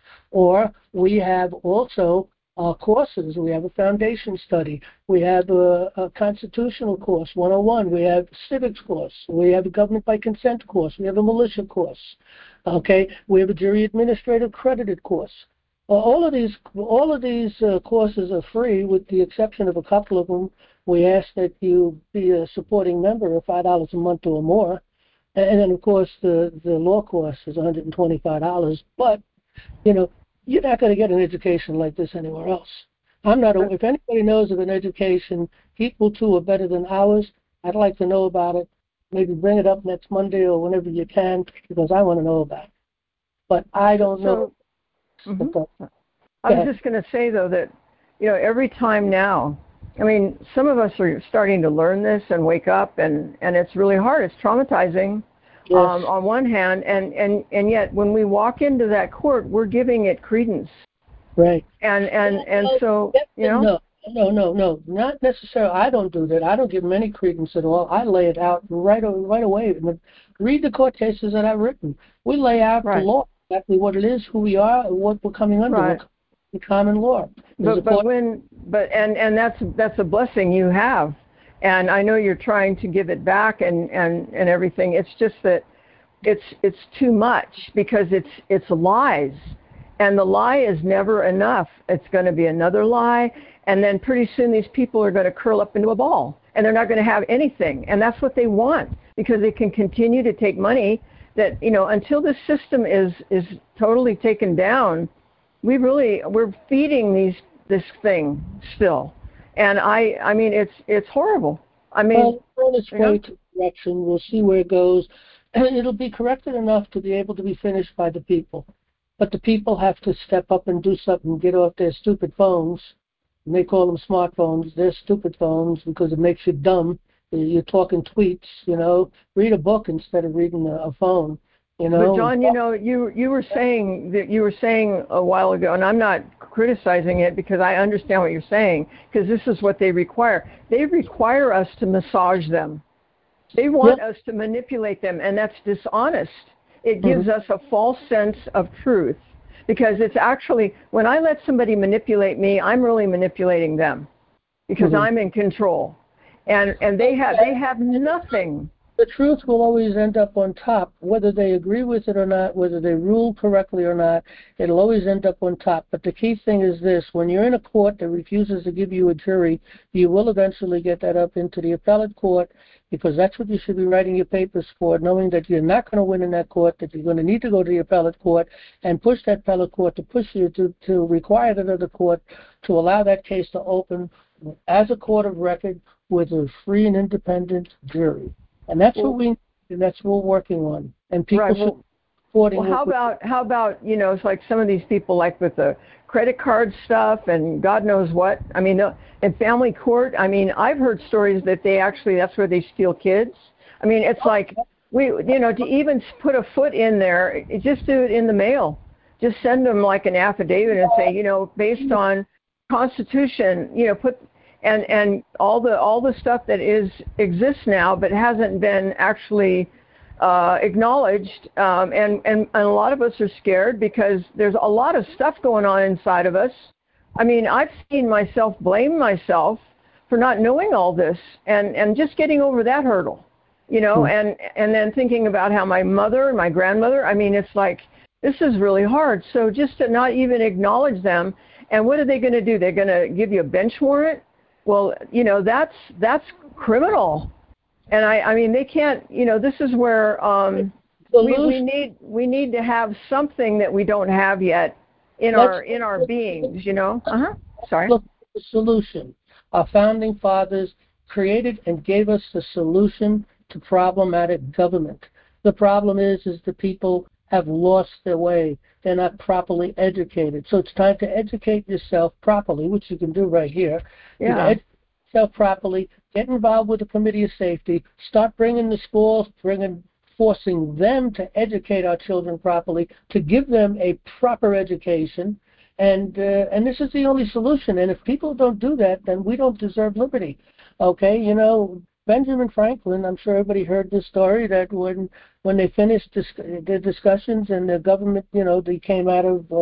Or we have also uh, courses. We have a foundation study. We have a, a constitutional course, one oh one. We have civics course. We have a government by consent course. We have a militia course. Okay, we have a jury administrative accredited course. Uh, all of these, all of these uh, courses are free, with the exception of a couple of them. We ask that you be a supporting member of five dollars a month or more, and then of course the the law course is one hundred twenty-five dollars. But you know, you're not going to get an education like this anywhere else. I'm not. If anybody knows of an education equal to or better than ours, I'd like to know about it. Maybe bring it up next Monday or whenever you can, because I want to know about it. But I don't know. So, mm-hmm. I was just going to say, though, that, you know, every time now, I mean, some of us are starting to learn this and wake up, and, and it's really hard. It's traumatizing. Yes. Um, on one hand, and, and, and yet when we walk into that court, we're giving it credence. Right. And and, and no, so, you know. No, no, no, no, not necessarily. I don't do that. I don't give them any credence at all. I lay it out right, right away. Read the court cases that I've written. We lay out right. the law, exactly what it is, who we are, and what we're coming under. Right. The common law. But, but when, but and, and that's that's a blessing you have. And I know you're trying to give it back and, and, and everything. It's just that it's it's too much, because it's it's lies. And the lie is never enough. It's going to be another lie. And then pretty soon these people are going to curl up into a ball. And they're not going to have anything. And that's what they want, because they can continue to take money that, you know, until this system is, is totally taken down, we really, we're feeding these this thing still. And I, I mean, it's it's horrible. I mean, well, on its way to correction. We'll see where it goes. It'll be corrected enough to be able to be finished by the people. But the people have to step up and do something, get off their stupid phones. And they call them smartphones. They're stupid phones because it makes you dumb. You're talking tweets, you know. Read a book instead of reading a, a phone. You know? But John, you know, you you were saying that you were saying a while ago, and I'm not criticizing it because I understand what you're saying, because this is what they require. They require us to massage them. They want yep. us to manipulate them, and that's dishonest. It gives mm-hmm. us a false sense of truth, because it's actually, when I let somebody manipulate me, I'm really manipulating them, because mm-hmm. I'm in control, and and they have they have nothing. The truth will always end up on top, whether they agree with it or not, whether they rule correctly or not. It'll always end up on top. But the key thing is this: when you're in a court that refuses to give you a jury, you will eventually get that up into the appellate court, because that's what you should be writing your papers for, knowing that you're not going to win in that court, that you're going to need to go to the appellate court and push that appellate court to push you to, to require that other court to allow that case to open as a court of record with a free and independent jury. And that's well, what we, and that's what we're working on. And people right, should well, supporting. Well, how about how about you know, it's like some of these people, like with the credit card stuff and God knows what. I mean, in family court, I mean, I've heard stories that they actually, that's where they steal kids. I mean, it's like we, you know, to even put a foot in there, just do it in the mail. Just send them like an affidavit and say, you know, based on Constitution, you know, put. And and all the all the stuff that is exists now, but hasn't been actually uh, acknowledged, um, and, and and a lot of us are scared because there's a lot of stuff going on inside of us. I mean, I've seen myself blame myself for not knowing all this, and, and just getting over that hurdle, you know, hmm. and and then thinking about how my mother and my grandmother. I mean, it's like this is really hard. So just to not even acknowledge them, and what are they going to do? They're going to give you a bench warrant. Well, you know, that's that's criminal, and I, I mean, they can't. You know, this is where um, we, we need we need to have something that we don't have yet in Let's our in our beings. You know. Uh huh. Sorry. Look at the solution. Our founding fathers created and gave us the solution to problematic government. The problem is, is the people have lost their way. They're not properly educated. So it's time to educate yourself properly, which you can do right here. Yeah. You know, educate yourself properly, get involved with the Committee of Safety, start bringing the schools, bringing, forcing them to educate our children properly, to give them a proper education. And uh, and this is the only solution. And if people don't do that, then we don't deserve liberty. Okay, you know, Benjamin Franklin, I'm sure everybody heard this story, that when when they finished dis- their discussions and the government, you know, they came out of uh,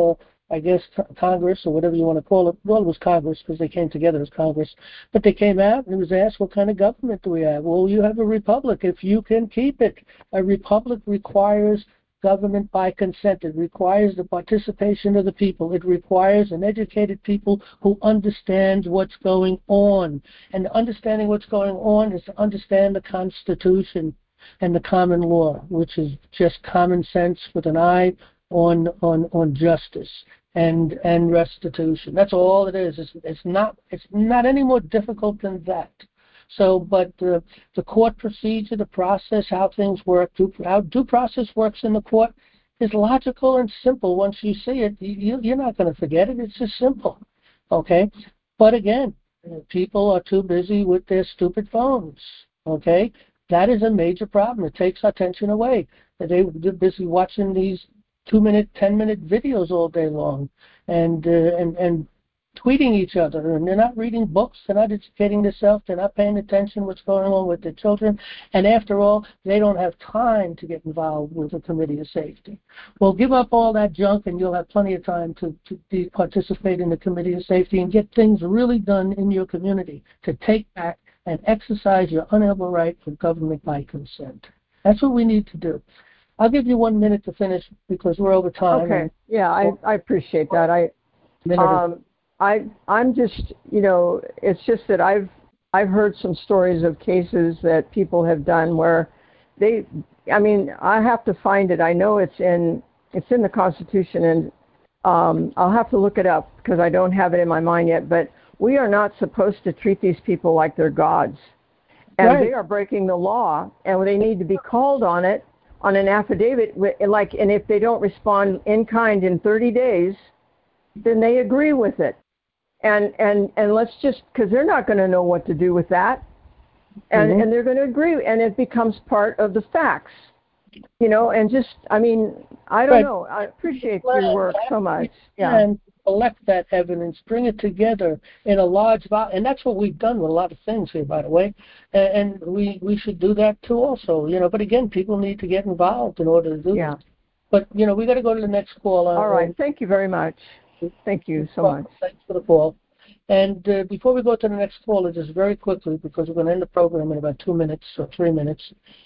I guess, Congress or whatever you want to call it. Well, it was Congress because they came together as Congress. But they came out and it was asked, what kind of government do we have? Well, you have a republic if you can keep it. A republic requires government by consent. It requires the participation of the people. It requires an educated people who understand what's going on. And understanding what's going on is to understand the Constitution and the common law, which is just common sense with an eye on on on justice and and restitution. That's all it is. It's, it's not it's not any more difficult than that. So, but the the court procedure, the process, how things work, due, how due process works in the court is logical and simple. Once you see it, you, you're not going to forget it. It's just simple, okay? But again, people are too busy with their stupid phones, okay? That is a major problem. It takes our attention away. They're busy watching these two-minute, ten-minute videos all day long, and uh, and and tweeting each other, and they're not reading books, they're not educating themselves, they're not paying attention to what's going on with their children, and after all, they don't have time to get involved with a committee of safety. Well, give up all that junk, and you'll have plenty of time to, to be, participate in the committee of safety and get things really done in your community to take back and exercise your unalienable right for government by consent. That's what we need to do. I'll give you one minute to finish because we're over time. Okay. Yeah, I, I appreciate that. I um I I'm just you know it's just that I've I've heard some stories of cases that people have done where they I mean I have to find it. I know it's in it's in the Constitution, and um, I'll have to look it up because I don't have it in my mind yet. But we are not supposed to treat these people like they're gods, and right. They are breaking the law, and they need to be called on it. On an affidavit, like, and if they don't respond in kind in thirty days, then they agree with it. And and and let's just, because they're not going to know what to do with that, and mm-hmm. and they're going to agree, and it becomes part of the facts, you know. And just, I mean, I don't right. know. I appreciate your work so much. Yeah. And collect that evidence, bring it together in a large volume, and that's what we've done with a lot of things here, by the way. And, and we we should do that too, also. You know, but again, people need to get involved in order to do yeah. that. But you know, we got to go to the next call. All right. Thank you very much. Thank you so much. Thanks for the call. And uh, before we go to the next caller, just very quickly, because we're going to end the program in about two minutes or three minutes.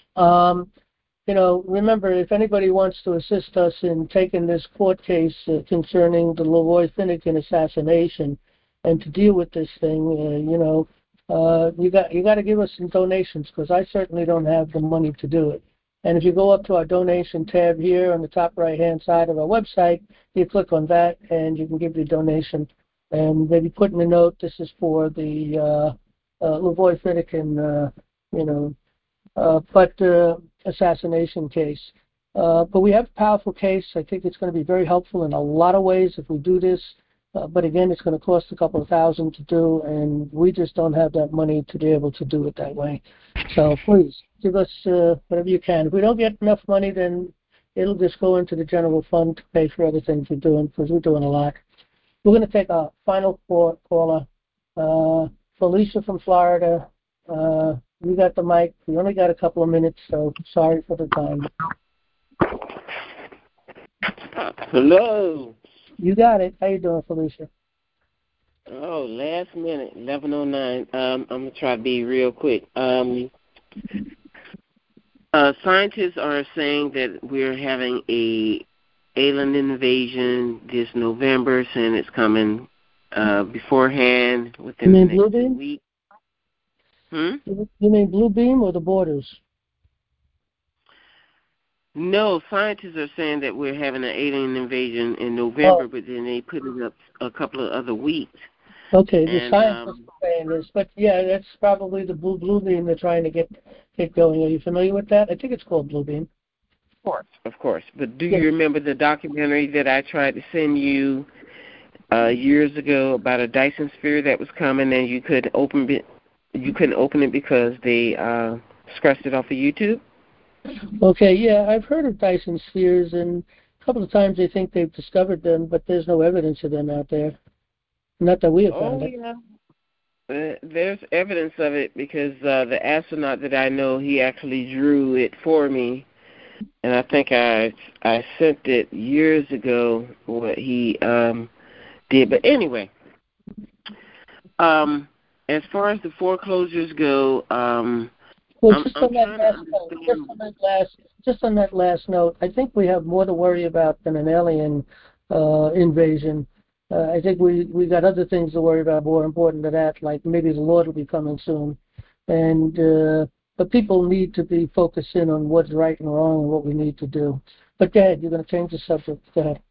Um, you know, remember, if anybody wants to assist us in taking this court case uh, concerning the Lavoy Finnegan assassination and to deal with this thing, uh, you know, uh, you got you got to give us some donations, because I certainly don't have the money to do it. And if you go up to our donation tab here on the top right-hand side of our website, you click on that, and you can give your donation. And maybe put in a note, this is for the uh, uh, Lavoy Finnegan, uh, you know, uh, but uh, assassination case. Uh, but we have a powerful case. I think it's going to be very helpful in a lot of ways if we do this. Uh, but again, it's going to cost a couple of thousand to do, and we just don't have that money to be able to do it that way. So please give us uh, whatever you can. If we don't get enough money, then it'll just go into the general fund to pay for other things we're doing, because we're doing a lot. We're going to take a final caller, uh, Felicia from Florida. Uh, you got the mic. We only got a couple of minutes, so sorry for the time. Hello. You got it. How you doing, Felicia? Oh, last minute, eleven oh nine. Um, I'm going to try to be real quick. Um, uh, scientists are saying that we're having a alien invasion this November, saying it's coming uh, beforehand within you the mean next week. Hmm? You mean Blue Beam or the Borders? No, scientists are saying that we're having an alien invasion in November, oh. but then they put it up a couple of other weeks. Okay, the and, scientists um, are saying this, but yeah, that's probably the Blue Blue Beam they're trying to get get going. Are you familiar with that? I think it's called Blue Beam. Of course, of course. But do yeah. you remember the documentary that I tried to send you uh, years ago about a Dyson sphere that was coming, and you couldn't open it? You couldn't open it because they uh, scratched it off of YouTube. Okay, yeah, I've heard of Dyson spheres, and a couple of times they think they've discovered them, but there's no evidence of them out there. Not that we have found oh, it. yeah. Uh, there's evidence of it because uh, the astronaut that I know, he actually drew it for me. and I think I I sent it years ago what he um, did. But anyway, um, as far as the foreclosures go, um, Well, I'm, just I'm on that trying to last note, understand. just on that last, just on that last note, I think we have more to worry about than an alien uh, invasion. Uh, I think we we got other things to worry about more important than that, like maybe the Lord will be coming soon, and uh, but people need to be focusing on what's right and wrong and what we need to do. But go ahead, you're going to change the subject. Go ahead.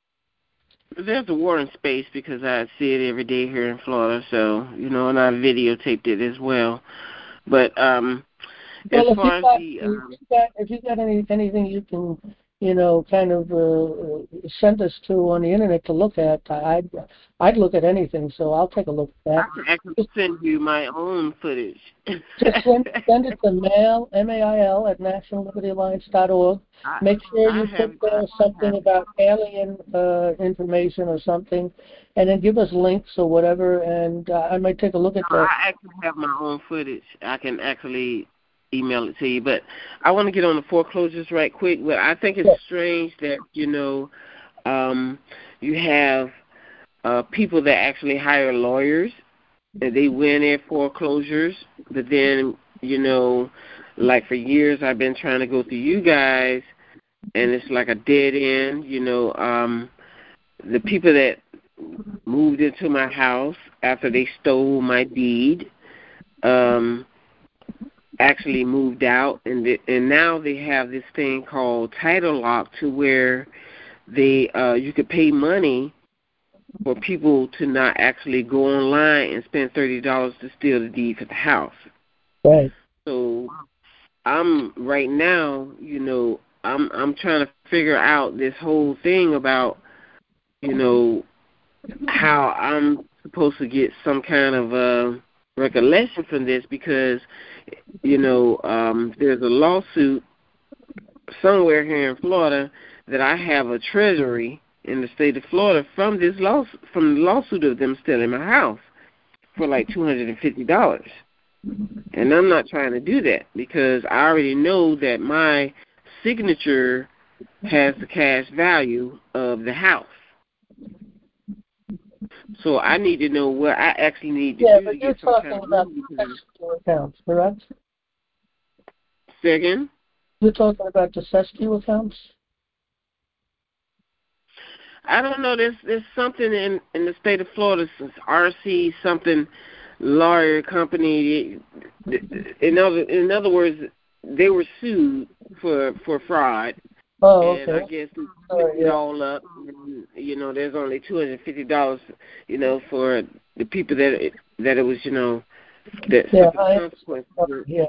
There's a war in space because I see it every day here in Florida, so you know, and I videotaped it as well. But um, as Well, if you far as got, the if um, you got, if you got any anything you can, you know, kind of uh, send us to on the internet to look at, I'd I'd look at anything. So I'll take a look at that. I can actually send you my own footage. Just send, send it to mail, M A I L, at national liberty alliance dot org. Make sure you I have, put there something about alien uh, information or something, and then give us links or whatever, and uh, I might take a look at no, that. I actually have my own footage. I can actually email it to you. But I want to get on the foreclosures right quick. But I think it's Sure. strange that, you know, um, you have uh, people that actually hire lawyers, and they win their foreclosures, but then, you know, like for years I've been trying to go through you guys, and it's like a dead end. You know, um, the people that moved into my house after they stole my deed um, actually moved out, and the, and now they have this thing called title lock, to where they uh, you could pay money for people to not actually go online and spend thirty dollars to steal the deed for the house. Right. So I'm right now, you know, I'm I'm trying to figure out this whole thing about, you know, how I'm supposed to get some kind of uh, recollection from this, because, you know, um, there's a lawsuit somewhere here in Florida that I have a treasury in the state of Florida from this law, from the lawsuit of them stealing my house for like two hundred and fifty dollars. And I'm not trying to do that because I already know that my signature has the cash value of the house. So I need to know what I actually need to Yeah, do but to you're get some talking kind of about money. the Sescu accounts, correct? Second, You're talking about the Sescu accounts? I don't know. There's there's something in, in the state of Florida, since R C something lawyer company. In other in other words, they were sued for for fraud. Oh, And okay. I guess we Oh, picked it yeah. all up. And, you know, there's only two hundred fifty dollars. You know, for the people that it, that it was. You know, that Yeah, suffered I consequences. understand. Yeah.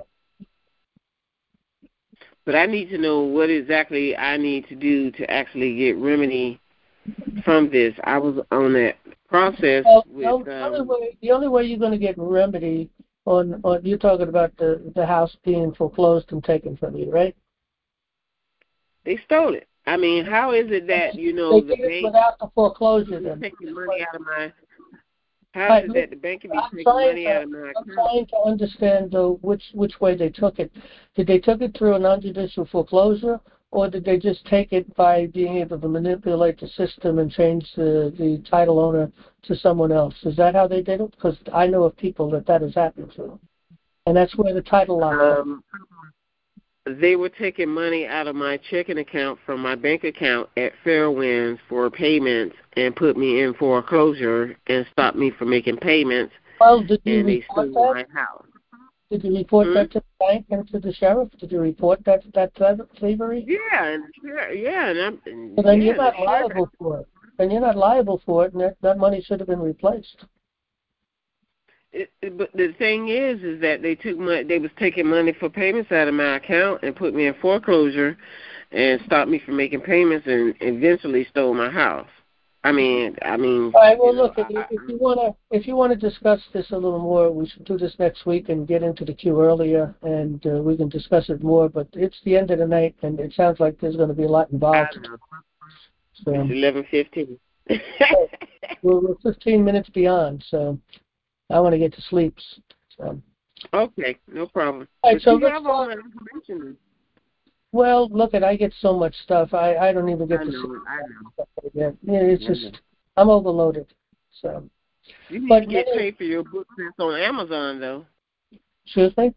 But I need to know what exactly I need to do to actually get remedy from this. I was on that process Well, with. no, the only Um, way the only way you're going to get remedy on on you're talking about the the house being foreclosed and taken from you, right? they stole it. I mean, how is it that, you know, They the did it bank without the foreclosure. is Then. taking money out of my? How Right, is it look, that the bank can be I'm taking trying money to out of my I'm account? trying to understand though which which way they took it. Did they took it through a non-judicial foreclosure, or did they just take it by being able to manipulate the system and change the the title owner to someone else? Is that how they did it? Because I know of people that that has happened to, and that's where the title lock comes. Um, they were taking money out of my checking account from my bank account at Fairwinds for payments and put me in foreclosure and stopped me from making payments. Well, did you And they report stole that? my house. Did you report Hmm? that to the bank and to the sheriff? Did you report that that thievery? Yeah, and sure, yeah, and I'm, and So then yeah, you're the not sheriff. liable for it. Then you're not liable for it, and that, that money should have been replaced. It, it, but the thing is, is that they took my, they was taking money for payments out of my account and put me in foreclosure, and stopped me from making payments, and eventually stole my house. I mean, I mean. All right. Well, You know, look, if, I, if you wanna if you wanna discuss this a little more, we should do this next week and get into the queue earlier, and uh, we can discuss it more. But it's the end of the night, and it sounds like there's going to be a lot I involved. don't know. So, It's eleven fifteen. we're, we're fifteen minutes beyond, so I want to get to sleep. So. Okay, no problem. All right, But so you let's have all talk. my information. Well, look, at I get so much stuff. I I don't even get I to know, see I know. stuff I get. Yeah, it's I just know. I'm overloaded. So, You need but to get many, paid for your books that's on Amazon, though. excuse me.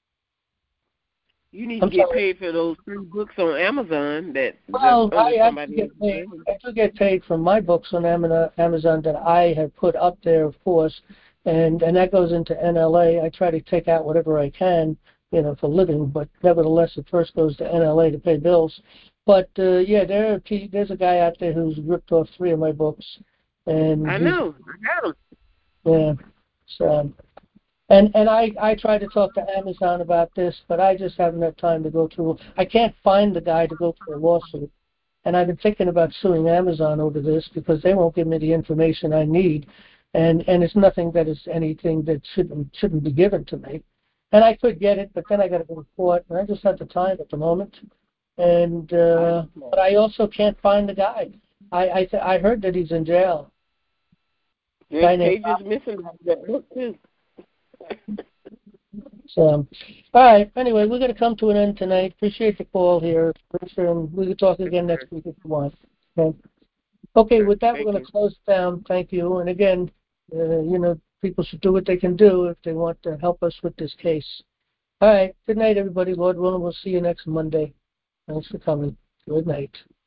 You need I'm to get sorry. paid for those three books on Amazon that that's Well, under I actually somebody else's get paid. name. I do get paid from my books on Amazon Amazon that I have put up there, of course, and and that goes into N L A. I try to take out whatever I can, you know, for living, but nevertheless, it first goes to N L A to pay bills. But uh, yeah, there are, pe- there's a guy out there who's ripped off three of my books, and I he's know. I got them. yeah. So and and I I tried to talk to Amazon about this, but I just haven't had time to go through. I can't find the guy to go through a lawsuit. And I've been thinking about suing Amazon over this because they won't give me the information I need, and and it's nothing that is anything that shouldn't shouldn't be given to me. And I could get it, but then I got to go to court, and I just have the time at the moment. And uh, but I also can't find the guy. I I, th- I heard that he's in jail. There's Guy named pages missing out of that book too. So, all right. Anyway, we're going to come to an end tonight. Appreciate the call here. And we can talk again next week if you want. Okay. Okay. With that, we're Thank going you. to close down. Thank you. And again, uh, you know, people should do what they can do if they want to help us with this case. All right. Good night, everybody. Lord willing, we'll see you next Monday. Thanks for coming. Good night.